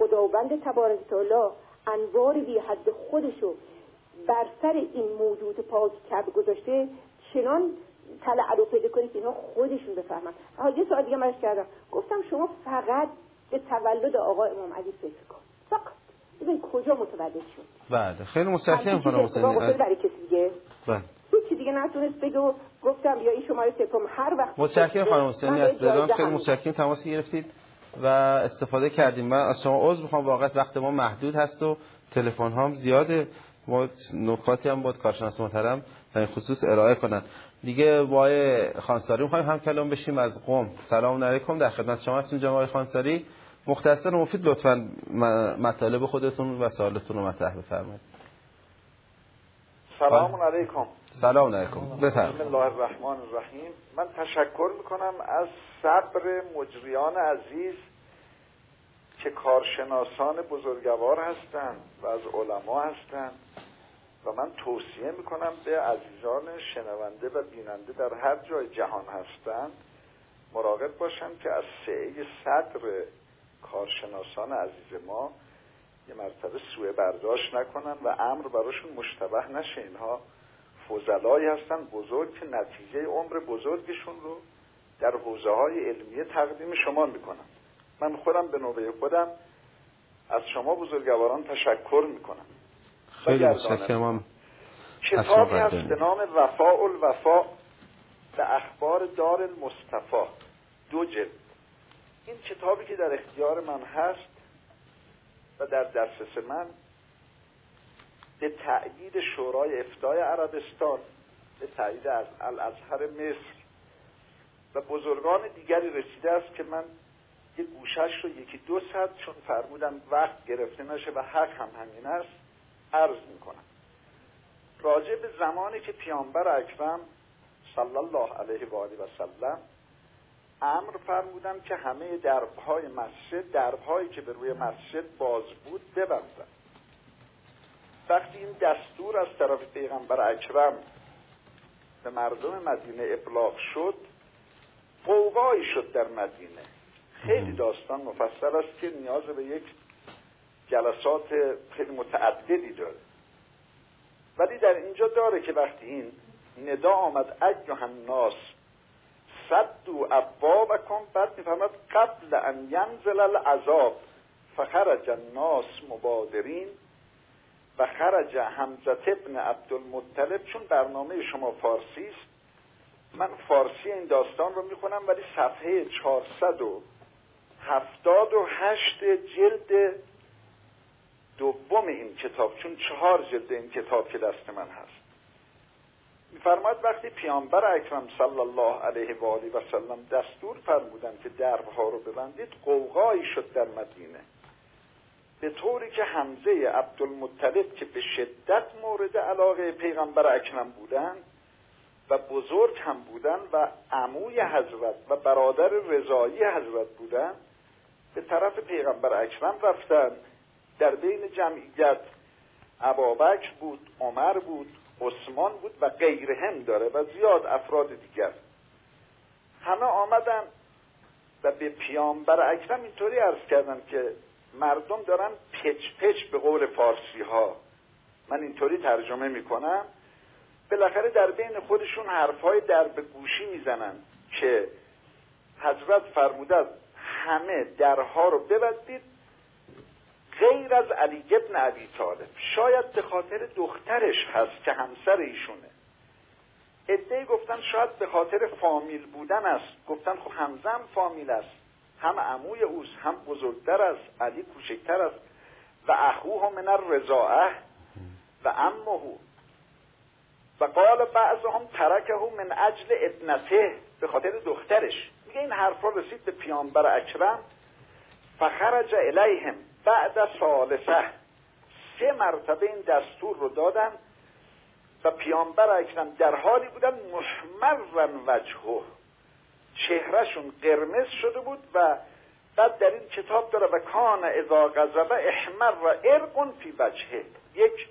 خداوند تبارک تعالی انوار بی حد خودشو بر سر این موجود پاک کعبه گذاشته، چنان طلع رو پیدا کنید که اینا خودشون بفهمن. یه سوال دیگه مرش کردم، گفتم شما فقط به تولد آقا امام علی فکر کن، فقط ببین کجا متولد شد. بله خیلی متشکرم خانم حسینی. برای کسی دیگه بله هیچ دیگه نتونست بگو، گفتم یا این شماره تلفن هر وقت. متشکرم خانم حسینی از دلان، خیلی متشکرم تماس گرفتید و استفاده کردیم. من از شما عذر میخوام، واقعا وقت ما محدود هست و تلفن هام زیاده، ما نکاتی هم بود کارشناس محترم در این خصوص ارائه کنن. دیگه با آقای خانساری می‌خوایم هم کلام بشیم از قم. سلام علیکم، در خدمت شما هستیم جناب آقای خانساری. مختصر و مفید لطفاً مطالب خودتون و سوالتون رو مطرح بفرمایید. سلام علیکم. سلام علیکم. بفرمایید. بسم الله الرحمن الرحیم. من تشکر میکنم از صبر مجریان عزیز که کارشناسان بزرگوار هستند و از علما هستند و من توصیه میکنم به عزیزان شنونده و بیننده در هر جای جهان هستند مراقب باشند که از سعه صدر کارشناسان عزیز ما یه مرتبه سوء برداشت نکنن و امر براشون مشتبه نشه. اینها فضلایی هستن بزرگ که نتیجه عمر بزرگشون رو در حوزه های علمیه تقدیم شما میکنن. من خودم به نوبه خودم از شما بزرگواران تشکر میکنم. خیلی متشکرم. کتابی هست به نام وفاء الوفا به اخبار دار المصطفى، دو جلد. این کتابی که در اختیار من هست و در دسترس من به تأیید شورای افتای عربستان، به تأیید از الازهر مصر و بزرگان دیگری رسیده است که من یک گوشش رو یکی دو صد چون فرمودن وقت گرفته نشه و حق هم همین است عرض میکنم. راجع به زمانی که پیامبر اکرم صلی الله علیه و آله و سلم امر فرمودن که همه دربهای مسجد، دربهایی که به روی مسجد باز بود ببندن. وقتی این دستور از طرف پیغمبر اکرم به مردم مدینه ابلاغ شد، غوغایی شد در مدینه. خیلی داستان مفصل است که نیاز به یک جلسات خیلی متعددی داره، ولی در اینجا داره که وقتی این ندا آمد ایها الناس سدوا ابوابکم، بعد میفهمد قبل ان ینزل العذاب فخرج الناس مبادرین و خرج حمزه ابن عبدالمطلب. چون برنامه شما فارسی است من فارسی این داستان رو میخونم، ولی صفحه چهارصد و هفتاد و هشت جلد دوم این کتاب، چون چهار جلد این کتاب که دست من هست، میفرماید وقتی پیامبر اکرم صلی الله علیه و آله و سلم دستور فرمودن که درها رو ببندید، غوغایی شد در مدینه، به طوری که حمزه عبدالمطلب که به شدت مورد علاقه پیغمبر اکرم بودن و بزرگ هم بودن و عموی حضرت و برادر رضایی حضرت بودن، به طرف پیغمبر اکرم رفتن. در بین جمعیت ابابکر بود، عمر بود، عثمان بود و غیرهم داره و زیاد افراد دیگر. همه آمدن و به پیامبر اکرم اینطوری عرض کردن که مردم دارن پچ پچ به قول فارسی ها، من اینطوری ترجمه میکنم، بالاخره در بین خودشون حرفهای در به گوشی میزنن که حضرت فرمودن همه درها رو ببندید غیر از علی ابن ابی طالب. شاید به خاطر دخترش هست که همسر ایشونه. عده‌ای گفتن شاید به خاطر فامیل بودن است، گفتن خب حمزه هم فامیل است، هم عموی اوست، هم بزرگتر است، علی کوچکتر است و اخوه من الرضاعه و عمه و قال بعضهم ترکه من اجل ابنته، به خاطر دخترش. میگه این حرفا رسید به پیامبر اکرم، فخرج الیهم بعد ثالثه، سه مرتبه این دستور رو دادن و پیامبر اکرم در حالی بودن محمرا وجهه، چهرهشون قرمز شده بود و بعد در این کتاب داره و کان اذا غضب احمر ارق فی وجهه، یک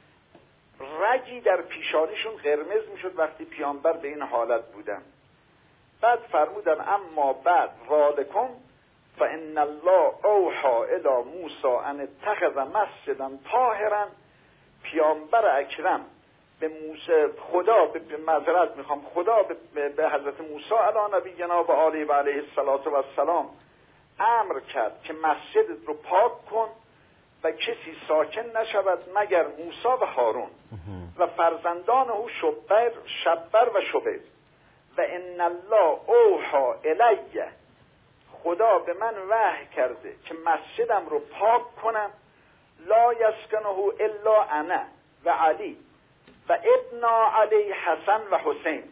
رگی در پیشانیشون قرمز میشد وقتی پیامبر به این حالت بودن. بعد فرمودن اما بعد رالکم فان الله اوحى الی موسی ان اتخذ مسجدا طاهرا. پیامبر اکرم به موسی خدا به معذرت میخوام خدا به, به حضرت موسی علی نبینا و آله و علیه السلام امر کرد که مسجد رو پاک کن و کسی ساکن نشود مگر موسی و هارون و فرزندان او شبر شبر و شبیر. و ان الله اوحى الی، خدا به من وحی کرده که مسجدم رو پاک کنم. لا یسکنه الا انا و علی و ابنا علی حسن و حسین،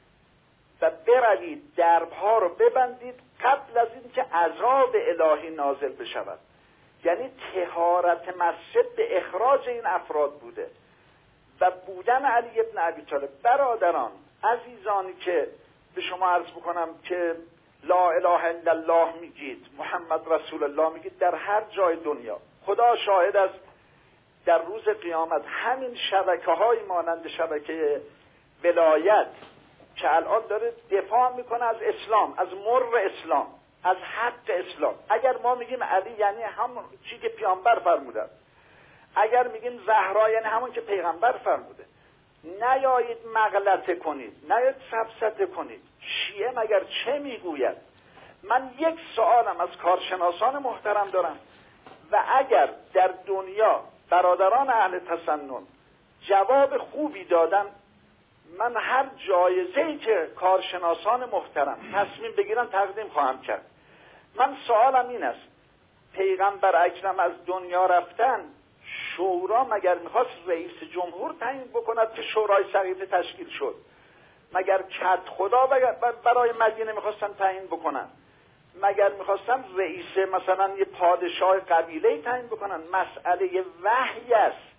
و بروید دربها رو ببندید قبل از اینکه عذاب الهی نازل بشود. یعنی طهارت مسجد به اخراج این افراد بوده و بودن علی ابن ابی طالب. برادران عزیزانی که به شما عرض بکنم که لا اله الا الله میگید، محمد رسول الله میگید در هر جای دنیا، خدا شاهد است در روز قیامت همین شبکه های مانند شبکه ولایت که الان داره دفاع میکنه از اسلام، از مر اسلام، از حق اسلام. اگر ما میگیم علی یعنی همون چی که پیامبر فرموده، اگر میگیم زهرا یعنی همون که پیغمبر فرموده. نیایید مغلطه کنید، نیایید سفسطه کنید. شیعه مگر چه میگوید؟ من یک سوالم از کارشناسان محترم دارم و اگر در دنیا برادران اهل تسنن جواب خوبی دادن، من هر جایزه‌ای که کارشناسان محترم تصمیم بگیرن تقدیم خواهم کرد. من سوالم این است، پیغمبر اکرم از دنیا رفتن، شورا مگر میخواست رئیس جمهور تعیین بکند که شورای سقیفه تشکیل شد؟ مگر کد خدا برای مدینه میخواستن تعیین بکنن؟ مگر میخواستن رئیس مثلا یه پادشاه قبیله تعیین بکنن؟ مسئله وحی است.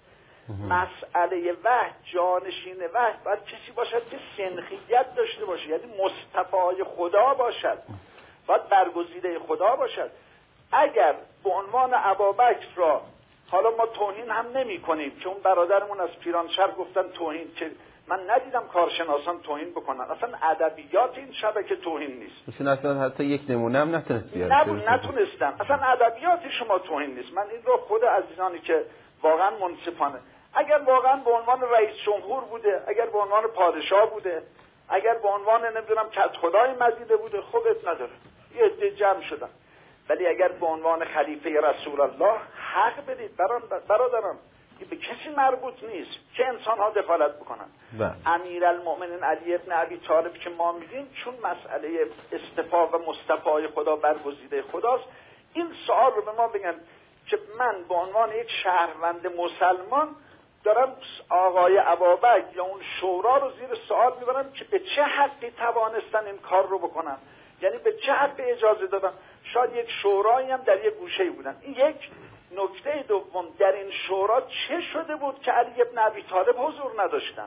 مسئله وحی، جانشین وحی باید کسی باشد که سنخیت داشته باشه، یعنی مصطفی خدا باشد، باید برگزیده خدا باشد. اگر به عنوان ابابکر را حالا ما توهین هم نمی کنیم که اون برادرمون از پیرانشهر گفتن توهین، که من ندیدم کارشناسان توهین بکنن. اصلا ادبیات این شبکه توهین نیست. مثلا اصلا حتی یک نمونه هم نتونست بیاره. نب... نتونستم. اصلا ادبیات شما توهین نیست. من این رو خود عزیزانی که واقعا منصفانه، اگر واقعا به عنوان رئیس جمهور بوده، اگر به عنوان پادشاه بوده، اگر به عنوان نمیدونم کت خدای مدیده بوده، خب ات نداره، یه عده جمع شدن. ولی اگر به عنوان خلیفه رسول الله حق بدید برادران، که به کسی مربوط نیست که انسان ها دخالت بکنن. امیرالمؤمنین علی ابن ابی طالب که ما میگیم چون مسئله استفا و مصطفی خدا برگزیده خداست، این سوال رو به ما بگن که من به عنوان یک شهروند مسلمان دارم آقای ابابکر یا اون شورا رو زیر سوال میبرم که به چه حقی توانستن این کار رو بکنن، یعنی به چه حقی اجازه دادن. شاید یک شورایی هم در یک گوشه‌ای بودن. این یک نکته. دوم، در این شورا چه شده بود که علی ابن ابی طالب حضور نداشتن؟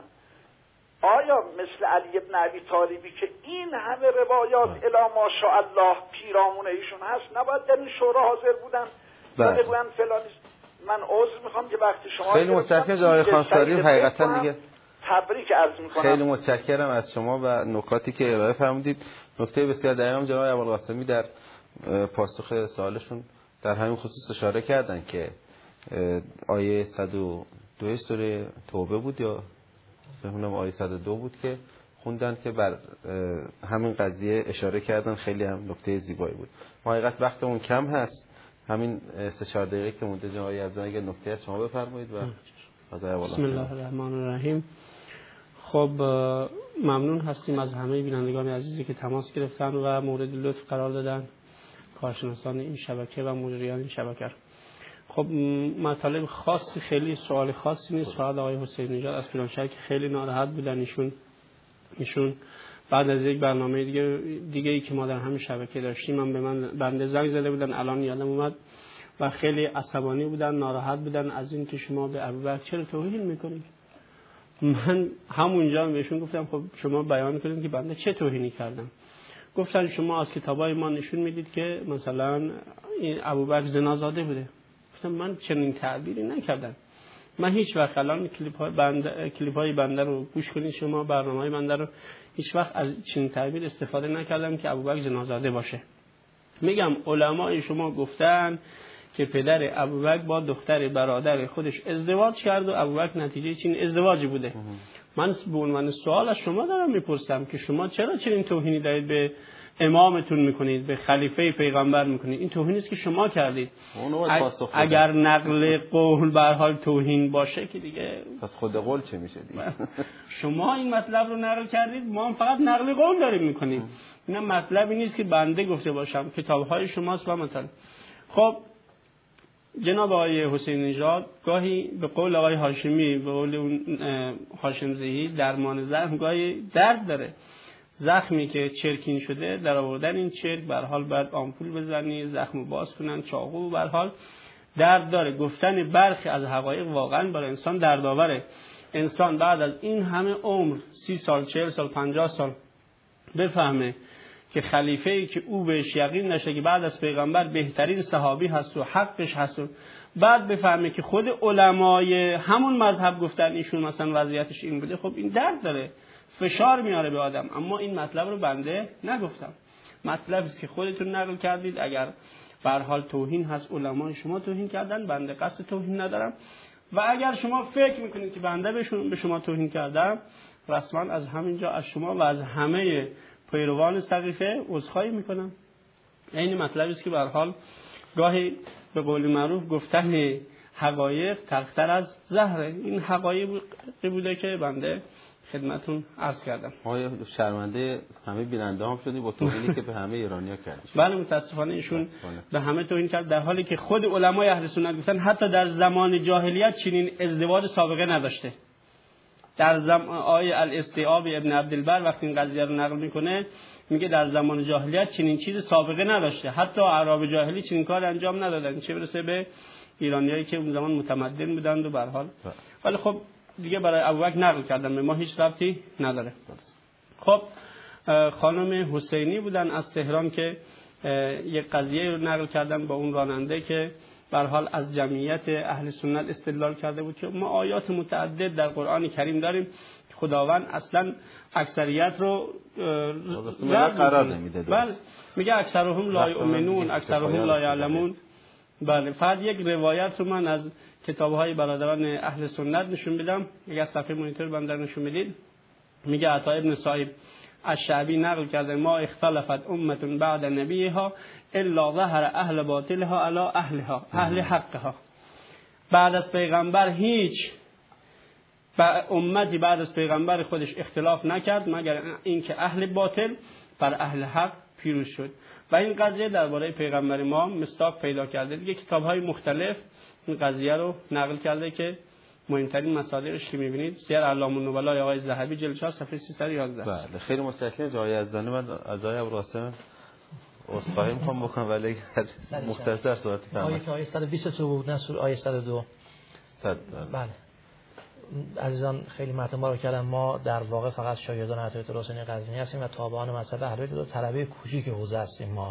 آیا مثل علی ابن ابی طالبی که این همه روایات الی ماشاءالله پیرامون ایشون هست نباید در این شورا حاضر بودن؟ بله بودن فلان. من عذر میخوام که وقتی شما خیلی متشکرم آقای خانساری، حقیقتا دیگه تبریک عرض میکنم. خیلی متشکرم از شما و نکاتی که ارائه فرمودید. نکته بسیار دقیقم جناب ابوالقاسمی در پاسخ سوالشون در همین خصوص اشاره کردن که آیه صد و دو سوره توبه بود یا بهونم آیه صد و دو بود که خوندن که بر همین قضیه اشاره کردن. خیلی هم نکته زیبایی بود. ما حقیقت وقتمون کم هست، همین سه چهار دقیقه که مونده جناب یزدان اگه نکته از شما بفرمایید. و بسم الله الرحمن الرحیم. خب ممنون هستیم از همه بینندگان عزیزی که تماس گرفتن و مورد لطف قرار دادن، کارشناسان این شبکه و مدیران این شبکه. خب مطالب خاصی، خیلی سوال خاصی نیست. فقط آقای حسین نژاد از پیرانشهر که خیلی ناراحت بودن، ایشون ایشون بعد از یک برنامه دیگه دیگه ای که ما در همین شبکه داشتیم، من به من بنده زنگ زده بودن، الان یادم اومد، و خیلی عصبانی بودن، ناراحت بودن از این که شما به ابوبکر چرا توهین میکنید. من همونجا بهشون گفتم خب شما بیان کنید که بنده چه توهینی کردم. گفتن شما از کتابای ما نشون میدید که مثلا این ابوبکر زنازاده بوده. گفتم من چنین تعبیری نکردم. من هیچ وقت الان کلیپ های بنده کلیپ های بنده رو گوش کنید شما، برنامه‌های بنده رو، هیچ وقت از چنین تعبیر استفاده نکردم که ابوبکر زنازاده باشه. میگم علمای شما گفتن که پدر ابوبکر با دختر برادر خودش ازدواج کرد و ابوبکر نتیجه چین ازدواجی بوده. من به عنوان سوال از شما دارم میپرسم که شما چرا چنین توهینی دارید به امامتون میکنید، به خلیفه پیغمبر میکنید؟ این توهینی است که شما کردید. اگر نقل قول به هر حال توهین باشه که دیگه پس خود قول چه میشه دیگه؟ شما این مطلب رو نقل کردید، ما هم فقط نقل قول داریم میکنیم. این مطلبی نیست که بنده گفته باشم، کتاب‌های شماست و مثلا. خب جناب آقای حسین نژاد گاهی به قول آقای هاشمی، به قول اون هاشم زهی، درمان زخم گاهی درد داره. زخمی که چرکین شده، در آوردن این چرک به هر حال باید آمپول بزنی، زخمو باز کنن، چاقو، به هر حال درد داره. گفتن برخی از حقایق واقعا برای انسان دردآوره. انسان بعد از این همه عمر، سی سال، چهل سال، پنجاه سال بفهمه که خلیفه‌ای که او بهش یقین نشه که بعد از پیغمبر بهترین صحابی هست و حقش هست، و بعد بفهمه که خود علمای همون مذهب گفتن ایشون مثلا وضعیتش این بوده، خب این درد داره، فشار میاره به آدم. اما این مطلب رو بنده نگفتم، مطلبی است که خودتون نقل کردید. اگر به هر حال توهین هست، علمای شما توهین کردن، بنده قصد توهین ندارم. و اگر شما فکر میکنید که بنده به شما توهین کردم، رسما از همینجا از شما و از همه پیروان سقیفه عذرخواهی میکنم. این مطلبی است که به هر حال گاهی به قول معروف گفتن حقایق تلختر از زهره. این حقایق بوده که بنده خدمتون عرض کردم. ما شرمنده همه بیننده هم شدیم با توهینی که به همه ایرانی‌ها کردن. بله متاسفانه ایشون به همه توهین کرد، در حالی که خود علمای اهل سنت گفتن حتی در زمان جاهلیت چنین ازدواج سابقه نداشته. در زمان آیه الاستیعاب ابن عبدالبر وقتی این قضیه رو نقل میکنه میگه در زمان جاهلیت چنین چیز سابقه نداشته، حتی اعراب جاهلی چنین کار انجام ندادن، چه برسه به ایرانیایی که اون زمان متمدن بودند. و به هر حال ولی خب دیگه برای ابوبکر نقل کردن، به ما هیچ ربطی نداره. خب خانم حسینی بودن از تهران که یک قضیه رو نقل کردن با اون راننده که به هر حال از جمعیت اهل سنت استدلال کرده بود که ما آیات متعدد در قرآن کریم داریم که خداوند اصلا اکثریت رو قرار نمیده. بله میگه اکثرهم لا یؤمنون، اکثرهم لا یعلمون. بله فقط یک روایت رو من از کتاب‌های برادران اهل سنت نشون بدم. اگر صفحه مانیتور بنده نشون بدید، میگه عطا ابن صائب الشعبی نقل کرده ما اختلفت امت بعد نبیها الا ظهر اهل باطلها علی اهلها، اهل حقها. بعد از پیغمبر هیچ امتی بعد از پیغمبر خودش اختلاف نکرد مگر اینکه اهل باطل بر اهل حق پیروز شد. و این قضیه درباره پیغمبر ما مصداق پیدا کرده. دیگه کتاب‌های مختلف این قضیه رو نقل کرده که مهمترین مصادرش که می‌بینید سیر اعلام النبلا آقای ذهبی جلد چهار صفحه سیصد و یازده. بله خیلی متشکرم جای یزدانی. من از آقای ابوالقاسم عذرخواهی می‌کنم بکنم ولی مختصر صحبت کنم. آیه که آیه صد و بیست و دو نصر آیه صد و دو. بله. عزیزان خیلی مطلب ما رو کردم. ما در واقع فقط شاگردان عطایت حسینی قزوینی هستیم و تابعان مذهب اهل بیت و طلبه کوچیک حوزه هستیم. ما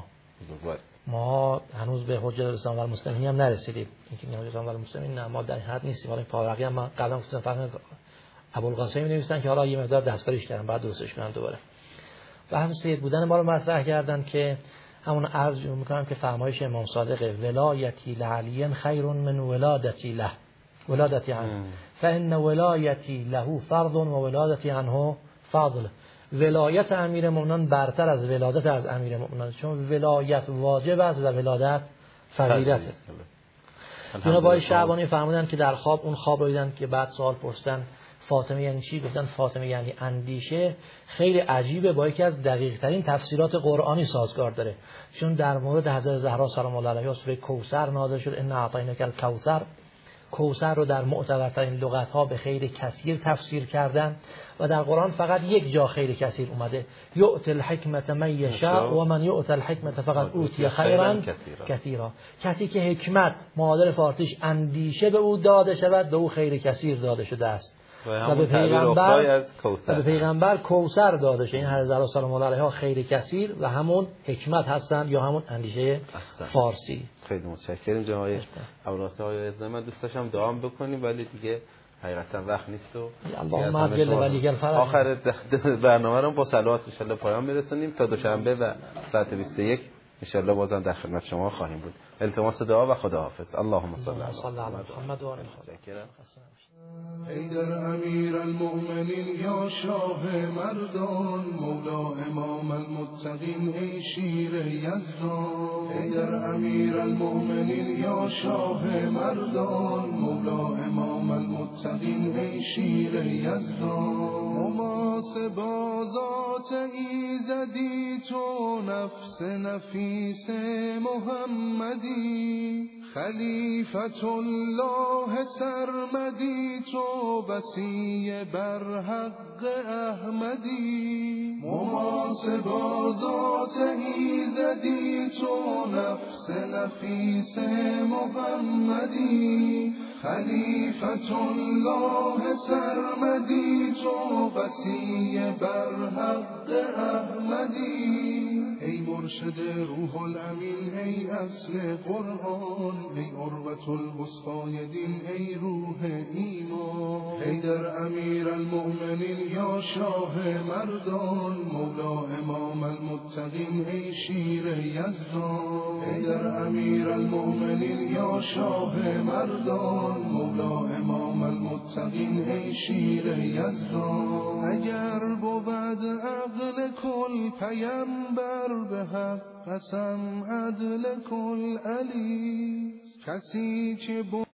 ما هنوز به حجت الاسلام و المسلمین هم نرسیدیم. اینکه حجت الاسلام و المسلمین نه، ما در حد نیستیم. حالا پاورقی هم من قبلا گفتم فقط ابوالقاسم می‌نویسن که حالا یه مقدار دستکاریش کردن، بعد درستش کنن دوباره. بحث سید بودن ما رو مطرح کردن که همون عرض می‌کنم که فرمایش امام صادق ولایتی لعلی خیر من ولادتی له، ولادتی عنه فإن ولایتی له فرض و ولادتی عنه فضل. ولایت امیر مومنان برتر از ولادت از امیر مومنان، چون ولایت واجب است و ولادت فضیلت است. جناب آقای شعبانی فرمودن که در خواب اون خواب رو دیدن که بعد سوال پرسیدن فاطمه یعنی چی؟ گفتن فاطمه یعنی اندیشه. خیلی عجیبه، با یکی از دقیق ترین تفسیرات قرآنی سازگار داره، چون در مورد حضرت زهرا سلام الله علیها سوره کوثر نازل شد ان اعطیناک الکوثر. کوثر رو در معتبرترین لغت ها به خیر کثیر تفسیر کردن و در قرآن فقط یک جا خیر کثیر اومده یؤتی الحکمت من یشاء و من یؤتی الحکمت فقط اوتی خیرا کثیرا. کسی که حکمت معادل فارسیش اندیشه به او داده شود به او خیر کثیر داده شده است و به پیغمبر و به پیغمبر کوثر داده شده. این حضرت زهرا سلام الله علیها خیر کثیر و همون حکمت هستند یا همون اندیشه فارسی. خیلی متشکرم جناب ابوالقاسم. آقای عزیز من دوست داشتم دعام بکنیم ولی دیگه حقیقتا وقت نیست و اللهم اجل ولی الفرج. آخر برنامه رو با صلوات ان شاء الله پایان میرسونیم تا دوشنبه و ساعت بیست و یک انشالله بازم در خدمت شما خواهیم بود. التماس دعا و خداحافظ. اللهم صل علی محمد و آل محمد. حیدر امیر المؤمنین یا شاه مردان، مولا امام المتقین ای شیر یزدان. حیدر امیر المؤمنین یا شاه مردان، مولا امام المتقین ای شیر یزدان. محاسبازات ایزدی تو، نفس نفیس محمدی، خلیفت الله سرمدی تو، وصی بر حق احمدی. محاسبازات ایزدی تو، نفس نفیس محمدی، خلیفت الله سرمدی تو، وصی بر حق احمدی. ای مرشد روح الامین، ای اصل قرآن، ای عروة الوثقی دین، ای روح ایمان. حیدر امیر المؤمنین یا شاه مردان، مولا امام المتقین ای شیر یزدان. حیدر امیر المؤمنین یا شاه مردان، مولا امام المتقین ای شیر یزدان. اگر بود عقل کل پیمبر، به حق قسم عدل کل علی، کسی که